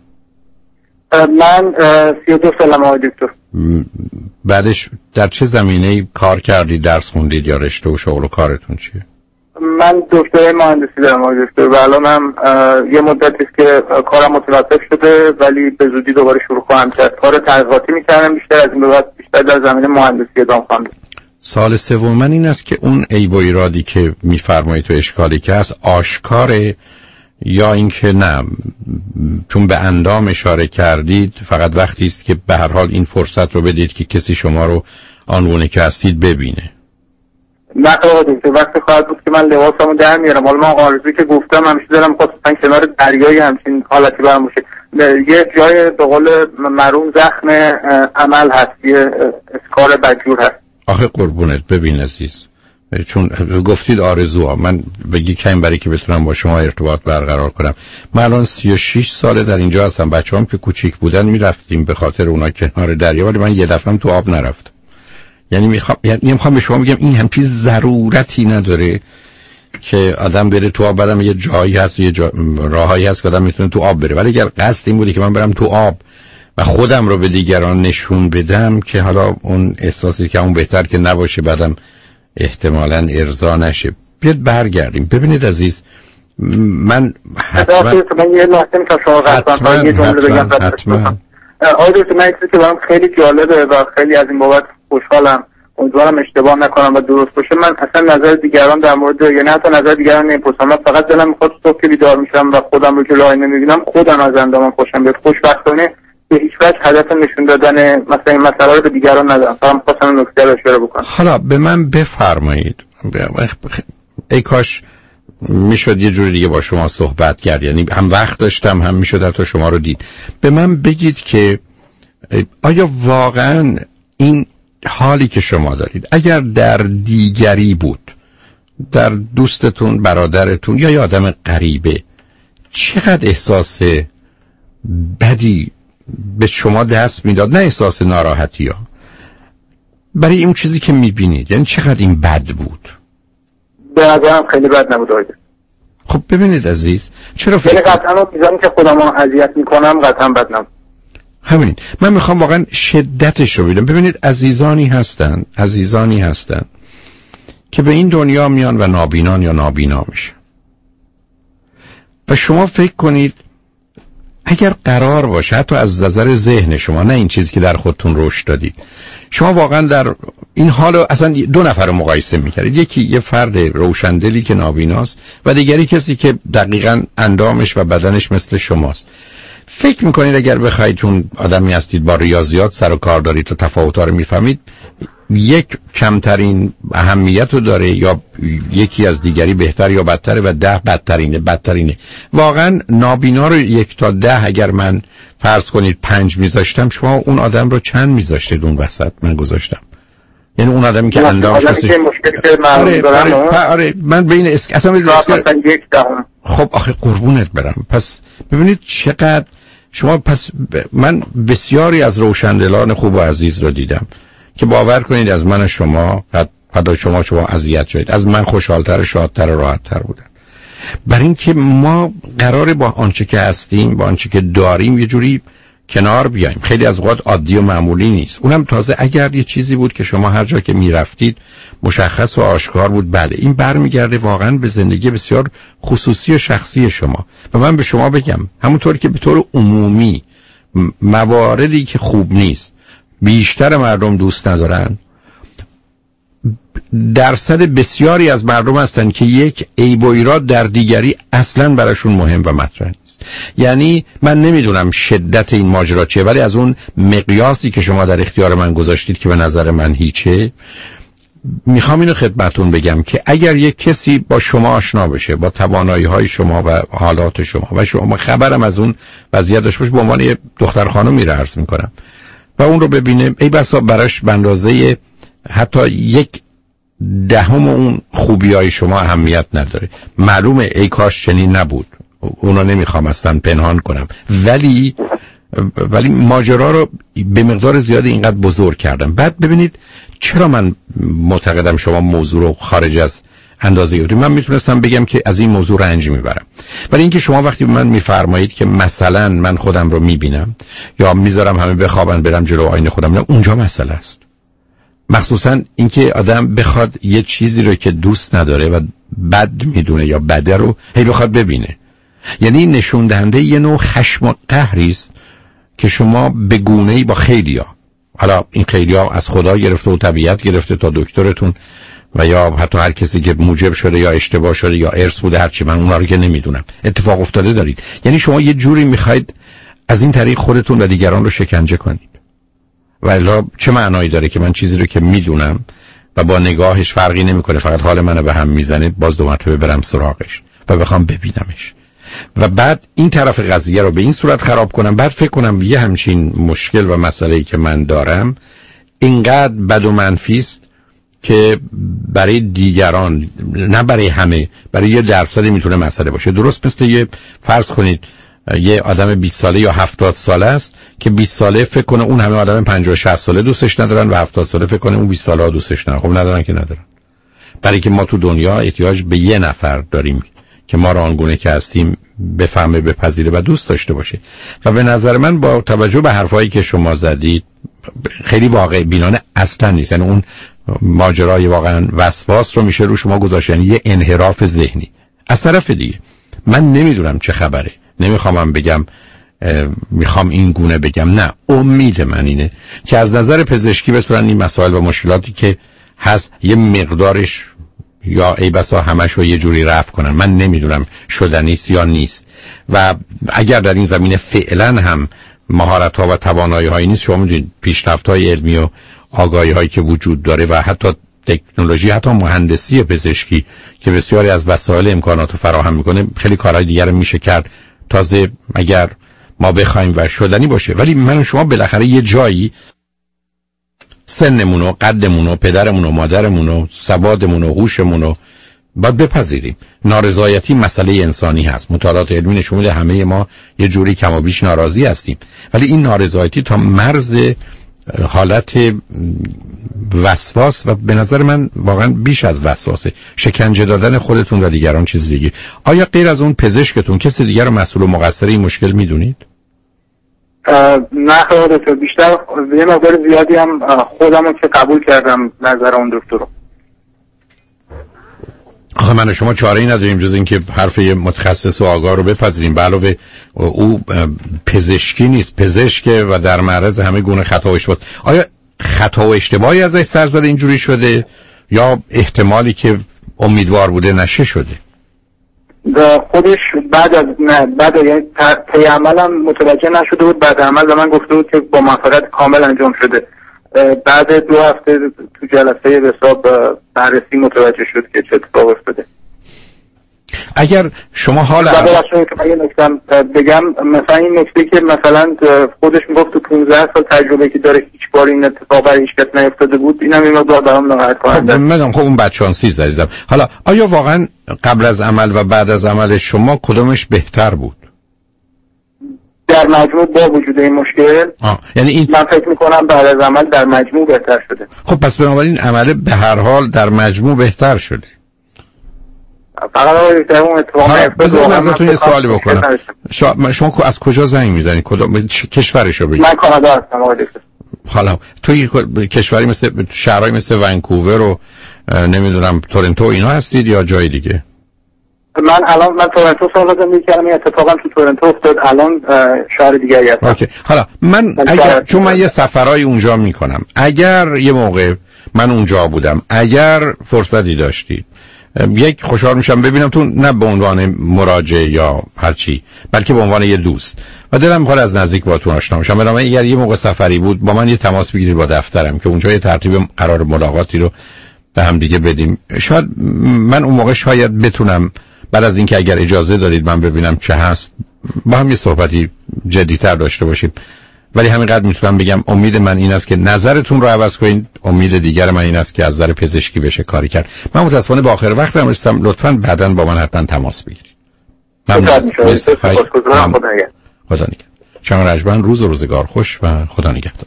من 32 سالم آقای دکتر. بعدش در چه زمینه‌ای کار کردید؟ درس خوندید یا رشته و شغل و کارتون چیه؟ من دکترای مهندسی دارم آقای دکتر و الانم یه مدتی است که کارم متوقف شده، ولی به زودی دوباره شروع خواهم کرد. کار تحقیقاتی می‌کردم، بیشتر از این به بعد بیشتر در زمینه مهندسی ادامه خواهم داد. سال سوم من این است که اون عیب و ایرادی که می‌فرمایید تو اشکالی که هست آشکاره، یا اینکه نه چون به اندام اشاره کردید فقط وقتی است که به هر حال این فرصت رو بدید که کسی شما رو آنگونه که هستید ببینه؟ نه آقا، وقتی خواهد بود که من لباسمو در میارم. حالا من آرزویی که گفتم همیشه دارم خواستم کنار دریایی همچین حالتی برام باشه. یه جای به قول معروف زخم عمل هست، یه اسکار بدجور هست. آخه قربونت ببین عزیز، چون گفتید آرزوها، من بگی کم برای که بتونم با شما ارتباط برقرار کنم. من الان 36 ساله در اینجا هستم. بچه‌ام که کوچیک بودن میرفتیم به خاطر اونا کنار دریا، ولی من یه دفعه تو آب نرفتم. یعنی میخوام به شما بگم این همچین ضرورتی نداره که آدم بره تو آب. برم یه جایی هست، یه راهایی هست که آدم میتونه تو آب بره، ولی اگر قصد این بوده که من برم تو آب و خودم رو به دیگران نشون بدم، که حالا اون احساسی که اون بهتر که نباشه بعدم احتمالاً ارضا نشه. بیاد برگردیم. ببینید عزیز، من حتما یه لحظه میتونم شما قطعا یه جمله بگم. آقای دکتر، من چیزی که برام خیلی جالبه و خیلی از این بابت خوشحالم، امیدوارم اشتباه نکنم و درست باشه. من اصلا نظر دیگران در مورد، یعنی حتی نظر دیگران نمیپرسم. من فقط دلم میخواد صبح که بیدار میشم و خودم رو جلوی آینه میبینم خودم از اندامم خوشم بیاد. خوشبختانه به هیچ وجه هدف نشون دادن مثلا این مسئله رو به دیگران ندارم. فقط می‌خواستم نکته رو اشاره بکنم. حالا به من بفرمایید ای کاش میشد یه جوری دیگه با شما صحبت کرد، یعنی هم وقت داشتم هم میشد حتی شما رو دید. به من بگید که آیا واقعا این حالی که شما دارید اگر در دیگری بود، در دوستتون، برادرتون یا یه آدم غریبه، چقدر احساس بدی به شما دست میداد؟ نه احساس ناراحتی ها، برای اون چیزی که میبینید، یعنی چقدر این بد بود؟ به نظرم خیلی بد نبود آقای. خب ببینید عزیز، چرا فکر قطعا اون میزانی که خودم اذیت میکنم قطعا بد نبود. همین من میخوام واقعا شدتش رو ببینم. ببینید عزیزانی هستن که به این دنیا میان و نابینان یا نابینا میشن و شما فکر کنید اگر قرار باشه حتی از نظر ذهن شما، نه این چیزی که در خودتون رشد دادید، شما واقعا در این حال اصلا دو نفر رو مقایسه میکردید، یکی یه فرد روشندلی که نابیناست و دیگری کسی که دقیقاً اندامش و بدنش مثل شماست، فکر میکنید اگر بخواید چون آدمی هستید با ریاضیات سر و کار دارید و تفاوت‌ها رو میفهمید، یک کمترین اهمیت رو داره یا یکی از دیگری بهتر یا بدتره و 10 بدترینه. واقعا نابینا رو 1 تا 10 اگر من فرض کنید 5 میذاشتم، شما اون آدم رو چند میذاشتید اون وسط من گذاشتم؟ یعنی اون آدمی که اندامش مشکلی که من دارم آره من بین اصلا یک دهم. خب آخه قربونت برم. پس ببینید چقدر شما، پس من بسیاری از روشندلان خوب و عزیز رو دیدم که باور کنید از من شما حتی شما اذیت شدید، از من خوشحالتر، شادتر، راحتتر بودن. برای اینکه ما قراره با آنچه که هستیم، با آنچه که داریم یه جوری کنار بیایم. خیلی از اوقات عادی و معمولی نیست. اونم تازه اگر یه چیزی بود که شما هر جا که میرفتید مشخص و آشکار بود، بله این برمیگرده واقعا به زندگی بسیار خصوصی و شخصی شما. و من به شما بگم همونطور که به طور عمومی مواردی که خوب نیست بیشتر مردم دوست ندارن، درصد بسیاری از مردم هستن که یک عیب و ایراد در دیگری اصلا براشون مهم و مطرح نیست. یعنی من نمیدونم شدت این ماجرا چیه، ولی از اون مقیاسی که شما در اختیار من گذاشتید که به نظر من هیچه، میخوام اینو خدمتون بگم که اگر یک کسی با شما آشنا بشه، با توانایی‌های شما و حالات شما و شما خبرم از اون وضعیت داشته باشه، به عنوان یه دختر خانومی رو عرض میکنم و اون رو ببینه، ای بسا براش به اندازه حتی 1/10 اون خوبی‌های شما اهمیت نداره. معلومه ای کاش چنین نبود، اونو نمیخوام اصلا پنهان کنم، ولی ماجرا رو به مقدار زیادی اینقدر بزرگ کردم. بعد ببینید چرا من معتقدم شما موضوع رو خارج از اندازه گرفتید. من میتونستم بگم که از این موضوع رنج میبرم، ولی اینکه شما وقتی به من میفرمایید که مثلا من خودم رو میبینم یا میذارم همه بخوابن برم جلو آینه خودم، نه اونجا مسئله است. مخصوصا اینکه آدم بخواد یه چیزی رو که دوست نداره و بد میدونه یا بده رو هی بخواد ببینه، یعنی نشون دهنده یه نوع خشم و قهری است که شما به گونه‌ای با خیلیا، حالا این خیلیا از خدا گرفته و طبیعت گرفته تا دکترتون و یا حتی هر کسی که موجب شده یا اشتباه شده یا ارث بوده، هرچی، من اونا رو که نمیدونم، اتفاق افتاده دارید. یعنی شما یه جوری میخواید از این طریق خودتون و دیگران رو شکنجه کنید. والا چه معنایی داره که من چیزی رو که میدونم و با نگاهش فرقی نمیکنه، فقط حال منو به هم میزنه، باز 2 مرتبه برم سراغش و بخوام ببینمش و بعد این طرف قضیه رو به این صورت خراب کنم، بعد فکر کنم یه همچین مشکل و مسئله‌ای که من دارم اینقدر بد و منفی است که برای دیگران، نه برای همه، برای یه درصدی میتونه مسئله باشه. درست مثل یه فرض کنید یه آدم 20 ساله یا 70 ساله است که 20 ساله فکر کنه اون همه آدم 50 60 ساله دوستش ندارن و 70 ساله فکر کنه اون 20 ساله دوستش ندارن. خب ندارن که ندارن، برای که ما تو دنیا احتیاج به یه نفر داریم که ما را آنگونه که هستیم بفهمه، بپذیره و دوست داشته باشه. و به نظر من با توجه به حرفایی که شما زدید خیلی واقع بینانه اصلا نیست. یعنی اون ماجرای واقعا وسواس رو میشه رو شما گذاشت، یعنی یه انحراف ذهنی. از طرف دیگه من نمیدونم چه خبره، نمیخوام بگم میخوام این گونه بگم، نه، امید من اینه که از نظر پزشکی بتونن این مسائل و مشکلاتی که هست یه مقدارش یا ای بسا همش رو یه جوری رفع کنن. من نمیدونم شدنیست یا نیست و اگر در این زمینه فعلا هم مهارت ها و توانایی هایی نیست، شما میدونید پیشرفت های علمی و آگاهی هایی که وجود داره و حتی تکنولوژی، حتی مهندسی پزشکی که بسیاری از وسایل امکانات رو فراهم میکنه، خیلی کارهای دیگر رو میشه کرد، تازه اگر ما بخوایم و شدنی باشه. ولی من و شما بالاخره یه جایی سنمون و قدمون و پدرمون و مادرمون و سوادمون و هوشمون رو باید بپذیریم. نارضایتی مسئله انسانی هست. مطالعات علمی نشون میده همه ما یه جوری کم و بیش ناراضی هستیم، ولی این نارضایتی تا مرز حالت وسواس و به نظر من واقعا بیش از وسواسه، شکنجه دادن خودتون و دیگران چیز دیگه. آیا غیر از اون پزشکتون کسی دیگر رو مسئول و مقصر این مشکل میدونید؟ نه خیلی بیشتر یه مقدار زیادی هم خودم که قبول کردم نظر اون دکتر رو. آخه من و شما چاره‌ای نداریم جز اینکه حرف یه متخصص و آگاه رو بپذیریم. به علاوه او پزشکی نیست، پزشکه و در معرض همه گونه خطا و اشتباهه. آیا خطا و اشتباهی ازش سر زده اینجوری شده یا احتمالی که امیدوار بوده نشه شده؟ خودش بعد یعنی طی عملم متوجه نشده بود، بعد عمل به من گفته بود که با موفقیت کامل انجام شده. بعد 2 هفته تو جلسه حساب بررسی متوجه شد که چه اتفاق افتاده. اگر شما حال که من یه نکته بگم، مثلا این نکته که مثلا خودش میگفت تو 15 سال تجربه که داره هیچ بار این اتفاق برای هیچ کس نیفتاده بود، اینم این مقدار برام ناراحت کننده. خب اون بچانسی عزیزم. حالا آیا واقعا قبل از عمل و بعد از عمل شما کدومش بهتر بود؟ در مجموع با وجود این مشکل یعنی این من فکر میکنم بعد از عمل در مجموع بهتر شده. خب پس بنابراین عمل به هر حال در مجموع بهتر شده. فقط اون اتفاق بذار ازتون یه سوالی بکنم. شما از کجا زنگ میزنید؟ کدوم کشورشو بگید؟ من کانادا هستم آقای دکتر. حالا توی کشوری مثل شهرهای مثل ونکوور و نمیدونم تورنتو اینا هستید یا جای دیگه؟ من تورنتو سال زندگی کردم، این اتفاقا تو تورنتو افتاد، الان شهر دیگری هستم. اوکی. حالا من اگر چون من یه سفرهای اونجا میکنم، اگر یه موقع من اونجا بودم، اگر فرصتی داشتید، یک خوشحال میشم ببینم تو، نه به عنوان مراجع یا هرچی، بلکه به عنوان یه دوست و دلم میخواد از نزدیک باهاتون آشنا بشم. بنابراین اگر یه موقع سفری بود با من یه تماس بگیرید با دفترم که اونجا یه ترتیب قرار ملاقاتی رو به هم دیگه بدیم. شاید من اون موقع شاید بتونم بعد از اینکه اگر اجازه دارید من ببینم چه هست با هم یه صحبتی جدی‌تر داشته باشیم. ولی همینقدر میتونم بگم امید من این است که نظرتون رو عوض کنید، امید دیگر من این است که از نظر پزشکی بشه کاری کرد. من متاسفانه با آخر وقتم رسیدم، لطفاً بعداً با من حتما تماس بگیرید. خدا نگهدار. شما رجبن، روز و روزگار خوش و خدا نگهدار.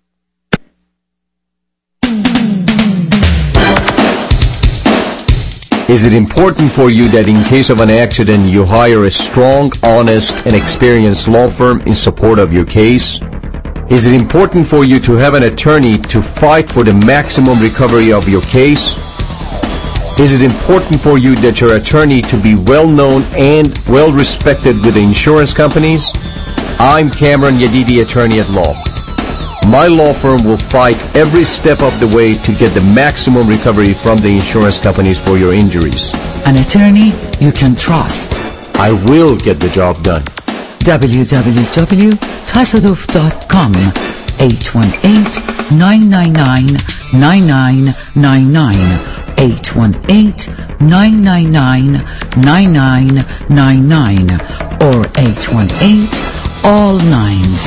Is it important for you that in case of an accident you hire a strong, honest, and experienced law firm in support of your case? Is it important for you to have an attorney to fight for the maximum recovery of your case? Is it important for you that your attorney to be well known and well respected with the insurance companies? I'm Cameron Yadidi, attorney at law. My law firm will fight every step of the way to get the maximum recovery from the insurance companies for your injuries. An attorney you can trust. I will get the job done. www.tasaduf.com 818-999-9999 818-999-9999 or 818-ALL-9s.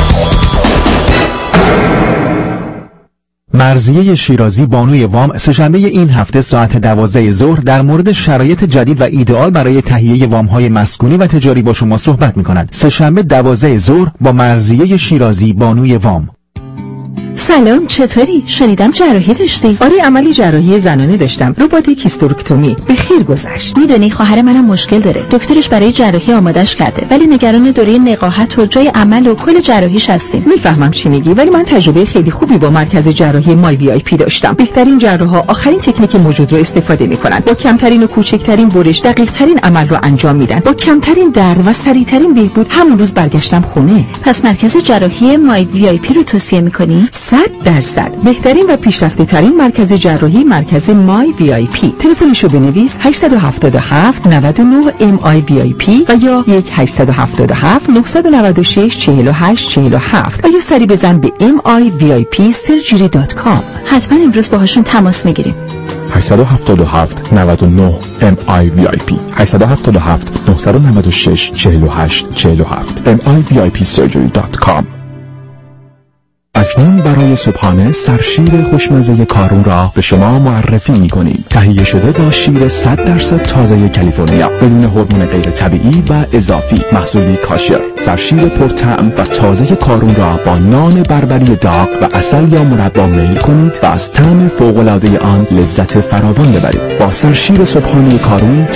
مرضیه شیرازی بانوی وام سه‌شنبه این هفته ساعت 12 ظهر در مورد شرایط جدید و ایدئال برای تهیه وام‌های مسکونی و تجاری با شما صحبت می‌کند. سه‌شنبه 12 ظهر با مرضیه شیرازی بانوی وام. سلام، چطوری؟ شنیدم جراحی داشتی؟ آره، عملی جراحی زنانه داشتم، روباتیک هیستروکتومی. به خیر گذشت. میدونی خواهر منم مشکل داره، دکترش برای جراحی آمادش کرده، ولی نگران دوره نقاهت و جای عمل و کل جراحیش هستیم. میفهمم چی میگی، ولی من تجربه خیلی خوبی با مرکز جراحی مای وی آی پی داشتم. بهترین جراحا آخرین تکنیک موجود رو استفاده میکنن، با کمترین و کوچکترین برش دقیق ترین عمل رو انجام میدن، با کمترین درد و سریعترین بهبود. همون روز برگشتم خونه. پس مرکز جراحی مای وی آی پی رو توصیه میکنی؟ بهترین و پیشرفته ترین مرکز جراحی، مرکز مای وی آی پی. تلفنشو بنویس 877 99 MIVIP و یا 1877 996 48 47 و یا سری بزن به MIVIPsurgery.com. حتما امروز باهاشون تماس میگیریم. 877 99 MIVIP 877 996 48 47 MIVIPsurgery.com. اکنون برای صبحانه سرشیر خوشمزه کارون را به شما معرفی می‌کنیم. تهیه شده با شیر 100% تازه کالیفرنیا بدون هورمون غیر طبیعی و اضافی، محصولی کاشر. سرشیر پرطعم و تازه کارون را با نان بربری داغ و عسل یا مربا میل کنید و از طعم فوق‌العاده آن لذت فراوان ببرید. با سرشیر صبحانه کارون